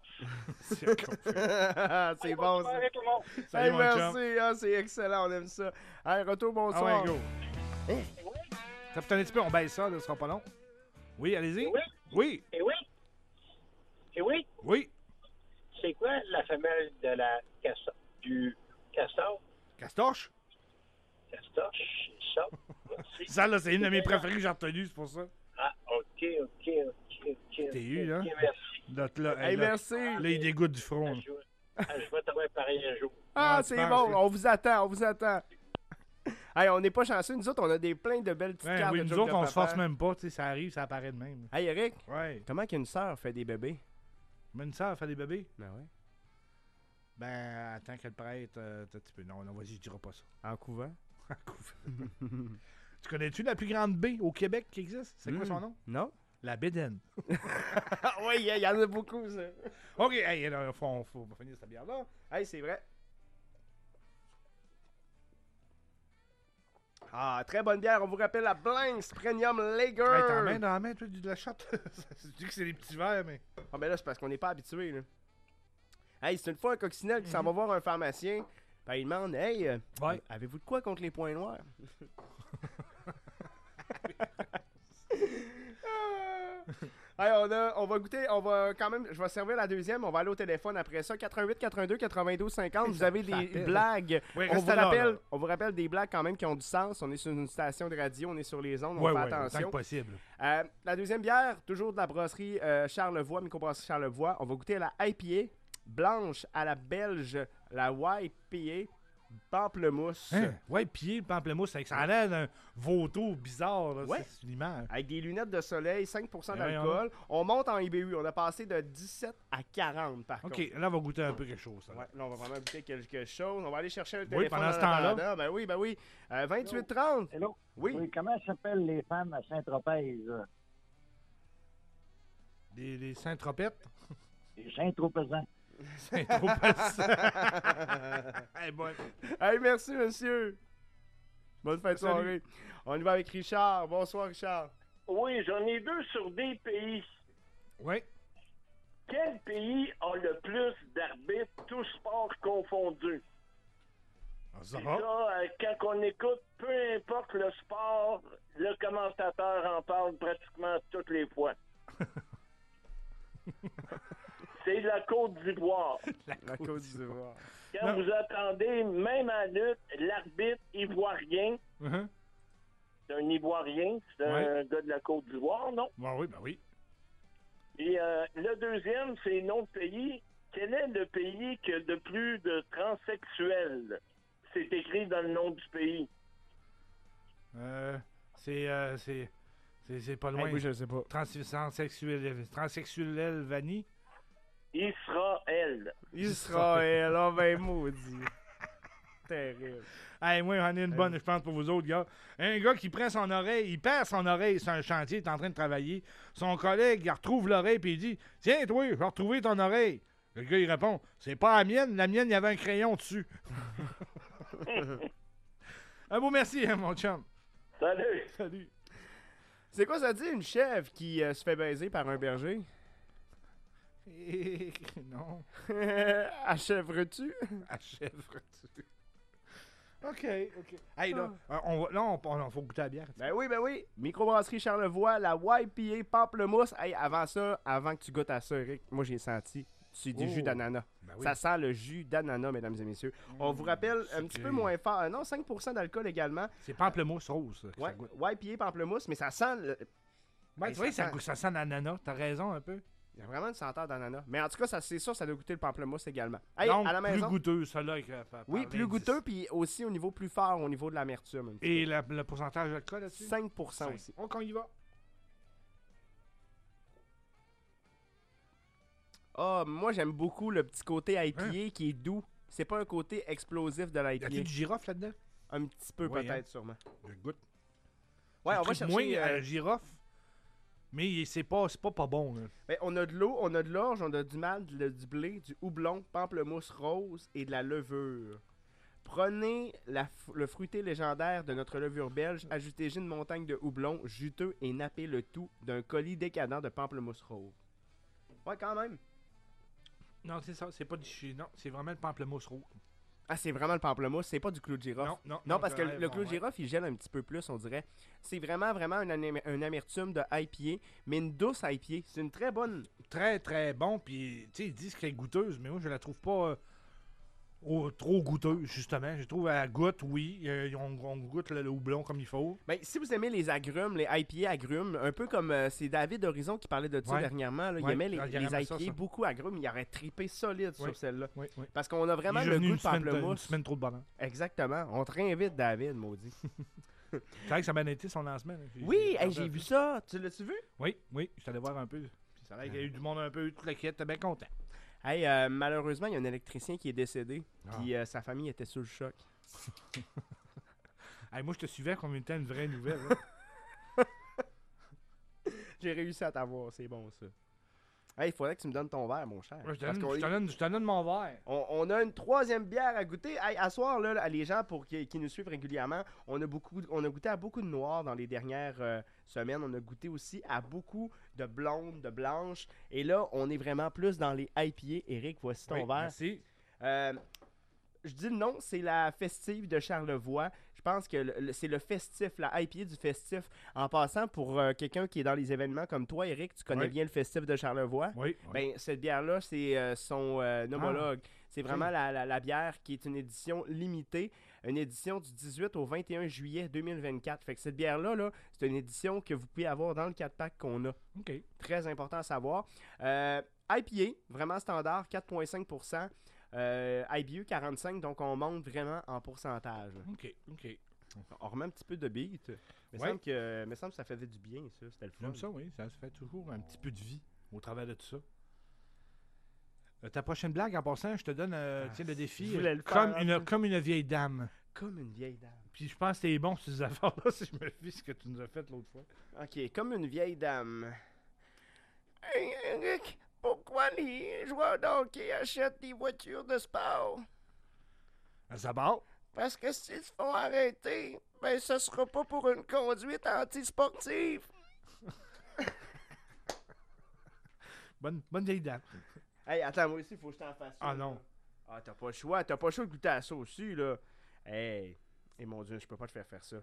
c'est Allez, bon, bonne ça. soirée, tout le monde. Salut, Hey, mon merci, ah, c'est excellent, on aime ça. Hey, retour, Ah bonsoir. ouais, go. Hein? Ça peut un petit peu, on baisse ça, là, ce sera pas long. Oui, allez-y. Oui. Oui. Et oui. Et oui. Oui. C'est quoi la femelle de la castor? Du castor? Castoche? Castoche, c'est ça. Merci. Ça, là, c'est une de mes préférées que j'ai retenues, c'est pour ça. Ah, OK, OK, OK, OK. T'es eu, là? OK, merci. L'autre, là, Hey, là, merci. Là, il dégoûte du front. là. Je, ah, je vais t'avoir pareil un jour. Ah, Ah, tu c'est penses, bon, oui. on vous attend, on vous attend. Hey, on n'est pas chanceux, nous autres, on a des plein de belles petites Ouais, cartes oui, de nous jokes autres, de on se papa. force même pas, tu sais, ça arrive, ça apparaît de même. Hey, Eric, Ouais. comment qu'une sœur fait des bébés? Mais une sœur fait des bébés? Ben ouais. Ben, attends qu'elle prête euh, un petit peu. Non, non, vas-y, je dirai pas ça. En couvent? En couvent. Tu connais-tu la plus grande baie au Québec qui existe? C'est quoi Hmm. son nom? Non? La Bédaine. oui, il y, y en a beaucoup, ça. OK, hey, là, faut, faut, faut finir cette bière-là. Hey, c'est vrai. Ah, très bonne bière. On vous rappelle la Blanks Premium Lager. Hey, t'en mets dans la main, toi, du- de la shot? Tu dis que c'est des petits verres, mais... Ah, ben là, c'est parce qu'on n'est pas habitué, là. Hey, c'est une fois un coccinelle qui s'en va voir un pharmacien. Ben, il demande, hey, euh, Ouais. avez-vous de quoi contre les points noirs? Hey, on, a, on va goûter, on va quand même, je vais servir la deuxième, on va aller au téléphone après ça. quatre-vingt-huit quatre-vingt-deux quatre-vingt-douze cinquante, vous avez des appelle. blagues. Oui, on, vous restez là, rappelle, là. on vous rappelle des blagues quand même qui ont du sens. On est sur une station de radio, on est sur les ondes, on Ouais, fait ouais, autant attention. que possible. Euh, la deuxième bière, toujours de la brasserie euh, Charlevoix, microbrasserie Charlevoix. On va goûter la I P A blanche à la belge, la Y P A pamplemousse. Hein? Ouais, pied, pamplemousse, ça a l'air d'un vautour bizarre, là. Ouais. C'est une image. Avec des lunettes de soleil, cinq pour cent Ben d'alcool. On monte en I B U. On a passé de dix-sept à quarante par OK, contre. là, on va goûter un peu quelque chose. ça. Ouais, là, on va vraiment goûter quelque chose. On va aller chercher le Oui, téléphone. pendant ce en temps-là. attendant. Ben oui, ben oui. Euh, vingt-huit trente. Hello? Oui. Oui, comment s'appellent les femmes à Saint-Tropez? Des, des Saint-Tropettes. Les Saint-Tropezans. Saint-Tropez. Hey, bonne. Hey, merci, monsieur. Bonne fin de Salut. soirée. On y va avec Richard. Bonsoir, Richard. Oui, j'en ai deux sur des pays. Oui. Quel pays a le plus d'arbitres, tous sports confondus? Ça Puis va. ça, euh, quand on écoute, peu importe le sport, le commentateur en parle pratiquement toutes les fois. C'est la Côte d'Ivoire. La Côte d'Ivoire. Quand Non. vous attendez, même à la lutte, l'arbitre ivoirien, Uh-huh. c'est un Ivoirien, c'est un Ouais. gars de la Côte d'Ivoire, non? Ben oui, ben oui. Et euh, le deuxième, c'est notre pays. Quel est le pays qui a de plus de transsexuels? C'est écrit dans le nom du pays. Euh, c'est, euh, c'est, c'est, c'est pas loin. Hey, oui, je sais pas. Trans- Transsexuel, transsexuel vanille. Israël. Israël, oh ben maudit. Terrible. Hey, moi, j'en ai une bonne, je pense, pour vous autres, gars. Un gars qui prend son oreille, il perd son oreille sur un chantier, il est en train de travailler. Son collègue, il retrouve l'oreille, puis il dit « Tiens, toi, je vais retrouver ton oreille. » Le gars, il répond « C'est pas la mienne, la mienne, il y avait un crayon dessus. » Un beau merci, hein, mon chum. Salut. Salut. C'est quoi ça dit, une chèvre qui euh, se fait baiser par un berger? Non. Achèvres-tu? Achèvres-tu? OK, OK. Hey, là, euh, on va, là, on, on, on faut goûter à la bière. Ben oui, ben oui. Microbrasserie Charlevoix, la Y P A Pamplemousse. Hey, avant ça, avant que tu goûtes à ça, Eric, moi j'ai senti, c'est du Oh. jus d'ananas. Ben oui. Ça sent le jus d'ananas, mesdames et messieurs. On vous rappelle un petit peu moins fort. euh, non, cinq pour cent d'alcool également. C'est pamplemousse rose. ça, que Ouais, ça goûte. Y P A Pamplemousse, mais ça sent... Le... Ben, Hey, tu vois, ça, sent- goûte- ça sent l'ananas. T'as raison un peu. Il y a vraiment une senteur d'ananas. Mais en tout cas, ça, c'est sûr, ça doit goûter le pamplemousse également. Hey, Donc, à la plus maison. goûteux, celui-là. avec, euh, par- Oui, par plus l'indice. goûteux, puis aussi au niveau plus fort, au niveau de l'amertume. un petit Et la- le pourcentage d'alcool là-dessus? cinq pour cent Cinq. aussi. Donc, on y va. Ah, moi, j'aime beaucoup le petit côté I P A Hein? qui est doux. C'est pas un côté explosif de l'I P A. Y a-tu du girofle là-dedans? Un petit peu, Oui, peut-être, hein? sûrement. Je goûte. Ouais, Je on va tripe chercher... moins euh, à la girofle, mais c'est pas, c'est pas pas bon. Là. ben, on a de l'eau, on a de l'orge, on a du malt, du, du blé, du houblon, pamplemousse rose et de la levure. Prenez la f- le fruité légendaire de notre levure belge, ajoutez-y une montagne de houblon juteux et nappez le tout d'un colis décadent de pamplemousse rose. Ouais, quand même. Non, c'est ça. C'est pas du chi- Non, c'est vraiment le pamplemousse rouge. Ah, c'est vraiment le pamplemousse, c'est pas du clou de girofle. Non, non, Non, non, parce que t'as le raison, clou de ouais. girofle, il gèle un petit peu plus, on dirait. C'est vraiment, vraiment un, ané- un amertume de I P A, mais une douce I P A. C'est une très bonne... Très, très bon. Puis, tu sais, ils disent qu'elle est goûteuse, mais moi, je la trouve pas euh, oh, trop goûteuse, justement. Je trouve qu'elle goûte, oui. Euh, on, on goûte le, le houblon comme il faut. Ben, si vous aimez les agrumes, les I P A agrumes, un peu comme euh, c'est David Horizon qui parlait de ça Ouais. dernièrement, là, il Ouais, aimait les, il les aimait I P A ça, ça. beaucoup agrumes, il aurait trippé solide Oui. sur celle-là. Oui, oui. Parce qu'on a vraiment Il est le venu goût une de semaine, une pamplemousse. semaine trop de bonheur. Exactement. On te réinvite, David, maudit. C'est vrai que ça a bien été son lancement. là. J'ai- Oui, hey, regardé j'ai un vu peu. ça. Tu l'as-tu vu? Oui, oui. Je suis allé voir un peu. Puis ça a l'air qu'il y a eu du monde un peu, toute la quête. T'es bien content. Hey, euh, malheureusement, il y a un électricien qui est décédé, Ah. puis euh, sa famille était sous le choc. Hey, moi, je te suivais comme une, une vraie nouvelle. là. J'ai réussi à t'avoir, c'est bon ça. Hey, il faudrait que tu me donnes ton verre, mon cher. Ouais, je te Parce donne- qu'on- je te donne- je te donne mon verre. On, on a une troisième bière à goûter. Hey, à soir, là, les gens pour qui, qui nous suivent régulièrement, on a, beaucoup, on a goûté à beaucoup de noirs dans les dernières euh, semaines. On a goûté aussi à beaucoup de blondes, de blanches. Et là, on est vraiment plus dans les I P A. Eric, voici ton Oui, verre. merci. Euh, je dis le nom, c'est la festive de Charlevoix. Je pense que le- le- c'est le festif, la I P A du festif. En passant, pour euh, quelqu'un qui est dans les événements comme toi, Eric, tu connais Oui. bien le festif de Charlevoix. Oui. Ben, cette bière-là, c'est euh, son euh, homologue. c'est vraiment ok. la, la- la bière qui est une édition limitée, une édition du dix-huit au vingt et un juillet deux mille vingt-quatre. Fait que cette bière-là, là, c'est une édition que vous pouvez avoir dans le quatre pack qu'on a. OK. Très important à savoir. Euh, I P A, vraiment standard, quatre virgule cinq pour cent. Euh, I B U quarante-cinq, donc on monte vraiment en pourcentage. OK, OK. On remet un petit peu de beat. Il me Ouais. semble que, me semble que ça faisait du bien, ça. C'était le fun. J'aime ça, oui. Ça se fait toujours un petit peu de vie au travers de tout ça. Euh, ta prochaine blague, en passant, je te donne euh, Ah, tiens, le défi. je voulais euh, le comme, faire, une, hein. comme une vieille dame. Comme une vieille dame. Puis je pense que t'es bon sur ces affaires-là si je me fie ce que tu nous as fait l'autre fois. Ok, comme une vieille dame. Hey, Eric, pourquoi les joueurs de hockey achètent des voitures de sport? Ça part? Parce que s'ils se font arrêter, ben ce sera pas pour une conduite antisportive. Bonne, bonne vieille dame. Hey, attends, moi aussi, faut que je t'en fasse Ah une, non. là. Ah, t'as pas le choix, t'as pas le choix de goûter à ça aussi, là. Hey, et mon Dieu, je peux pas te faire faire ça.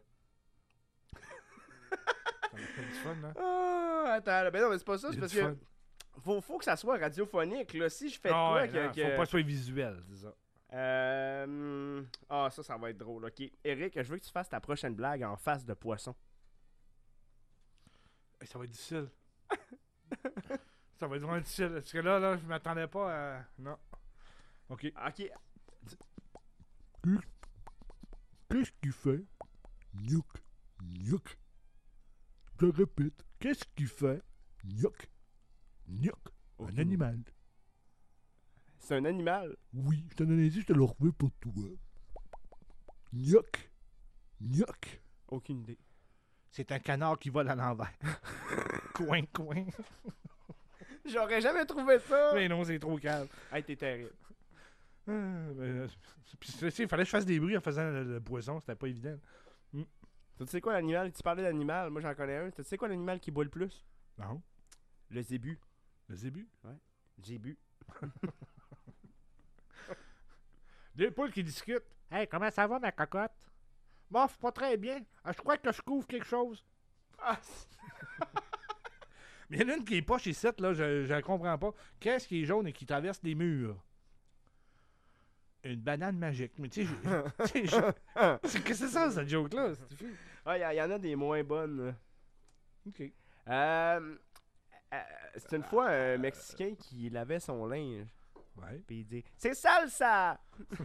Ça m'a fait du fun, hein? Ah, attends, là, ben non, mais c'est pas ça, c'est Il y a parce du que fun. faut, faut que ça soit radiophonique, là. Si je fais de Ah quoi ouais, que, non, que- faut pas que ce soit visuel, c'est ça. Euh, hum, Ah, ça, ça va être drôle, ok. Eric, je veux que tu fasses ta prochaine blague en face de poisson. Hey, ça va être difficile. Ça va être vraiment difficile. Parce que là, là, je m'attendais pas à... Non. OK. Ok. Qu'est-ce qu'il fait? Gnouk. Gnouk. Je répète. Qu'est-ce qu'il fait? Gnouk. Gnouk. Un animal. C'est un animal. Oui, je t'en ai dit, je te le remets pour toi. Gnoc. Gnoc. Aucune idée. C'est un canard qui vole à l'envers. Coin, coin. J'aurais jamais trouvé ça. Mais non, c'est trop calme. Hey, t'es terrible. Ah, ben, puis, tu sais, il fallait que je fasse des bruits en faisant le, le poisson, c'était pas évident. Mm. Tu sais quoi l'animal? Tu parlais d'animal, moi j'en connais un. Tu sais quoi l'animal qui boit le plus? Non. Le zébu. Le zébu? Ouais. Zébu. Deux poules qui discutent. Hey, comment ça va, ma cocotte? Bof, pas très bien. Ah, je crois que je couvre quelque chose. Ah. Mais il y en a une qui est pas chez sept, là, je ne comprends pas. Qu'est-ce qui est jaune et qui traverse les murs? Une banane magique. Mais tu sais, je- je- qu'est-ce que c'est ça, cette joke-là? C'est- Ouais, il y, y en a des moins bonnes. là. OK. Euh, euh, c'est une fois un Mexicain qui lavait son linge. Ouais. Puis il dit « C'est sale, ça! »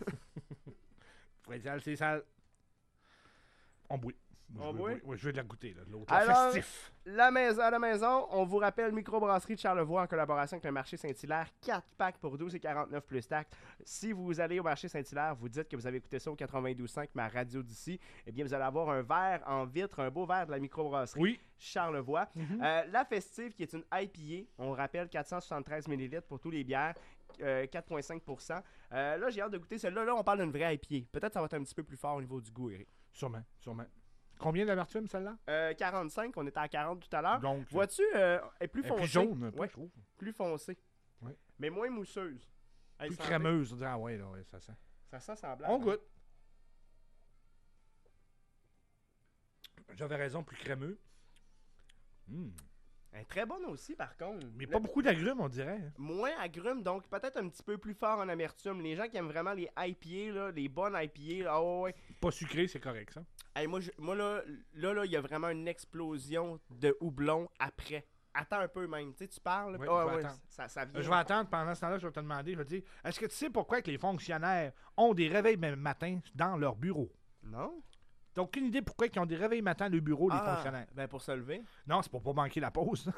Très sale, c'est sale. On bouille. On Je veux- bouille? ouais, je veux de la goûter, là, de l'autre. Alors, Festif. la maison, à la maison, on vous rappelle Microbrasserie de Charlevoix en collaboration avec le marché Saint-Hilaire. quatre packs pour douze et quarante-neuf plus taxes. Si vous allez au marché Saint-Hilaire, vous dites que vous avez écouté ça au quatre-vingt-douze cinq, ma radio d'ici, eh bien, vous allez avoir un verre en vitre, un beau verre de la Microbrasserie Oui. Charlevoix. Mhm. Euh, la Festive, qui est une I P A, on rappelle quatre cent soixante-treize millilitres pour tous les bières. euh, quatre virgule cinq pour cent. Euh, là, j'ai hâte de goûter celle-là. Là, on parle d'une vraie I P A. Peut-être que ça va être un petit peu plus fort au niveau du goût, Eric. Sûrement, sûrement. Combien d'amertume, celle-là? Euh, quarante-cinq, on était à quarante tout à l'heure. Donc, vois-tu, euh, elle est plus elle est foncée. plus jaune, un peu, Ouais, je trouve. plus foncée. Ouais. Mais moins mousseuse. Hey, Plus sentez. crémeuse. on dirait, Ah ouais, là, ouais, ça sent. Ça sent semblable. On hein? goûte. J'avais raison, plus crémeux. Hum. Elle est très bonne aussi, par contre. Mais Le- pas beaucoup d'agrumes, on dirait. hein. Moins agrumes, donc peut-être un petit peu plus fort en amertume. Les gens qui aiment vraiment les I P A, là, les bonnes I P A, là, ah ouais, ouais. Pas sucré, c'est correct, ça. Hey, moi, je- moi là, là, là, il y a vraiment une explosion de houblon après. Attends un peu même. Tu sais, tu parles. Oui, ah je vais ouais, attendre. ça, ça vient. Je vais attendre pendant ce temps-là, je vais te demander, je vais te dire, est-ce que tu sais pourquoi que les fonctionnaires ont des réveils même matin dans leur bureau? Non? T'as aucune idée pourquoi ils ont des réveils matin le bureau, les Ah, fonctionnaires? ben pour se lever. Non, c'est pour pas manquer la pause.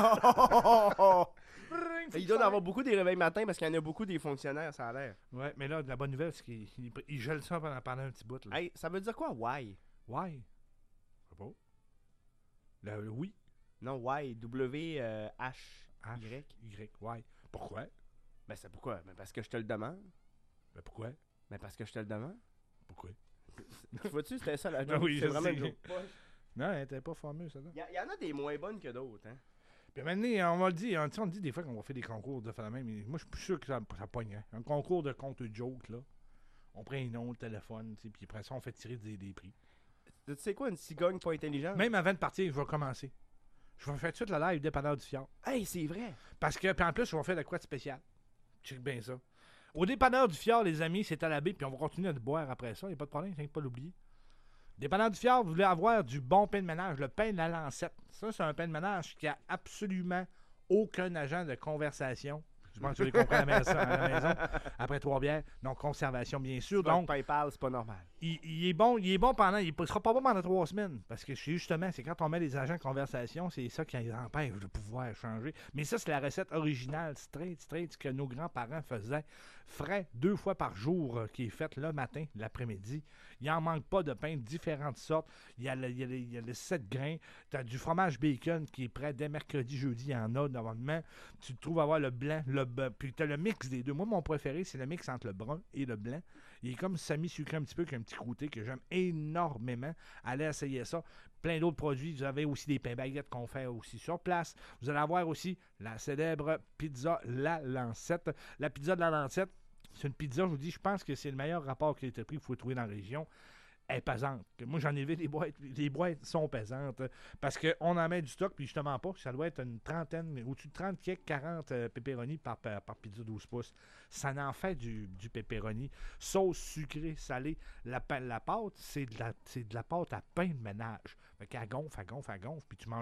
Il doit y en avoir beaucoup des réveils matins parce qu'il y en a beaucoup des fonctionnaires, ça a l'air. Ouais, mais là, la bonne nouvelle, c'est qu'ils ils, ils gèlent ça pendant, pendant un petit bout. Là. Hey, ça veut dire quoi, why? Why? Je sais pas. Le, le oui. Non, why? W H H. Y. Y. Why? Pourquoi? Ben c'est pourquoi? Ben parce que je te le demande. Ben pourquoi? Ben parce que je te le demande. Pourquoi? Vois-tu, c'était ça la Ben joke. oui, c'est je vraiment sais. une joke poche. Non, elle était pas fameuse, ça. Il y, y en a des moins bonnes que d'autres, hein? Puis maintenant, on va le dire, hein, tu sais, on dit des fois qu'on va faire des concours de faire la même, mais moi, je suis plus sûr que ça, ça pogne. Hein. Un concours de compte joke, là. On prend un nom, le téléphone, tu sais, puis après ça, on fait tirer des, des prix. Tu sais quoi, une cigogne pas intelligente? Même avant de partir, je vais commencer. Je vais faire tout de suite le live dépanneur du Fjord. Hey, c'est vrai! Parce que, puis en plus, je vais faire de quoi de spécial. Check bien ça. Au dépanneur du Fjord, les amis, c'est à la baie, puis on va continuer à boire après ça, il n'y a pas de problème, il ne faut pas l'oublier. Dépanneur du Fjord, vous voulez avoir du bon pain de ménage, le pain de la lancette. Ça, c'est un pain de ménage qui a absolument aucun agent de conversation. Je pense que vous avez compris à la maison, à la maison, après trois bières. Donc, conservation, bien sûr. Donc, Donc, PayPal, c'est pas normal. il, il est bon, il est bon pendant, il ne sera pas bon pendant trois semaines. Parce que c'est justement, c'est quand on met les agents de conversation, c'est ça qui empêche de pouvoir changer. Mais ça, c'est la recette originale, straight, straight, que nos grands-parents faisaient frais deux fois par jour, euh, qui est faite le matin, l'après-midi. Il n'en manque pas de pain de différentes sortes. Il y a le, il y a le, il y a le sept grains. Tu as du fromage bacon qui est prêt dès mercredi, jeudi. Il y en a normalement. Tu te trouves avoir le blanc, le blanc. Puis tu as le mix des deux. Moi, mon préféré, c'est le mix entre le brun et le blanc. Il est comme semi-sucré un petit peu, qu'un petit croûté que j'aime énormément. Allez essayer ça. Plein d'autres produits. Vous avez aussi des pains baguettes qu'on fait aussi sur place. Vous allez avoir aussi la célèbre pizza La Lancette. La pizza de La Lancette, c'est une pizza, je vous dis, je pense que c'est le meilleur rapport qui a été pris qu'il faut trouver dans la région. Elle est pesante. Moi, j'en ai vu des boîtes. Les boîtes sont pesantes parce qu'on en met du stock, puis justement pas. Ça doit être une trentaine, mais au-dessus de trente, quarante euh, pepperoni par, par, par pizza douze pouces. Ça en fait du, du pepperoni. Sauce sucrée, salée. La, pa- la pâte, c'est de la, c'est de la pâte à pain de ménage. Fait qu'elle gonfle, elle gonfle, elle gonfle, puis tu manges